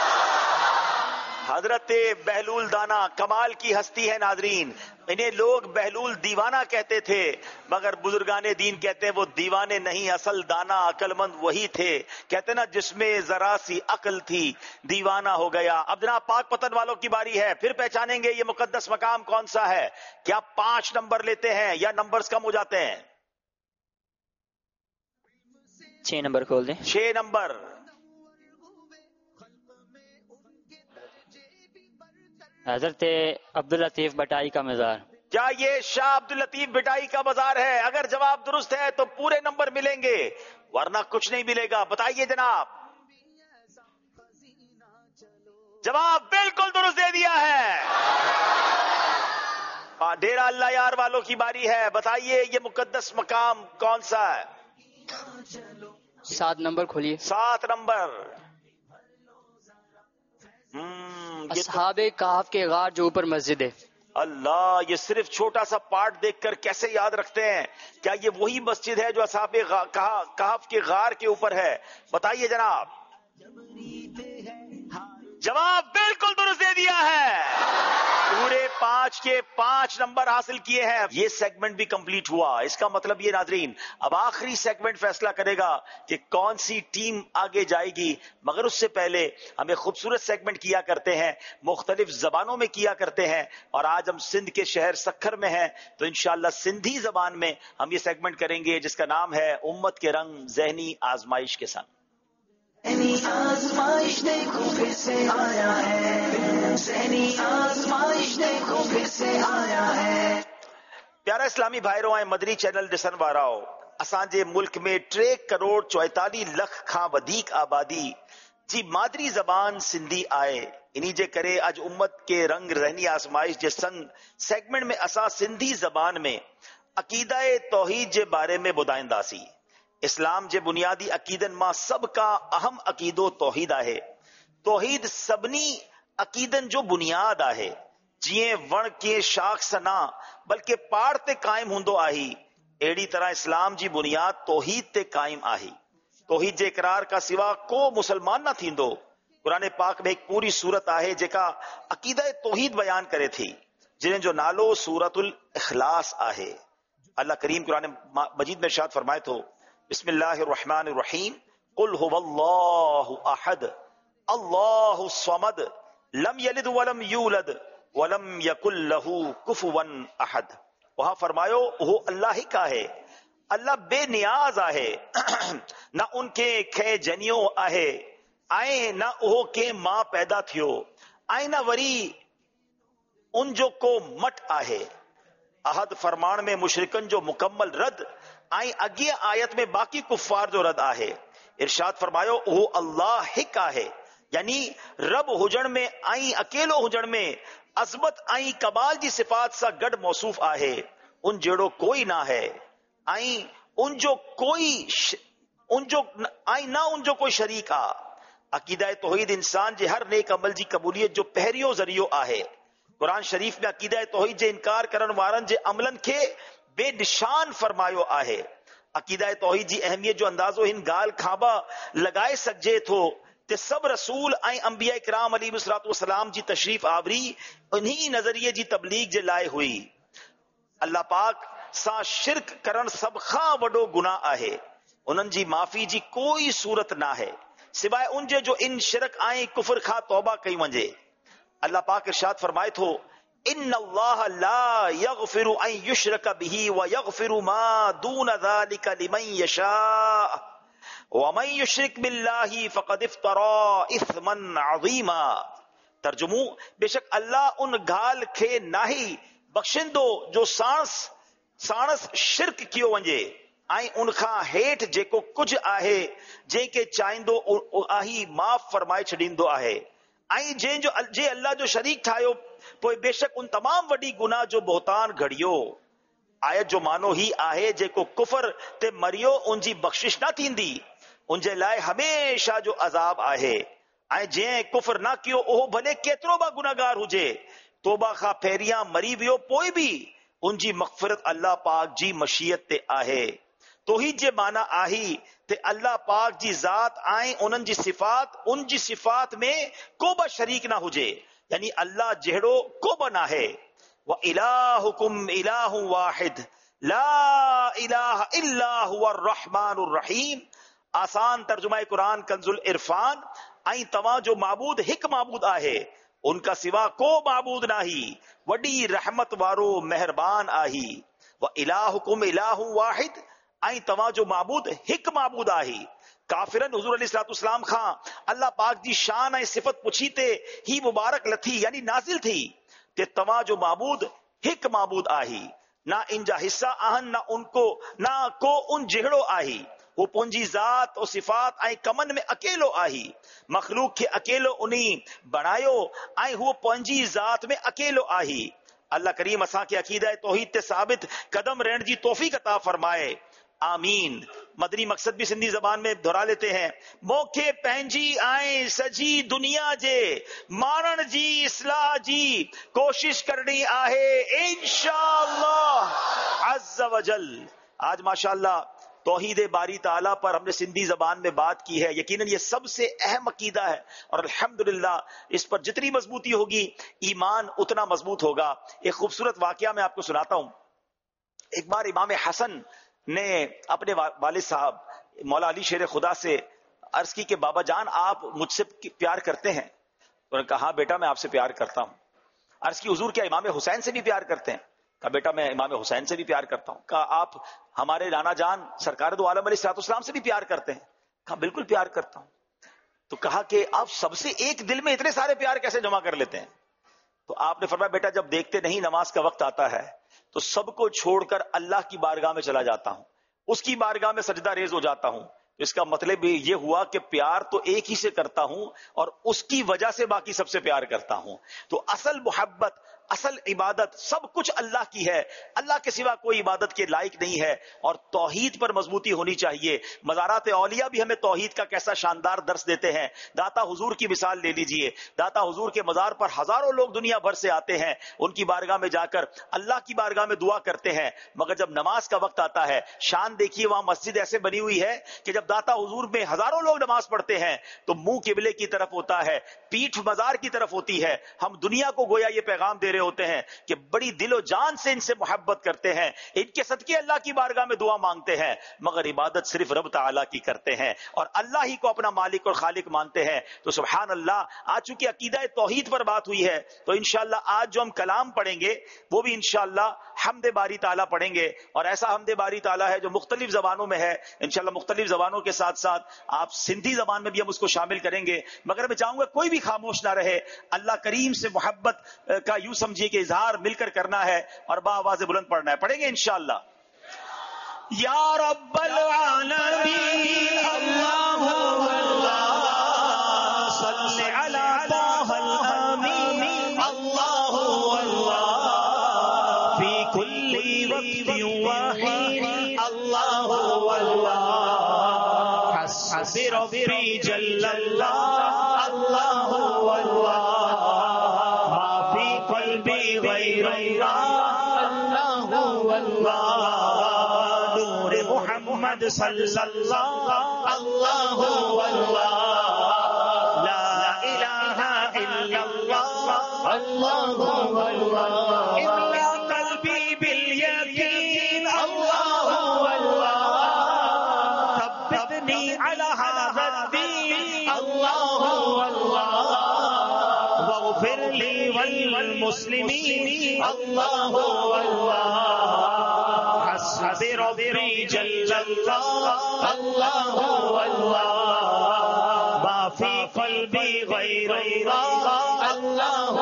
حضرت بہلول دانا کمال کی ہستی ہے ناظرین. انہیں لوگ بہلول دیوانہ کہتے تھے مگر بزرگان دین کہتے ہیں وہ دیوانے نہیں اصل دانا عقل مند وہی تھے. کہتے نا جس میں ذرا سی عقل تھی دیوانہ ہو گیا. اب جناب پاک پتن والوں کی باری ہے. پھر پہچانیں گے یہ مقدس مقام کون سا ہے. کیا پانچ نمبر لیتے ہیں یا نمبرز کم ہو جاتے ہیں؟ چھ نمبر کھول دیں. چھ نمبر. حضرت عبداللطیف بٹائی کا مزار. کیا یہ شاہ عبداللطیف بٹائی کا مزار ہے؟ اگر جواب درست ہے تو پورے نمبر ملیں گے ورنہ کچھ نہیں ملے گا. بتائیے جناب. جواب بالکل درست دے دیا ہے. ڈیرہ اللہ یار والوں کی باری ہے. بتائیے یہ مقدس مقام کون سا ہے؟ سات نمبر کھولیے. سات نمبر. اصحاب کہف کے غار جو اوپر مسجد ہے. اللہ یہ صرف چھوٹا سا پارٹ دیکھ کر کیسے یاد رکھتے ہیں. کیا یہ وہی مسجد ہے جو اصحاب کہف کے غار کے اوپر ہے؟ بتائیے جناب. جواب بالکل درست دے دیا ہے. پورے پانچ کے پانچ نمبر حاصل کیے ہیں. یہ سیگمنٹ بھی کمپلیٹ ہوا. اس کا مطلب یہ ناظرین اب آخری سیگمنٹ فیصلہ کرے گا کہ کون سی ٹیم آگے جائے گی. مگر اس سے پہلے ہم ایک خوبصورت سیگمنٹ کیا کرتے ہیں مختلف زبانوں میں کیا کرتے ہیں اور آج ہم سندھ کے شہر سکھر میں ہیں تو انشاءاللہ سندھی زبان میں ہم یہ سیگمنٹ کریں گے جس کا نام ہے امت کے رنگ ذہنی آزمائش کے سنگ. ذہنی آزمائش دیکھو پھر سے آیا ہے. ذہنی آزمائش دیکھو پھر سے آیا ہے. प्यारा इस्लामी भाइरों ऐं मदनी चैनल ॾिसण वाराओ, असांजे मुल्क में टे करोड़ चोएतालीह लख खां वधीक आबादी जी मादरी ज़बान सिंधी आहे। इन्ही जे करे अॼु उम्मत के रंग रहनी आज़माइश जे संग सेगमेंट में असां सिंधी ज़बान में अक़ीदा तौहीद जे बारे में ॿुधाईंदासीं। इस्लाम जे बुनियादी अक़ीदनि मां सभ खां अहम अक़ीदो तौहीद आहे। तौहीद सभिनी अक़ीदनि जो बुनियाद आहे। जीअं वण के शाख सां न बल्कि पाड़ ते कायम हूंदो आहे, अहिड़ी तरह इस्लाम जी बुनियाद तौहीद ते कायम आहे। तौहीद जे इकरार का सिवा को मुसलमान न थींदो। कुरान पाक में एक पूरी सूरत आहे जेका अक़ीदा तौहीद बयान करे थी, जिन जो नालो सूरतुल इखलास आहे। अल्लाह करीम कुरान मजीद में इरशाद फरमाए थो, बिस्मिल्लाहिर रहमानिर रहीम, कुल हुवल्लाहु अहद अल्लाहु समद लम यलिद वलम यूलद वलम यकुल लहू कुफुवन अहद। वहां फरमायो वो अल्लाह ही का है, अल्लाह बेनियाज आहे, न उनके खे जनियो आहे, ऐं न उहो के मां पैदा थियो, ऐं न वरी उन जो को मट आहे। अहद फरमान में मुशरिकन जो मुकम्मल रद ऐं अॻिए आयत में बाक़ी कुफार जो रद आहे। इरशाद फरमायो उहो अल्लाह हिक आहे, यानी रब हुजण में ऐं अकेलो हुजण में अज़मत ऐं कमाल जी सिफ़ात सां गॾु मौसूफ आहे। उन जहिड़ो कोई ना है, ऐं उन जो कोई उन जो ऐं न उन जो कोई शरीक आहे। अक़ीदा तौहीद इंसान जे हर नेक अमल जी क़बूलियत जो पहिरियों ज़रियो आहे। कुरान शरीफ में अक़ीदा तौहीद जे इनकार करण वारनि जे अमलनि खे बेनिशान फरमायो आहे। अक़ीदा तौहीद जी अहमियत जो अंदाज़ो हिन ॻाल्हि खां बि लॻाए सघिजे थो ते सभु रसूल ऐं अंबिया इकराम अलैहिस्सलातु वस्सलाम जी तशरीफ़ आवरी उन्ही नज़रिए जी तबलीग जे लाइ हुई। अल्लाह पाक सां शिरक करण सभ खां वॾो गुनाह आहे। उन्हनि जी माफ़ी जी कोई सूरत न आहे सिवाय उन जे जो इन शिरक ऐं कुफर खां तौबा कई वञे। अल्लाह पाक इरशाद फरमाए थो, इन्नल्लाह ला यग़फिरु अन युशरक बिही व यग़फिरु मा दून ज़ालिका लिमन यशा व मन युशरिक बिल्लाहि फ़क़द इफ़्तरा इस्मन अज़ीमा। तर्जुमो, बेशक अल्लाह उन ॻाल्हि खे नाही बख़्शिंदो जो साणस साणस शिरक कियो वञे, ऐं उन खां हेठि जेको कुझु आहे जंहिंखे चाहींदो आही माफ़ फरमाए छॾींदो आहे। ऐं जंहिंजो जे अल्लाह जो शरीक ठाहियो पोइ बेशक उन तमाम वॾी गुनाह जो बहतान घड़ियो। आयत जो मानो ही आहे, जेको कुफर ते मरियो उन जी बख़्शिश न थींदी, उन जे लाइ हमेशा जो अज़ाब आहे। ऐं जंहिं कुफर न कयो उहो भले केतिरो बि गुनाहगार हुजे, तौबा खां पहिरियां मरी वियो पोइ बि उन जी मग़फ़िरत अल्लाह पाक जी मशीयत ते आहे। तौहीद जे माना आहे ते अल्लाह पाक जी ज़ात ऐं उन्हनि जी सिफ़ात उन जी सिफ़ात में को बि शरीक न हुजे, यानी अल्लाह जहिड़ो को बि न आहे। व इलाहुकुम इलाहु वाहिद ला इलाहा इल्ला हुवर रहमानुर रहीम। आसान तर्जुमा कुरान कंजुल इरफान, ऐं तव्हां जो माबूद हिकु माबूद आहे, उनका सिवा को माबूद नाही, वॾी रहमत वारो मेहरबान आहे। व इलाहुकुम इलाहु वाहिद, ऐं तव्हां जो माबूद हिकु माबूद आहे। काफिरन हुजूर अलैहिस्सलातु वस्सलाम खां अल्लाह पाक जी शान ऐं सिफ़त पुछी ते ही मुबारक लथी, यानी नाज़िल थी ते तव्हां जो माबूद हिकु माबूद आहे, ना इन जा हिस्सा आहिनि, ना उनको ना को उन जहिड़ो आहे। वो पंहिंजी ज़ात और सिफ़ात ऐं कमनि में अकेलो आहे। मखलूक खे अकेलो उन्ही बणायो ऐं हू पंहिंजी ज़ात में अकेलो आहे। अल्लाह करीम असांखे अक़ीदा तौहीद ते साबित कदम रहण जी तौफ़ीक़ अता फरमाए, आमीन। मदनी मकसद भी सिंधी जबान में दोहरा लेते हैं। मोखे पंहिंजी ऐं सजी दुनिया जे माण्हुनि जी इस्लाह जी कोशिश करनी आहे, इंशाअल्लाह अज़्ज़ व जल। आज माशाअल्लाह तौहीद बारी ताला पर हमने सिंधी जबान में बात की है। यकीनन ये सबसे अहम अकीदा है और अल्हम्दुलिल्लाह इस पर जितनी मजबूती होगी ईमान उतना मजबूत होगा। एक खूबसूरत वाकया मैं आपको सुनाता हूं। एक बार इमाम हसन ने अपने वालिद साहब मौला अली शेर खुदा से अर्ज की कि बाबा जान आप मुझसे प्यार करते हैं? उन्होंने कहा हाँ बेटा मैं आपसे प्यार करता हूं। अर्ज की हुजूर क्या इमाम हुसैन से भी प्यार करते हैं? कहा बेटा मैं इमाम हुसैन से भी प्यार करता हूं। कहा आप हमारे नाना जान सरकार दो आलम अलैहिस्सलाम से भी प्यार करते हैं? कहा बिल्कुल प्यार करता हूं। तो कहा कि आप सबसे एक दिल में इतने सारे प्यार कैसे जमा कर लेते हैं? तो आपने फरमाया बेटा जब देखते नहीं नमाज का वक्त आता है تو سب کو چھوڑ کر اللہ کی بارگاہ میں چلا جاتا ہوں, اس کی بارگاہ میں سجدہ ریز ہو جاتا ہوں. تو اس کا مطلب یہ ہوا کہ پیار تو ایک ہی سے کرتا ہوں اور اس کی وجہ سے باقی سب سے پیار کرتا ہوں. تو اصل محبت, اصل عبادت سب کچھ اللہ کی ہے, اللہ کے سوا کوئی عبادت کے لائق نہیں ہے. اور توحید پر مضبوطی ہونی چاہیے. مزارات اولیاء بھی ہمیں توحید کا کیسا شاندار درس دیتے ہیں. داتا حضور کی مثال لے لیجئے, داتا حضور کے مزار پر ہزاروں لوگ دنیا بھر سے آتے ہیں, ان کی بارگاہ میں جا کر اللہ کی بارگاہ میں دعا کرتے ہیں, مگر جب نماز کا وقت آتا ہے, شان دیکھیے وہاں مسجد ایسے بنی ہوئی ہے کہ جب داتا حضور میں ہزاروں لوگ نماز پڑھتے ہیں تو منہ قبلے کی طرف ہوتا ہے, پیٹھ مزار کی طرف ہوتی ہے. ہم دنیا کو گویا یہ پیغام دے رہے ہوتے ہیں کہ بڑی دل و جان سے ان سے محبت کرتے ہیں, ان کے صدقے اللہ کی بارگاہ میں دعا مانگتے ہیں, مگر عبادت صرف رب تعالیٰ کی کرتے ہیں اور اللہ ہی کو اپنا مالک اور خالق مانتے ہیں. تو سبحان اللہ, آج چونکہ عقیدہ توحید پر بات ہوئی ہے تو انشاءاللہ آج جو ہم کلام پڑھیں گے وہ بھی انشاءاللہ حمد باری تعالیٰ پڑھیں گے, اور ایسا حمد باری تعالیٰ ہے جو مختلف زبانوں میں ہے. انشاءاللہ مختلف زبانوں کے ساتھ ساتھ آپ سندھی زبان میں بھی ہم اس کو شامل کریں گے, مگر میں چاہوں گا کوئی بھی خاموش نہ رہے. اللہ کریم سے محبت کا یوں سمجھیے کہ اظہار مل کر کرنا ہے اور با آواز بلند پڑھنا ہے. پڑھیں گے انشاءاللہ. یا رب العالمین اللہ اللہ صلی علی طه الامین اللہ اللہ فی کل وقت وحین اللہ اللہ حسبی ربی جل اللہ اللہ اللہ ما فی قلبی غیر اللہ اللہ نور محمد صلی اللہ اللہ اللہ لا الہ الا اللہ اللہ اللہ املا قلبی بالیقین اللہ اللہ ثبتنی علی هذا الدین اللہ اللہ واغفر لی وللمسلمین اللہ اللہ حسبی ربی جل اللہ اللہ اللہ ما فی قلبی غیر اللہ اللہ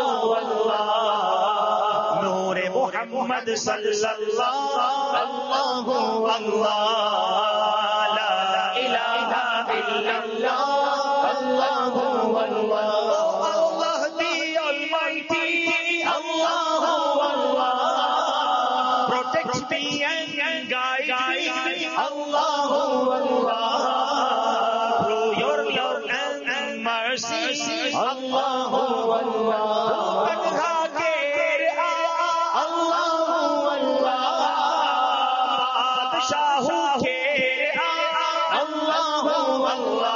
اللہ نور محمد صلی اللہ اللہ اللہ لا الہ الا اللہ اللہ اللہ اللہ دی almighty Allah Allah protect me and guide me Allah Allah through your love and mercy Allah Allah Tanha kere Allah Allah Badshah kere Allah Allah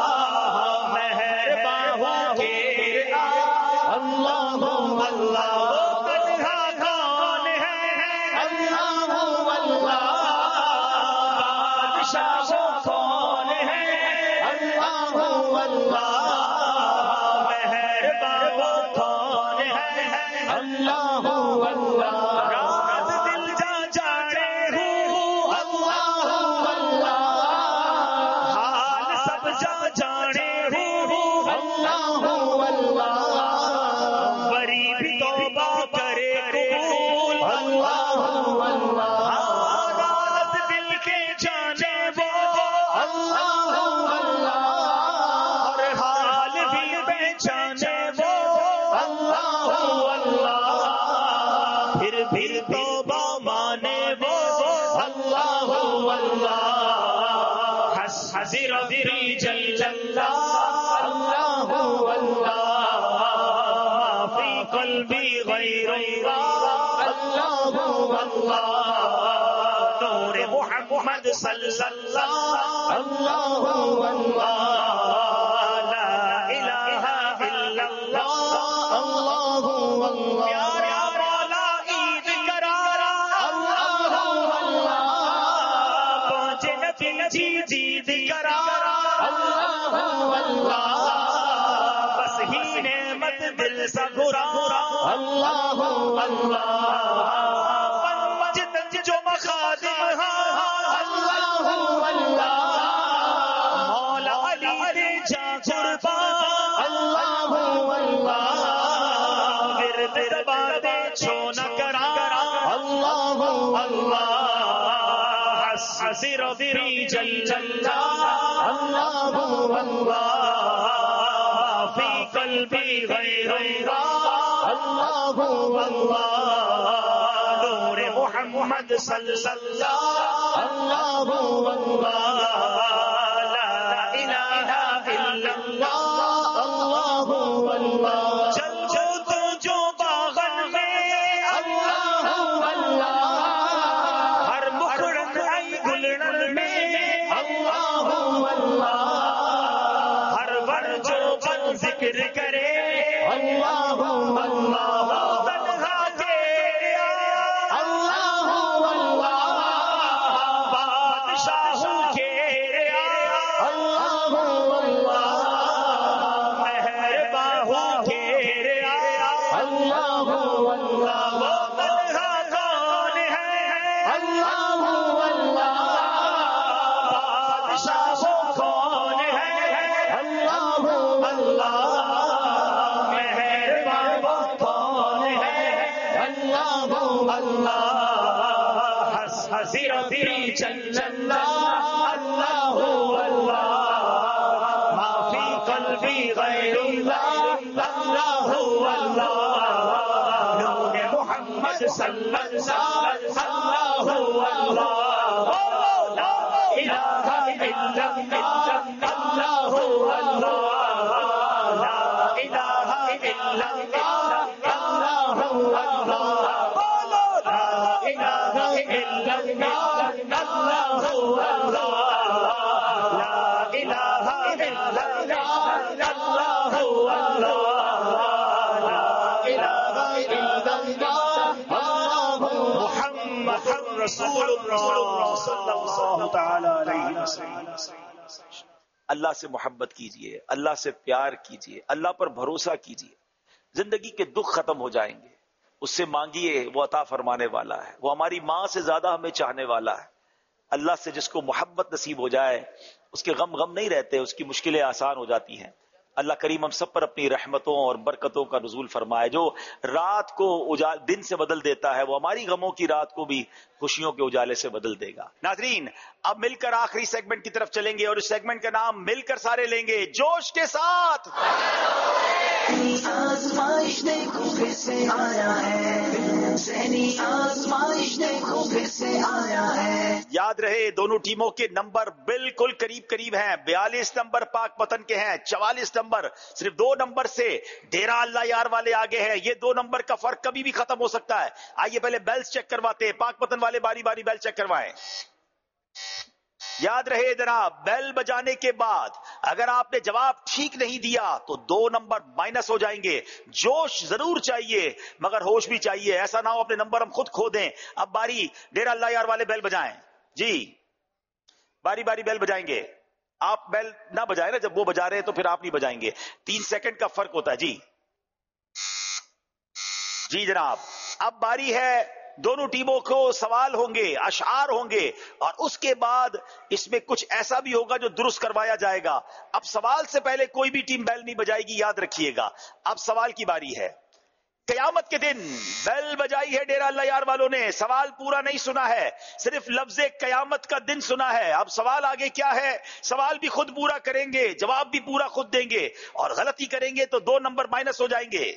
Meherban kere Allah Allah ربی جل اللہ اللہ اللہ فی قلبی غیر اللہ اللہ نور محمد صلی اللہ اللہ اللہ لا الہ الا اللہ اللہ اللہ پیارا مولا عید کرارا اللہ اللہ پہنچے نبی جی جید کرارا اللہ اللہ بس ہی نعمت دل سے گھرا اللہ اللہ پنج جو مخادم اللہ اللہ مولا علی دے جا قربا اللہ اللہ ورد دبا دے چھو نہ کرا اللہ حسر ربی جل اللہ اللہ اللہ فی قلبی غیر اللہ اللہ اللہ نور محمد صلی اللہ اللہ اللہ لا الہ الا اللہ اللہ اللہ چل جو تو جو باغن میں اللہ اللہ ہر مکڑن ای گلڑن میں اللہ اللہ ہر ور جو بن ذکر کرے اللہ اللہ تنہا تیرے اللہ اللہ بادشاہوں کے اللہ اللہ مہرباں کے اللہ اللہ وہ تنہا کون ہے اللہ اللہ بادشاہوں کون ہے اللہ اللہ مہرباں کون ہے اللہ اللہ حسر فی جل اللہ اللہ اللہ ما فی قلبی غیر اللہ اللہ اللہ نور محمد صلی اللہ اللہ اللہ لا الہ الا اللہ اللہ لا الہ الا اللہ اللہ لا الہ الا اللہ اللہ لا الہ الا اللہ اللہ لا الہ الا اللہ محمد رسول اللہ صلی اللہ تعالی علیہ وسلم. اللہ سے محبت کیجئے، اللہ سے پیار کیجئے، اللہ پر بھروسہ کیجئے. زندگی کے دکھ ختم ہو جائیں گے. اس سے مانگیے، وہ عطا فرمانے والا ہے. وہ ہماری ماں سے زیادہ ہمیں چاہنے والا ہے. اللہ سے جس کو محبت نصیب ہو جائے اس کے غم غم نہیں رہتے، اس کی مشکلیں آسان ہو جاتی ہیں. اللہ کریم ہم سب پر اپنی رحمتوں اور برکتوں کا نزول فرمائے. جو رات کو اجال دن سے بدل دیتا ہے وہ ہماری غموں کی رات کو بھی خوشیوں کے اجالے سے بدل دے گا. ناظرین اب مل کر آخری سیگمنٹ کی طرف چلیں گے اور اس سیگمنٹ کا نام مل کر سارے لیں گے جوش کے ساتھ. آزمائش دیکھو پھر سے آیا ہے، ذہنی آزمائش دیکھو پھر سے آیا ہے. یاد رہے دونوں ٹیموں کے نمبر بالکل قریب قریب ہیں. بیالیس نمبر پاک پتن کے ہیں، چوالیس نمبر صرف دو نمبر سے ڈیرا اللہ یار والے آگے ہیں. یہ دو نمبر کا فرق کبھی بھی ختم ہو سکتا ہے. آئیے پہلے بیلز چیک کرواتے ہیں. پاک پتن والے باری باری بیل چیک کروائیں. یاد رہے جناب بیل بجانے کے بعد اگر آپ نے جواب ٹھیک نہیں دیا تو دو نمبر مائنس ہو جائیں گے. جوش ضرور چاہیے مگر ہوش بھی چاہیے. ایسا نہ ہو اپنے نمبر ہم خود کھو دیں. اب باری ڈیرا اللہ یار والے بیل بجائیں. جی باری باری بیل بجائیں گے. آپ بیل نہ بجائیں نا، جب وہ بجا رہے ہیں تو پھر آپ نہیں بجائیں گے. تین سیکنڈ کا فرق ہوتا ہے. جی جی جناب اب باری ہے. دونوں ٹیموں کو سوال ہوں گے، اشعار ہوں گے اور اس کے بعد اس میں کچھ ایسا بھی ہوگا جو درست کروایا جائے گا. اب سوال سے پہلے کوئی بھی ٹیم بیل نہیں بجائے گی، یاد رکھیے گا. اب سوال کی باری ہے. قیامت کے دن بیل بجائی ہے ڈیرا اللہ یار والوں نے، سوال پورا نہیں سنا ہے، صرف لفظ قیامت کا دن سنا ہے. اب سوال آگے کیا ہے؟ سوال بھی خود پورا کریں گے، جواب بھی پورا خود دیں گے اور غلطی کریں گے تو دو نمبر مائنس ہو جائیں گے.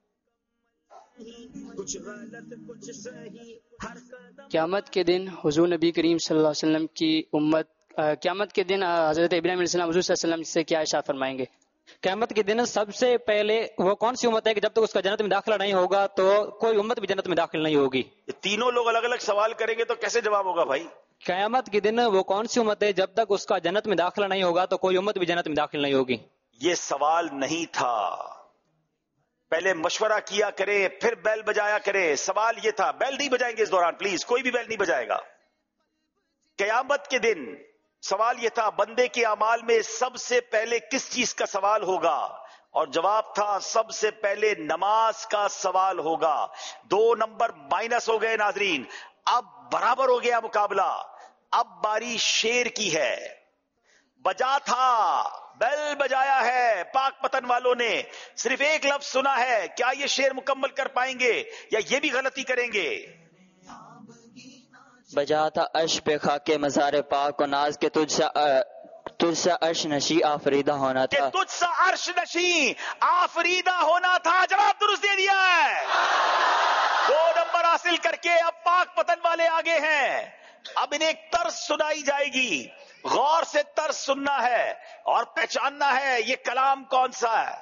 قیامت کے دن حضور نبی کریم صلی اللہ علیہ وسلم کی امت قیامت کے دن حضرت ابراہیم علیہ السلام حضور صلی اللہ علیہ وسلم سے کیا ارشاد فرمائیں گے؟ قیامت کے دن سب سے پہلے وہ کون سی امت ہے کہ جب تک اس کا جنت میں داخلہ نہیں ہوگا تو کوئی امت بھی جنت میں داخل نہیں ہوگی. تینوں لوگ الگ الگ سوال کریں گے تو کیسے جواب ہوگا بھائی؟ قیامت کے دن وہ کون سی امت ہے جب تک اس کا جنت میں داخلہ نہیں ہوگا تو کوئی امت بھی جنت میں داخل نہیں ہوگی. یہ سوال نہیں تھا. پہلے مشورہ کیا کرے پھر بیل بجایا کرے. سوال یہ تھا. بیل نہیں بجائیں گے اس دوران، پلیز کوئی بھی بیل نہیں بجائے گا. قیامت کے دن سوال یہ تھا بندے کے اعمال میں سب سے پہلے کس چیز کا سوال ہوگا، اور جواب تھا سب سے پہلے نماز کا سوال ہوگا. دو نمبر مائنس ہو گئے ناظرین. اب برابر ہو گیا مقابلہ. اب باری شیر کی ہے. بجا تھا، بیل بجایا ہے پاک پتن والوں نے، صرف ایک لفظ سنا ہے. کیا یہ شیر مکمل کر پائیں گے یا یہ بھی غلطی کریں گے؟ بجاتا عرش پہ خاکے مزار پاک کو ناز کے تجھ سے تجھ سے عرش نشی آفریدہ ہونا تھا. تجھ سے عرش نشی آفریدہ ہونا تھا. جواب درست دے دیا ہے. دو نمبر حاصل کر کے اب پاک پتن والے آگے ہیں. اب انہیں ایک طرز سنائی جائے گی. غور سے طرز سننا ہے اور پہچاننا ہے یہ کلام کون سا ہے.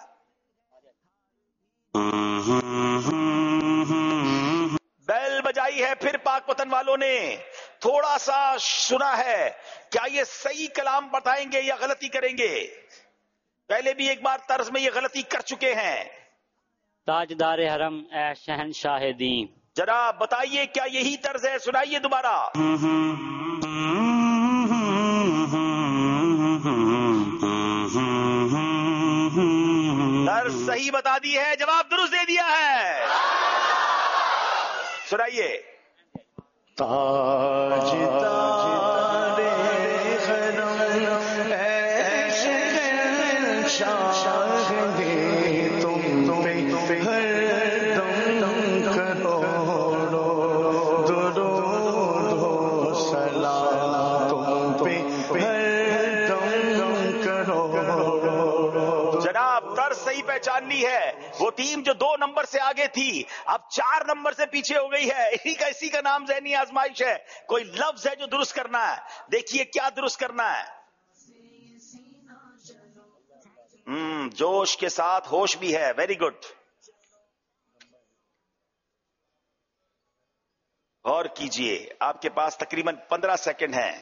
بیل بجائی ہے پھر پاک پتن والوں نے. تھوڑا سا سنا ہے. کیا یہ صحیح کلام بتائیں گے یا غلطی کریں گے؟ پہلے بھی ایک بار طرز میں یہ غلطی کر چکے ہیں. تاجدار حرم اے شہنشاہ دین. جناب بتائیے کیا یہی طرز ہے؟ سنائیے دوبارہ. طرز صحیح بتا دی ہے. جواب درست دے دیا ہے. سنائیے. تاج تاج شاہ دے تم پہ ہر دم کروڑو درود سلام تم پہ ہر دم کروڑو. جناب طرز صحیح پہچاننی ہے. وہ ٹیم جو دو نمبر سے آگے تھی اب چار نمبر سے پیچھے ہو گئی ہے. اسی کا اسی کا نام ذہنی آزمائش ہے. کوئی لفظ ہے جو درست کرنا ہے. دیکھیے کیا درست کرنا ہے. ہم جوش کے ساتھ ہوش بھی ہے. Very good. غور کیجئے آپ کے پاس تقریباً پندرہ سیکنڈ ہیں.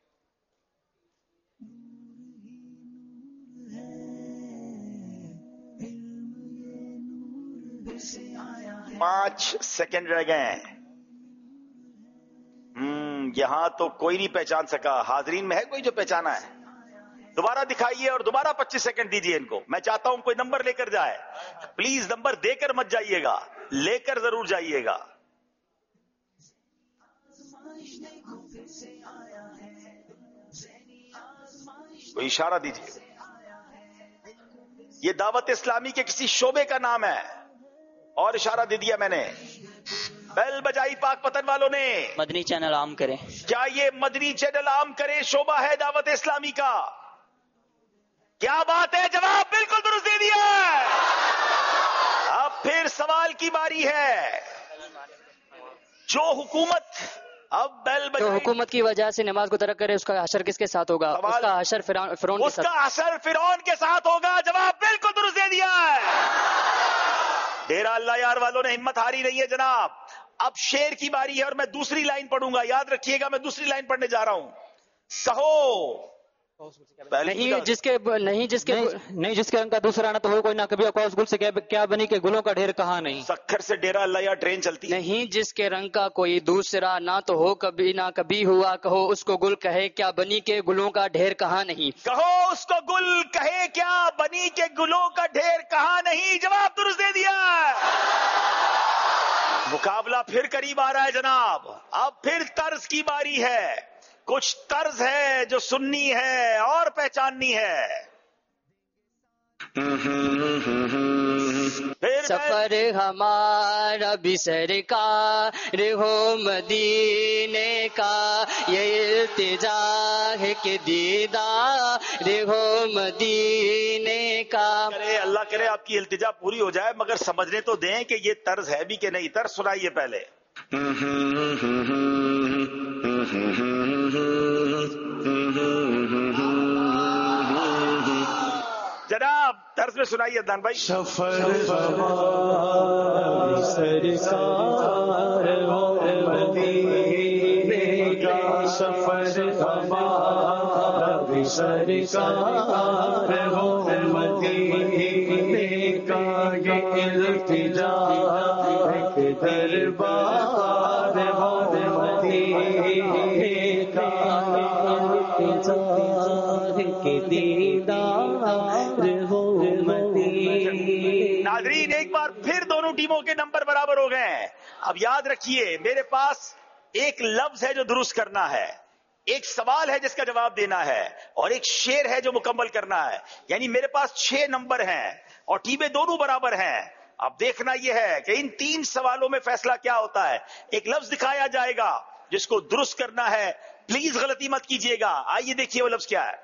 پانچ سیکنڈ رہ گئے ہیں. ہم یہاں تو کوئی نہیں پہچان سکا. حاضرین میں ہے کوئی جو پہچانا ہے؟ دوبارہ دکھائیے اور دوبارہ پچیس سیکنڈ دیجیے ان کو. میں چاہتا ہوں کوئی نمبر لے کر جائے. پلیز نمبر دے کر مت جائیے گا, لے کر ضرور جائیے گا. کوئی اشارہ دیجیے. یہ دعوت اسلامی کے کسی شعبے کا نام ہے اور اشارہ دے دیا میں نے. بیل بجائی پاک پتن والوں نے. مدنی چینل عام کریں. کیا یہ مدنی چینل عام کرے شعبہ ہے دعوت اسلامی کا؟ کیا بات ہے. جواب بالکل درست دے دیا. اب پھر سوال کی باری ہے. جو حکومت اب بیل تو حکومت کی وجہ سے نماز کو ترک کرے اس کا حشر کس کے ساتھ ہوگا؟ اس کا حشر فرعون کے اس کا حشر فرعون کے ساتھ ہوگا. جواب بالکل درست دے دیا ہے. ڈیرہ اللہ یار والوں نے ہمت ہاری نہیں ہے جناب. اب شیر کی باری ہے اور میں دوسری لائن پڑھوں گا. یاد رکھیے گا میں دوسری لائن پڑھنے جا رہا ہوں. کہو نہیں جس کے نہیں جس کے نہیں جس کے رنگ کا دوسرا نہ تو ہو کوئی نہ کبھی اکوس گل سے کیا بنی کے گلوں کا ڈھیر کہاں نہیں. سکھر سے ڈیرہ اللہ یار ٹرین چلتی نہیں جس کے رنگ کا کوئی دوسرا نہ تو ہو کبھی نہ کبھی ہوا. کہو اس کو گل کہے کیا بنی کے گلوں کا ڈھیر کہاں نہیں. کہو اس کو گل کہے کیا بنی کے گلوں کا ڈھیر کہاں نہیں. جواب درست دے دیا. مقابلہ پھر قریب آ رہا ہے جناب. اب پھر طرز کی باری ہے. کچھ طرز ہے جو سننی ہے اور پہچاننی ہے. سفر ہمارا بھی سرکار ہو مدینے کا, یہ التجا ہے کہ دیدار ہو مدینے کا. کرے اللہ کرے آپ کی التجا پوری ہو جائے, مگر سمجھنے تو دیں کہ یہ طرز ہے بھی کہ نہیں. طرز سنائیے پہلے. جناب طرز میں سنائیے عدنان بھائی. سفر سرکار ہو مدینے کا, سفر سرکار ہو مدینے کا, یہ التجا ہے دربار ہو مدینے کا, کے دیدار ہو مدینے. ناظرین ایک بار پھر دونوں ٹیموں کے نمبر برابر ہو گئے ہیں. اب یاد رکھیے میرے پاس ایک لفظ ہے جو درست کرنا ہے, ایک سوال ہے جس کا جواب دینا ہے, اور ایک شعر ہے جو مکمل کرنا ہے. یعنی میرے پاس چھ نمبر ہیں اور ٹیمیں دونوں برابر ہیں. اب دیکھنا یہ ہے کہ ان تین سوالوں میں فیصلہ کیا ہوتا ہے. ایک لفظ دکھایا جائے گا جس کو درست کرنا ہے پلیز غلطی مت کیجیے گا. آئیے دیکھیے وہ لفظ کیا ہے.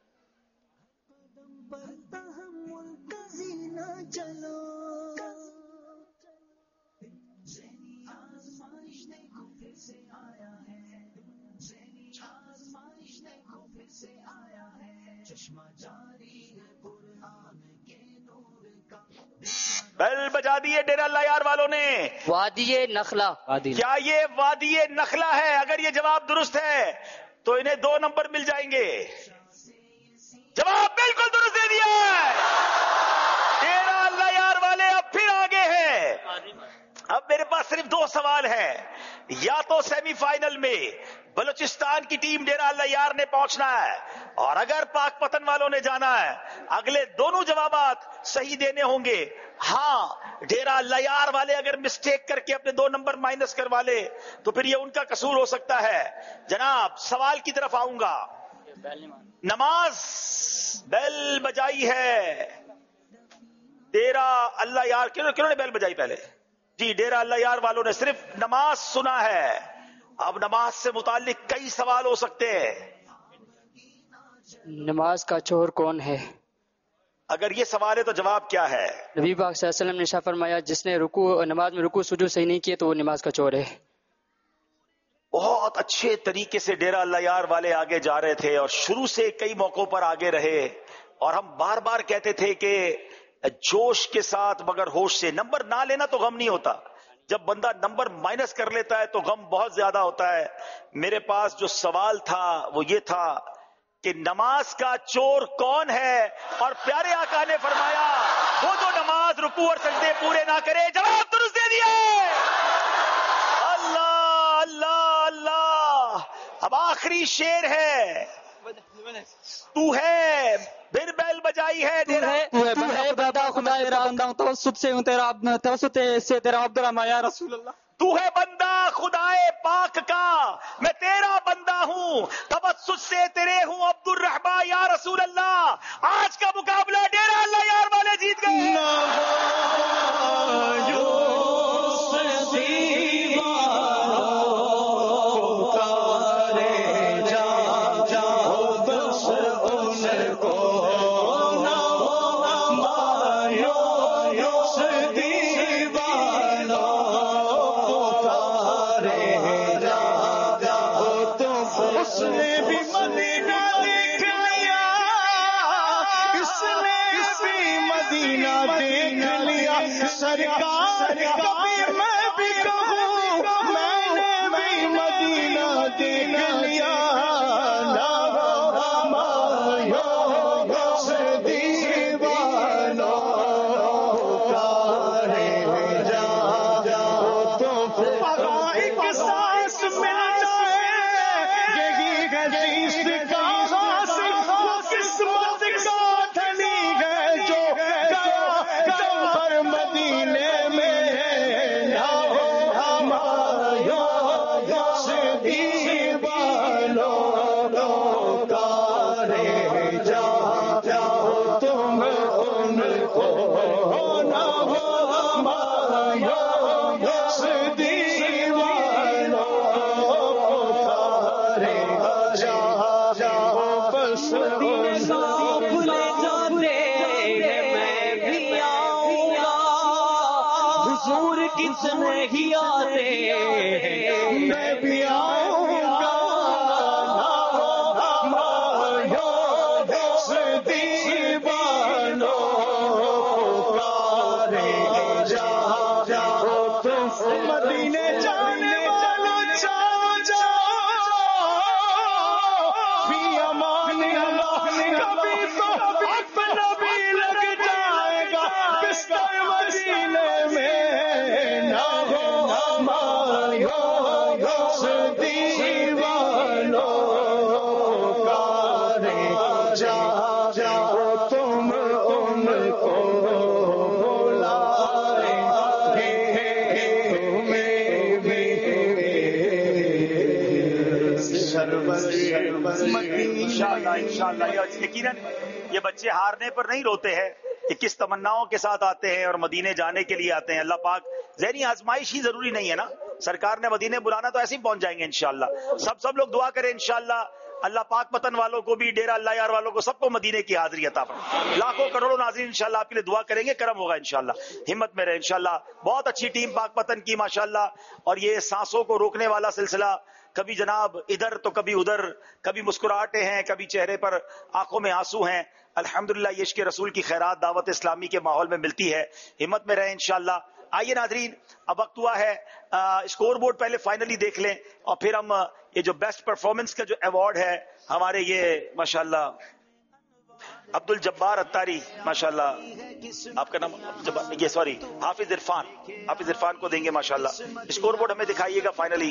بیل بجا دیے ڈیرہ اللہ یار والوں نے. وادی نخلا. کیا یہ وادی نخلا ہے؟ اگر یہ جواب درست ہے تو انہیں دو نمبر مل جائیں گے. جواب بالکل درست دے دیا ہے. ڈیرہ اللہ یار والے اب پھر آگے ہیں. اب میرے پاس صرف دو سوال ہیں. یا تو سیمی فائنل میں بلوچستان کی ٹیم ڈیرہ اللہ یار نے پہنچنا ہے، اور اگر پاک پتن والوں نے جانا ہے اگلے دونوں جوابات صحیح دینے ہوں گے. ہاں ڈیرہ اللہ یار والے اگر مسٹیک کر کے اپنے دو نمبر مائنس کروا لے تو پھر یہ ان کا قصور ہو سکتا ہے. جناب سوال کی طرف آؤں گا. نماز بیل بجائی ہے ڈیرہ اللہ یار. کیوں نے بیل بجائی پہلے؟ جی ڈیرہ اللہ یار والوں نے صرف نماز سنا ہے. اب نماز سے متعلق کئی سوال ہو سکتے ہیں. نماز کا چور کون ہے؟ اگر یہ سوال ہے تو جواب کیا ہے؟ نبی پاک صلی اللہ علیہ وسلم نے ارشاد فرمایا جس نے رکوع نماز میں رکوع سجود صحیح نہیں کیے تو وہ نماز کا چور ہے. بہت اچھے طریقے سے ڈیرہ اللہ یار والے آگے جا رہے تھے اور شروع سے کئی موقعوں پر آگے رہے، اور ہم بار بار کہتے تھے کہ جوش کے ساتھ مگر ہوش سے. نمبر نہ لینا تو غم نہیں ہوتا، جب بندہ نمبر مائنس کر لیتا ہے تو غم بہت زیادہ ہوتا ہے. میرے پاس جو سوال تھا وہ یہ تھا کہ نماز کا چور کون ہے، اور پیارے آقا نے فرمایا وہ جو نماز رکوع اور سجدے پورے نہ کرے. جواب درست دے دیا. اللہ اللہ اللہ. اب آخری شیر ہے. تو ہے پھر بیل بجائی ہے. بندہ خدا تیرا بندہ ہوں توسط سے ہوں تیرا توسط سے تیرا عبد الرحمن یا رسول اللہ. تو ہے بندہ خدائے پاک کا میں تیرا بندہ ہوں توسط سے تیرے ہوں عبد الرحمن یا رسول اللہ. آج کا مقابلہ ڈیرہ اللہ یار والے جیت گئے. سرکار کبھی میں بھی کہوں میں نے بھی مدینہ دیکھ لیا. نہیں آتے میں بھی آؤں گا دیوانوں کا رے جا جا تم مدینے جانے والوں جاؤ جاؤ فی امان اللہ کبھی تو اپنا بھی لگ جائے گا بستر مدینے میں انشاءاللہ انشاءاللہ. یقیناً یہ بچے ہارنے پر نہیں روتے ہیں, किस तमन्नाओं के साथ आते हैं और मदीने जाने के लिए आते हैं। अल्लाह पाक, ज़हनी आजमाइश ही जरूरी नहीं है ना, सरकार ने मदीने बुलाना तो ऐसे ही पहुंच जाएंगे इंशाअल्लाह। सब सब लोग दुआ करें इंशाअल्लाह, अल्लाह पाक पतन वालों को भी, डेरा अल्लाह यार वालों को, सबको मदीने की हाजिरी अता फरमाए। लाखों करोड़ों नाज़रीन इंशाअल्लाह आपके लिए दुआ करेंगे, करम होगा इंशाअल्लाह। हिम्मत में रहे इंशाअल्लाह। बहुत अच्छी टीम पाक पतन की माशाअल्लाह। और ये सांसों को रोकने वाला सिलसिला, कभी जनाब इधर तो कभी उधर, कभी मुस्कुराहटें हैं, कभी चेहरे पर आंखों में आंसू हैं। अल्हम्दुलिल्लाह ये इश्क़ रसूल की खैरात दावत इस्लामी के माहौल में मिलती है। हिम्मत में रहे इंशाअल्लाह। आइए नाजरीन, अब वक्त हुआ है स्कोर बोर्ड पहले फाइनली देख लें और फिर हम ये जो बेस्ट परफॉर्मेंस का जो अवार्ड है हमारे ये माशाल्लाह अब्दुल जब्बार अत्तारी, माशाल्लाह आपका नाम जब्बार, ये सॉरी हाफिज इरफान, हाफिज इरफान को देंगे माशाल्लाह। स्कोर बोर्ड हमें दिखाइएगा फाइनली।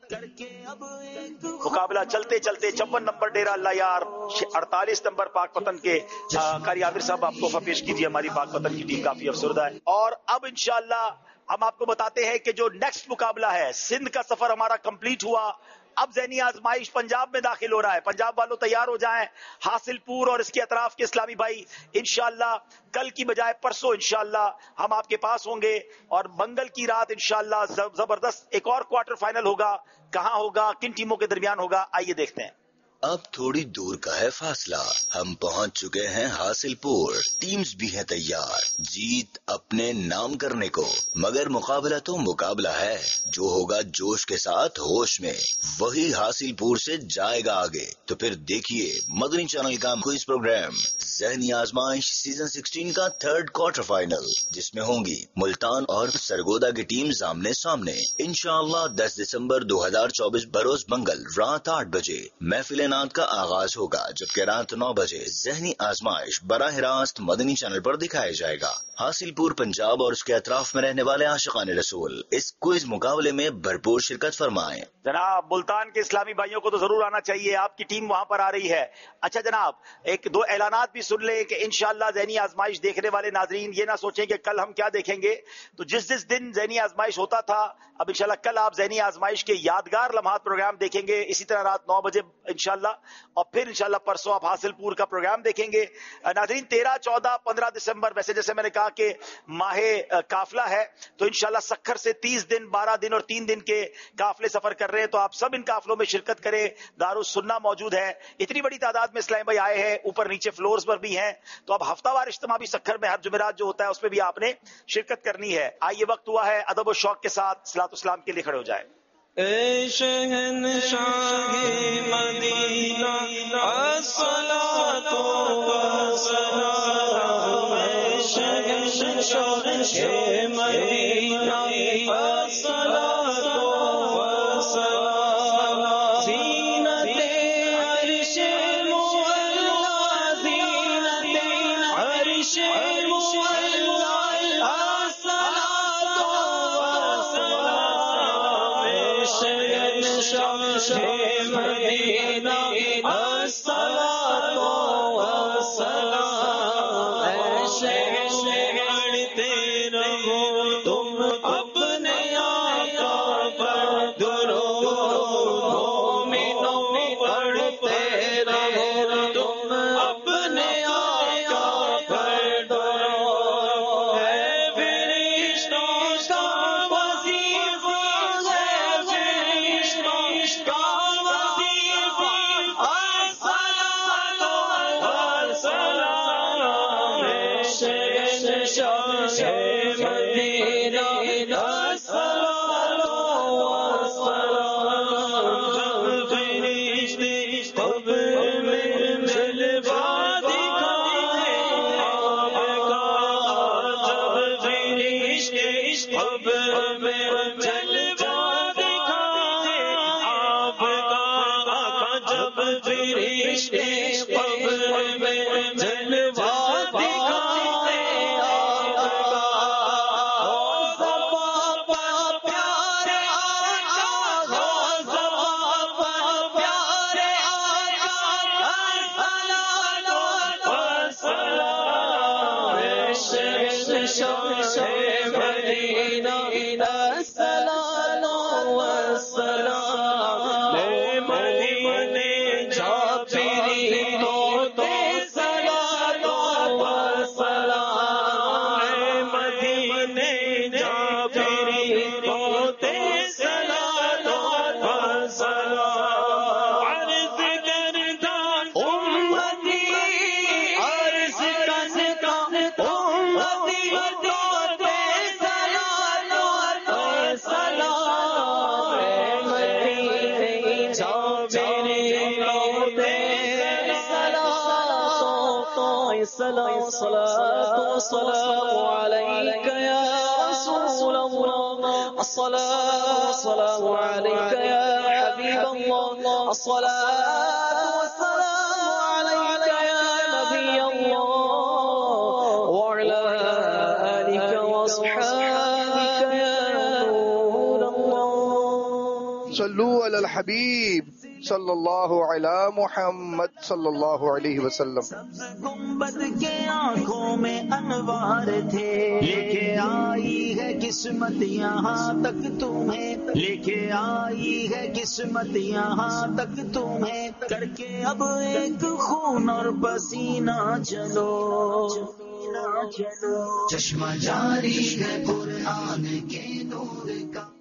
मुकाबला चलते चलते चौवन नंबर डेरा अल्लाह यार, अड़तालीस नंबर पाक पतन के कारी आमिर साहब आपको पेश कीजिए। हमारी पाक पतन की टीम काफी अफसरदा है। और अब इंशाअल्लाह हम आपको बताते हैं कि जो नेक्स्ट मुकाबला है, सिंध का सफर हमारा कंप्लीट हुआ, अब ज़हनी आजमाइश पंजाब में दाखिल हो रहा है। पंजाब वालों तैयार हो जाएं। हासिलपुर और इसके अतराफ के इस्लामी भाई इंशाअल्लाह कल की बजाय परसों इंशाअल्लाह हम आपके पास होंगे और मंगल की रात इंशाअल्लाह जबरदस्त एक और क्वार्टर फाइनल होगा। कहां होगा, किन टीमों के दरमियान होगा, आइए देखते हैं। अब थोड़ी दूर का है फासला, हम पहुंच चुके हैं हासिलपुर। टीम्स भी हैं तैयार जीत अपने नाम करने को, मगर मुकाबला तो मुकाबला है। जो होगा जोश के साथ होश में, वही हासिलपुर से जाएगा आगे। तो फिर देखिए मदनी चैनल का क्विज प्रोग्राम ज़हनी आजमाइश सीजन सोलह का थर्ड क्वार्टर फाइनल, जिसमें होंगी मुल्तान और सरगोदा की टीम आमने सामने। इंशाअल्लाह दस दिसंबर दो हजार चौबीस बरोज मंगल रात आठ बजे महफिल नात का आगाज होगा, जबकि रात नौ बजे ज़हनी आजमाइश बराह रास्त मदनी चैनल पर दिखाया जाएगा। हासिलपुर पंजाब और उसके अतराफ में रहने वाले आशिकान रसूल इस क्विज मुकाबले में भरपूर शिरकत फरमाएं। जनाब मुल्तान के इस्लामी भाइयों को तो जरूर आना चाहिए, आपकी टीम वहां पर आ रही है। अच्छा जनाब, एक दो ऐलानात भी सुन लें कि इंशाअल्लाह ज़हनी आजमाइश देखने वाले नाजरीन ये ना सोचें कि कल हम क्या देखेंगे। तो जिस जिस दिन ज़हनी आजमाइश होता था, अब इंशाअल्लाह कल आप ज़हनी आजमाइश के यादगार लम्हात प्रोग्राम देखेंगे इसी तरह रात नौ बजे इंशाअल्लाह। और फिर इंशाअल्लाह परसों आप हासिलपुर का प्रोग्राम देखेंगे। नाजरीन तेरह चौदह पंद्रह दिसंबर, वैसे जैसे मैंने कहा कि माहे काफिला है, तो इंशाअल्लाह सखर से तीस दिन बारह दिन और तीन दिन के काफिले सफर कर रहे हैं। तो आप सब इन काफिलों में शिरकत करें। दारुस सुन्ना मौजूद है, इतनी बड़ी तादाद में इस्लामी भाई आए हैं, ऊपर नीचे फ्लोर्स पर भी हैं। तो अब हफ्तावार इज्तिमा भी सखर में हर जुमेरात जो होता है उसमें भी आपने शिरकत करनी है। आइए वक्त हुआ है अदब और शौक के साथ सलात इस्लाम के लिए खड़े हो जाए। ए शहंशाहे मदीना अस्सलातु वस्सलाम, ए शहंशाहे मदीना अस्सलातु वस्सलाम, ज़ीनते अर्शे मुअल्ला, ज़ीनते अर्शे मुअल्ला, अस्सलातु वस्सलाम, शहंशाहे मदीना अस्सलातु वस्सलाम, ऐसे पढ़ते रहो तुम अपने आका पर दुरूद, मोमिनों पढ़ते रहो तुम अपने आका पर दुरूद। है फरिश्तों का वजीफा, है फरिश्तों का वजीफा, अस्सलातु वस्सलाम, शहंशाहे मदीना अस्सलातु वस्सलाम। जब फरिश्ते क़ब्र में जलवा दिखाते आपका, जब फरिश्ते क़ब्र में जलवा दिखाते आपका, जब फरिश्ते क़ब्र में जलवा दिखाते आपका, ओ ज़बाबा प्यारे आका, ओ ज़बाबा प्यारे आका, अस्सलातु वस्सलाम, शहंशाहे मदीना अस्सलातु वस्सलाम, मदीने जा फिरी तो सलातु वस्सलाम, الصلاة والسلام عليك يا رسول الله، الصلاة والسلام عليك يا حبيب الله، الصلاة والسلام عليك يا نبي الله، وعلى آلك وأصحابك يا نور الله. صلوا على الحبيب صلی اللہ علی محمد صلی اللہ علیہ وسلم. گنبد کے آنکھوں میں انوار تھے، لے کے آئی ہے قسمت یہاں تک تمہیں، لے کے آئی ہے قسمت یہاں تک تمہیں، کر کے اب ایک خون اور پسینہ چلو چشمہ جاری ہے قرآن کے نور کا.